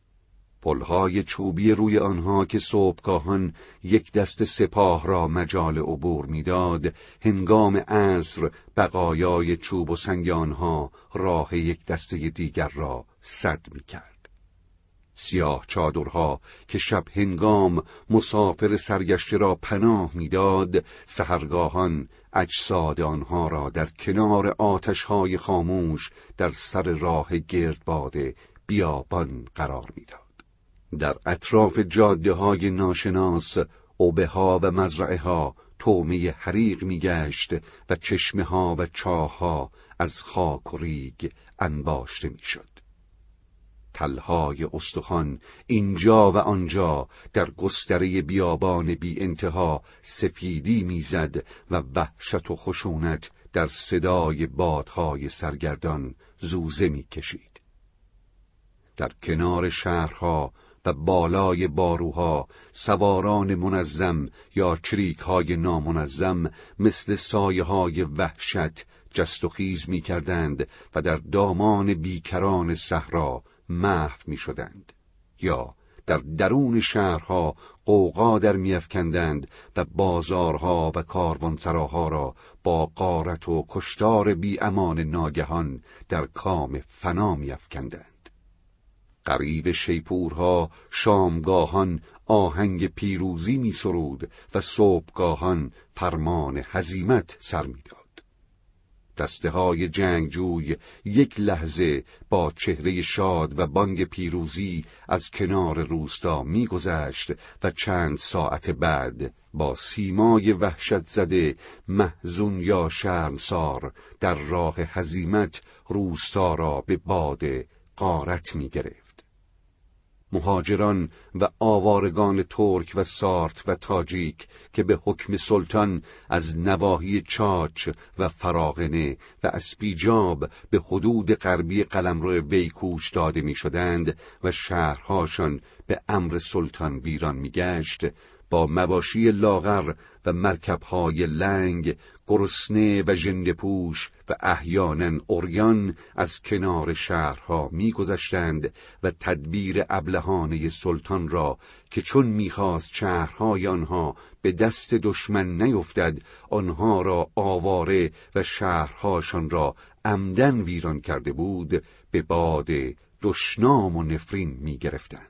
پلهای چوبی روی آنها که صبحگاهان یک دست سپاه را مجال عبور میداد، هنگام عصر بقایای چوب و سنگ آنها راه یک دسته دیگر را سد میکرد. سیاه چادرها که شب هنگام مسافر سرگشته را پناه میداد، سحرگاهان اجساد آنها را در کنار آتشهای خاموش در سر راه گردباد بیابان قرار میداد. در اطراف جاده‌های ناشناس، اوبه‌ها و مزرعه‌ها طعمه حریق می‌گشت و چشمه‌ها و چاه‌ها از خاک و ریگ انباشته می‌شد. تلهای استخوان اینجا و آنجا در گستره بیابان بی انتها سفیدی می‌زد و وحشت و خشونت در صدای بادهای سرگردان زوزه می‌کشید. در کنار شهرها و بالای باروها سواران منظم یا چریک‌های نامنظم مثل سایه‌های وحشت جست و خیز می‌کردند و در دامان بیکران صحرا محو می‌شدند، یا در درون شهرها غوغا در می‌افکندند و بازارها و کاروانسراها را با غارت و کشتار بی امان ناگهان در کام فنا می‌افکندند. قریب شیپورها شامگاهان آهنگ پیروزی می سرود و صبحگاهان فرمان هزیمت سر می داد. دسته‌های جنگجوی یک لحظه با چهره شاد و بانگ پیروزی از کنار روستا می‌گذشت و چند ساعت بعد با سیمای وحشت زده، محزون یا شرمسار، در راه هزیمت روستا را به باد غارت می‌گرفت. مهاجران و آوارگان ترک و سارت و تاجیک که به حکم سلطان از نواحی چاچ و فراغنه و اسپیجاب به حدود غربی قلمرو وی کوچ داده می شدند و شهرهاشان به امر سلطان ویران می گشت، با مواشی لاغر و مرکبهای لنگ، گرسنه و ژنده‌پوش و احیانا عریان از کنار شهرها می‌گذشتند و تدبیر ابلهانه سلطان را که چون می‌خواست شهرهای آنها به دست دشمن نیفتد، آنها را آواره و شهرهاشان را عمدن ویران کرده بود، به باد دشنام و نفرین می‌گرفتند.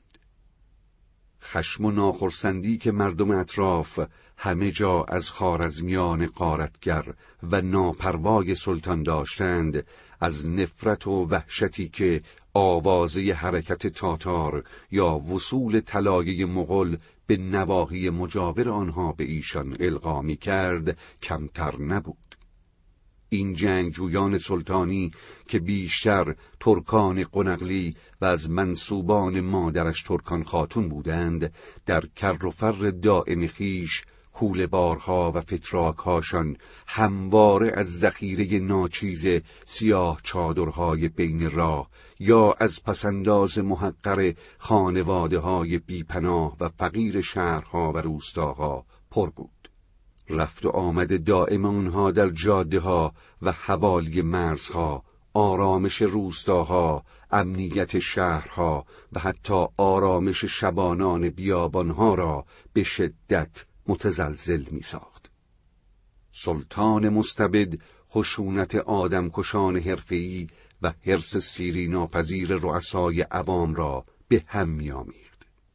خشم و ناخرسندی که مردم اطراف همه جا از خوارزمیان غارتگر و ناپروای سلطان داشتند، از نفرت و وحشتی که آوازه حرکت تاتار یا وصول طلایه مغول به نواحی مجاور آنها به ایشان القا می کرد کمتر نبود. این جنگجویان سلطانی که بیشتر ترکان قنقلی و از منسوبان مادرش ترکان خاتون بودند، در کر و فر دائم خیش کوله‌بارها و فتراک‌هاشان همواره از ذخیره ناچیز سیاه چادرهای بین راه یا از پسنداز محقر خانواده‌های بیپناه و فقیر شهرها و روستاها پر بود. رفت و آمد دائم آنها در جاده‌ها و حوالی مرزها، آرامش روستاها، امنیت شهرها و حتی آرامش شبانان بیابانها را به شدت متزلزل می ساخت. سلطان مستبد خشونت آدمکشان حرفه‌ای و حرص سیری ناپذیر رؤسای عوام را به هم می آمیخت.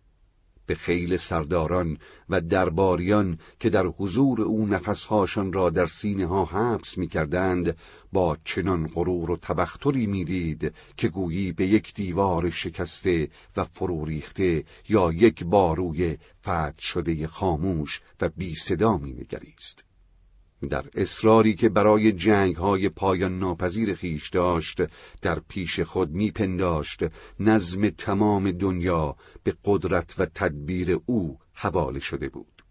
به خیل سرداران و درباریان که در حضور او نفسهاشان را در سینه ها حبس می کردند، با چنان غرور و تبختری می دید که گویی به یک دیوار شکسته و فرو ریخته یا یک باروی فتح شده خاموش و بی صدا می نگریست. در اصراری که برای جنگ‌های پایان ناپذیر خیش داشت، در پیش خود می‌پنداشت نظم تمام دنیا به قدرت و تدبیر او حواله شده بود.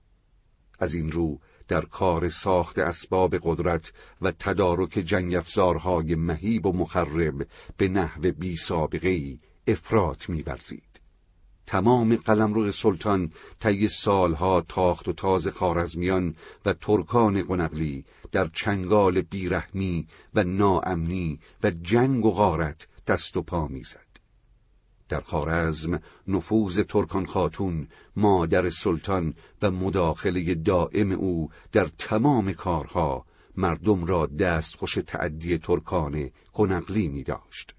از این رو در کار ساخت اسباب قدرت و تدارک جنگ افزارهای مهیب و مخرب به نحو بی سابقه‌ای افراط می‌ورزید. تمام قلمرو سلطان طی سالها تاخت و تاز خوارزمیان و ترکان قنقلی در چنگال بیرحمی و ناامنی و جنگ و غارت دست و پا میزد. در خوارزم نفوذ ترکان خاتون، مادر سلطان، و مداخله دائم او در تمام کارها مردم را دستخوش تعدی ترکان قنقلی می داشت.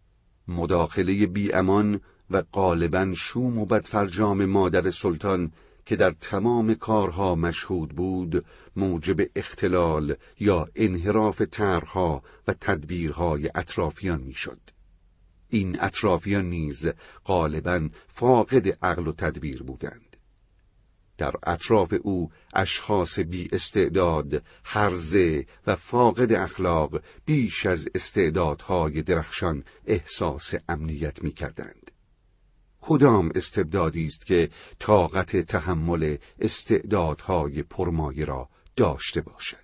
مداخله بی امان و غالباً شوم و بدفرجام مادر سلطان که در تمام کارها مشهود بود، موجب اختلال یا انحراف طرح‌ها و تدبیرهای اطرافیان میشد. این اطرافیان نیز غالباً فاقد عقل و تدبیر بودند. در اطراف او اشخاص بی استعداد، هرزه و فاقد اخلاق بیش از استعدادهای درخشان احساس امنیت می‌کردند. کدام استبدادی است که طاقت تحمل استعدادهای پرمایه را داشته باشد؟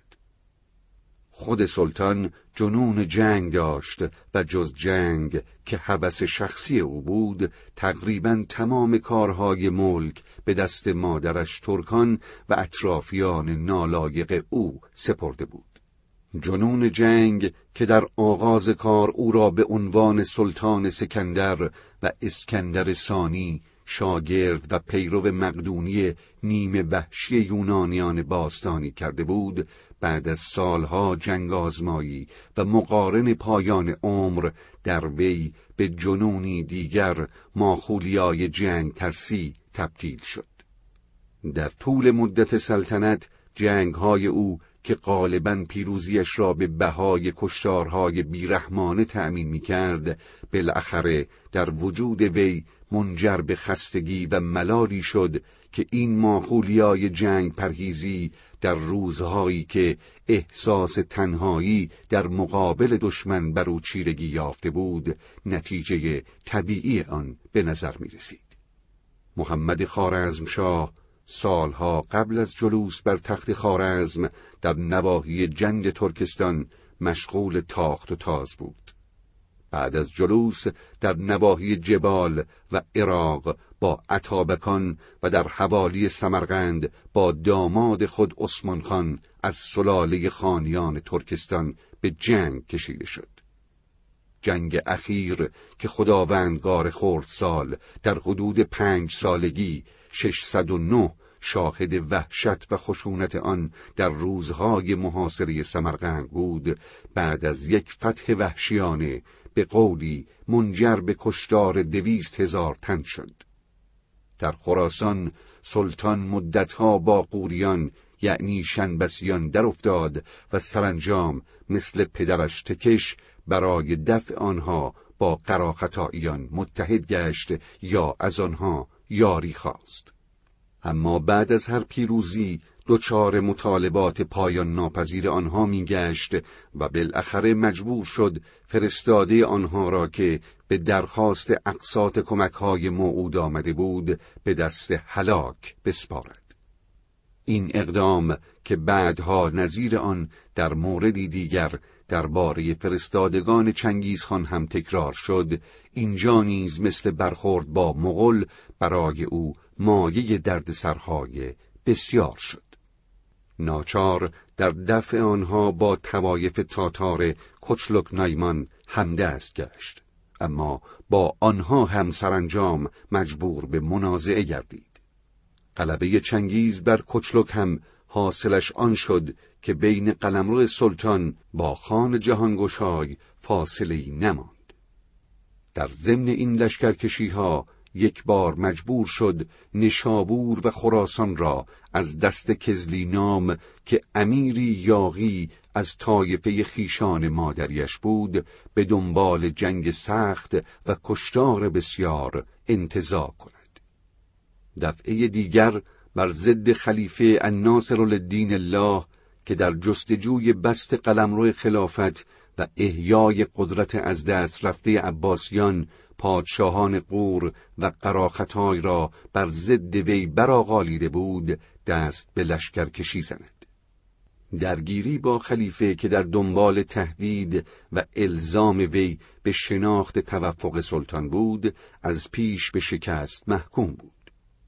خود سلطان جنون جنگ داشت و جز جنگ که هوس شخصی او بود، تقریباً تمام کارهای ملک به دست مادرش ترکان و اطرافیان نالایق او سپرده بود. جنون جنگ که در آغاز کار او را به عنوان سلطان سکندر و اسکندر ثانی شاگرد و پیرو مقدونی نیمه وحشی یونانیان باستانی کرده بود، بعد از سالها جنگ آزمایی و مقارن پایان عمر در وی به جنونی دیگر، ماخولیای جنگ ترسی، تبدیل شد. در طول مدت سلطنت جنگ‌های او که غالباً پیروزیش را به بهای کشتارهای بیرحمانه تأمین می‌کرد، بالاخره در وجود وی منجر به خستگی و ملالی شد که این ماخولیای جنگ پرهیزی در روزهایی که احساس تنهایی در مقابل دشمن بر او چیرگی یافته بود، نتیجه طبیعی آن به نظر می رسید. محمد خوارزمشاه سالها قبل از جلوس بر تخت خوارزم در نواحی جنگ ترکستان مشغول تاخت و تاز بود. بعد از جلوس در نواحی جبال و عراق با اتابکان و در حوالی سمرقند با داماد خود عثمان خان از سلاله خانیان ترکستان به جنگ کشیده شد. جنگ اخیر که خداوندگار خردسال در حدود 5 سالگی 609 شاهد وحشت و خشونت آن در روزهای محاصره سمرقند بود، بعد از یک فتح وحشیانه به قولی منجر به کشتار 200,000 تن شد. در خراسان سلطان مدتها با غوریان یعنی شنبسیان در افتاد و سرانجام مثل پدرش تکش برای دفع آنها با قراختائیان متحد گشت یا از آنها یاری خواست. اما بعد از هر پیروزی دچار مطالبات پایان ناپذیر آنها می‌گشت و بالاخره مجبور شد فرستاده آنها را که به درخواست اقساط کمک‌های موعود آمده بود به دست هلاک بسپارد. این اقدام که بعدها نظیر آن در موردی دیگر درباره فرستادگان چنگیزخان هم تکرار شد، اینجا نیز مثل برخورد با مغول برای او مایه دردسرهای بسیار شد. ناچار در دفع آنها با طوایف تاتار کوچلوک نایمان همدست گشت، اما با آنها هم سرانجام مجبور به منازعه گردید. غلبه چنگیز بر کوچلوک هم حاصلش آن شد که بین قلمرو سلطان با خان جهانگشای فاصله‌ای نماند. در ضمن این لشکرکشی‌ها یک بار مجبور شد نشابور و خراسان را از دست کزلی نام که امیری یاغی از طایفه خیشان مادریش بود به دنبال جنگ سخت و کشتار بسیار انتزاع کند. دفعه دیگر بر ضد خلیفه الناصرالدین الله که در جستجوی بسط قلمرو خلافت و احیای قدرت از دست رفته عباسیان پادشاهان غور و قراختای را بر ضد وی برآغالیده بود، دست به لشکرکشی زند. درگیری با خلیفه که در دنبال تهدید و الزام وی به شناخت توافق سلطان بود، از پیش به شکست محکوم بود.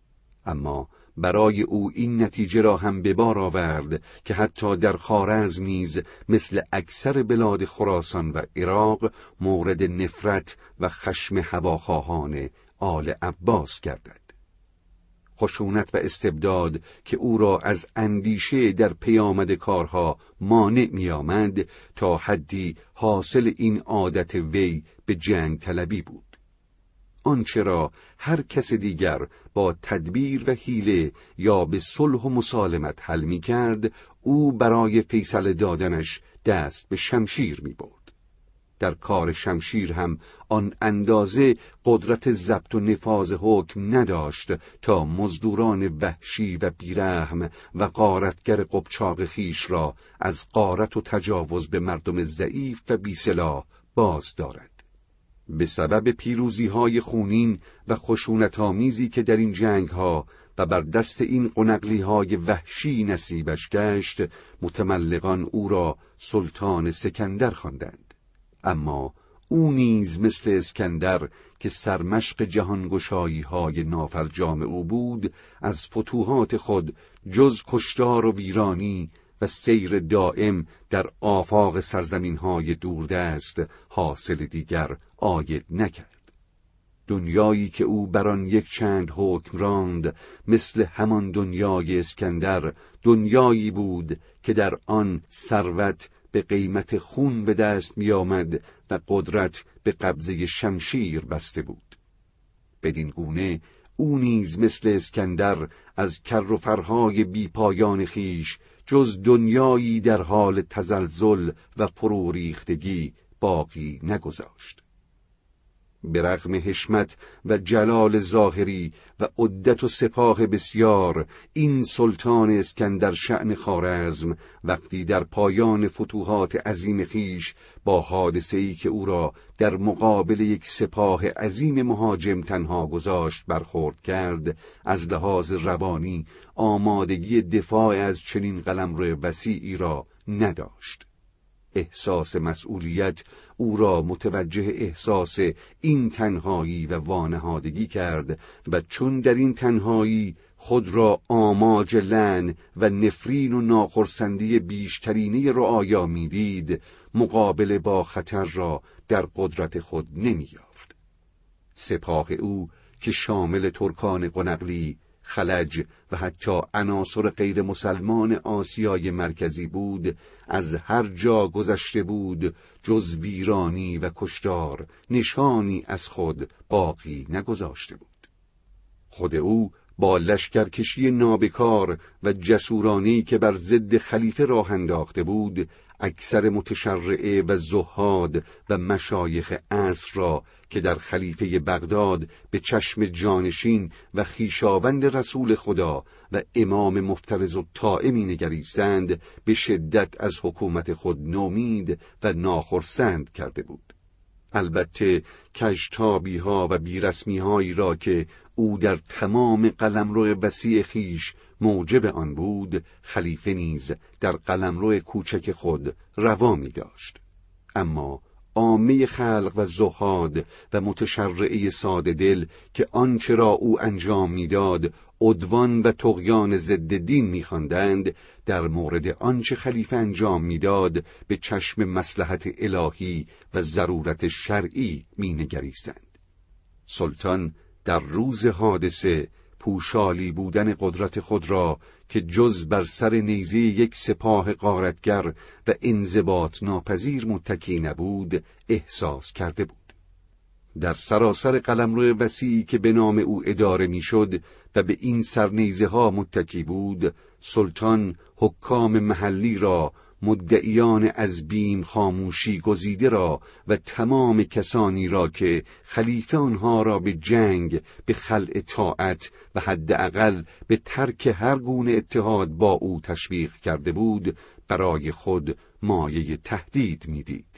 اما برای او این نتیجه را هم به بار آورد که حتی در خوارزم نیز مثل اکثر بلاد خراسان و عراق مورد نفرت و خشم هواخواهان آل عباس گردد. خشونت و استبداد که او را از اندیشه در پیامد کارها مانع می آمد تا حدی حاصل این عادت وی به جنگ طلبی بود. آنچه را هر کس دیگر با تدبیر و حیله یا به صلح و مسالمت حل می کرد، او برای فیصله دادنش دست به شمشیر می برد. در کار شمشیر هم آن اندازه قدرت ضبط و نفاذ حکم نداشت تا مزدوران وحشی و بیرحم و غارتگر قبچاق خیش را از غارت و تجاوز به مردم ضعیف و بی‌سلاح باز دارد. به سبب پیروزی‌های خونین و خشونت‌آمیزی که در این جنگ‌ها و بر دست این قنقلی‌های وحشی نصیبش گشت، متملقان او را سلطان سکندر خواندند. اما او نیز مثل اسکندر که سرمشق جهانگشایی‌های نافرجام او بود، از فتوحات خود جز کشتار و ویرانی و سیر دائم در آفاق سرزمین‌های دوردست حاصل دیگر عاید نکرد. دنیایی که او بر آن یک چند حکم راند مثل همان دنیای اسکندر، دنیایی بود که در آن ثروت به قیمت خون به دست می آمد و قدرت به قبضه شمشیر بسته بود. بدین گونه او نیز مثل اسکندر از کر و فرهای بی پایان خیش جز دنیایی در حال تزلزل و فرو ریختگی باقی نگذاشت. به رغم حشمت و جلال ظاهری و عدت و سپاه بسیار، این سلطان اسکندر شأن خوارزم وقتی در پایان فتوحات عظیم خیش با حادثه‌ای که او را در مقابل یک سپاه عظیم مهاجم تنها گذاشت برخورد کرد، از لحاظ روانی آمادگی دفاع از چنین قلمرو وسیعی را نداشت. احساس مسئولیت او را متوجه احساس این تنهایی و وانهادگی کرد و چون در این تنهایی خود را آماج لعن و نفرین و ناخرسندی بیشترینه رعایا می‌دید، مقابله با خطر را در قدرت خود نمی‌یافت. سپاه او که شامل ترکان قنقلی، خلج و حتی عناصر غیر مسلمان آسیای مرکزی بود، از هر جا گذشته بود جز ویرانی و کشتار نشانی از خود باقی نگذاشته بود. خود او با لشکرکشی نابکار و جسورانی که بر ضد خلیفه راه انداخته بود، اکثر متشرعه و زهاد و مشایخ عصر را که در خلیفه بغداد به چشم جانشین و خویشاوند رسول خدا و امام مفترض الطاعه می‌نگریستند، به شدت از حکومت خود نومید و ناخرسند کرده بود. البته کژتابی‌ها و بیرسمی‌هایی را که او در تمام قلمرو وسیع خیش موجب آن بود، خلیفه نیز در قلمرو کوچک خود روا می داشت. اما عامه خلق و زهاد و متشرعه ساده دل که آنچه را او انجام میداد عدوان و طغیان ضد دین می‌خواندند، در مورد آنچه خلیفه انجام میداد به چشم مصلحت الهی و ضرورت شرعی مینگریستند. سلطان در روز حادثه پوشالی بودن قدرت خود را که جز بر سر نیزه یک سپاه غارتگر و انضباط ناپذیر متکی نبود احساس کرده بود. در سراسر قلمرو وسیعی که به نام او اداره میشد و به این سرنیزه ها متکی بود، سلطان حکام محلی را، مدعیان از بیم خاموشی گزیده را و تمام کسانی را که خلیفه آنها را به جنگ، به خلع طاعت و حداقل به ترک هر گونه اتحاد با او تشویق کرده بود، برای خود مایه تهدید می‌دید.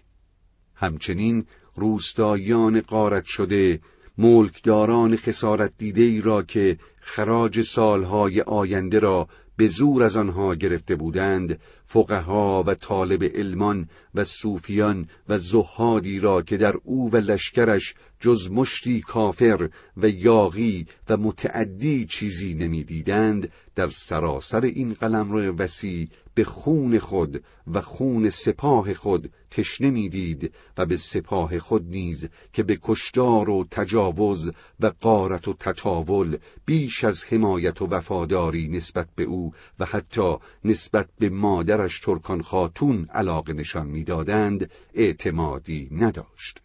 همچنین روستاییان غارت شده، ملکداران خسارت دیده‌ای را که خراج سالهای آینده را به زور از آنها گرفته بودند، فقها و طالب علمان و صوفیان و زهادی را که در او و لشکرش جز مشتی کافر و یاغی و متعدی چیزی نمی‌دیدند، در سراسر این قلمرو وسیع به خون خود و خون سپاه خود تشنه می‌دید و به سپاه خود نیز که به کشتار و تجاوز و غارت و تطاول بیش از حمایت و وفاداری نسبت به او و حتی نسبت به مادرش ترکان خاتون علاقه نشان می‌دادند اعتمادی نداشت.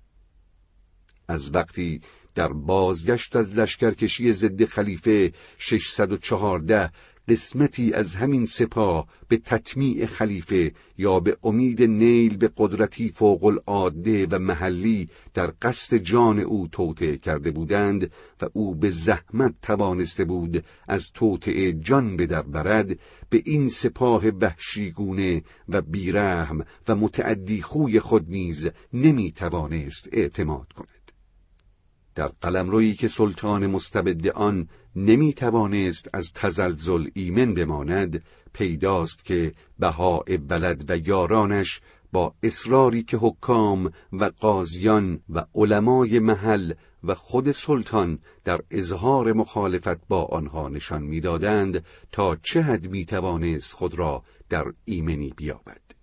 از وقتی در بازگشت از لشکرکشی ضد خلیفه 614 قسمتی از همین سپاه به تطمیع خلیفه یا به امید نیل به قدرتی فوق العاده و محلی در قصد جان او توطئه کرده بودند و او به زحمت توانسته بود از توطئه جان به در برد، به این سپاه وحشیگونه و بیرحم و متعدی خوی خود نیز نمی توانست اعتماد کند. در قلمرویی که سلطان مستبد آن نمی توانست از تزلزل ایمن بماند، پیداست که بهاء بلد و یارانش با اصراری که حکام و قاضیان و علمای محل و خود سلطان در اظهار مخالفت با آنها نشان می‌دادند، تا چه حد می‌توانست خود را در ایمنی بیابد.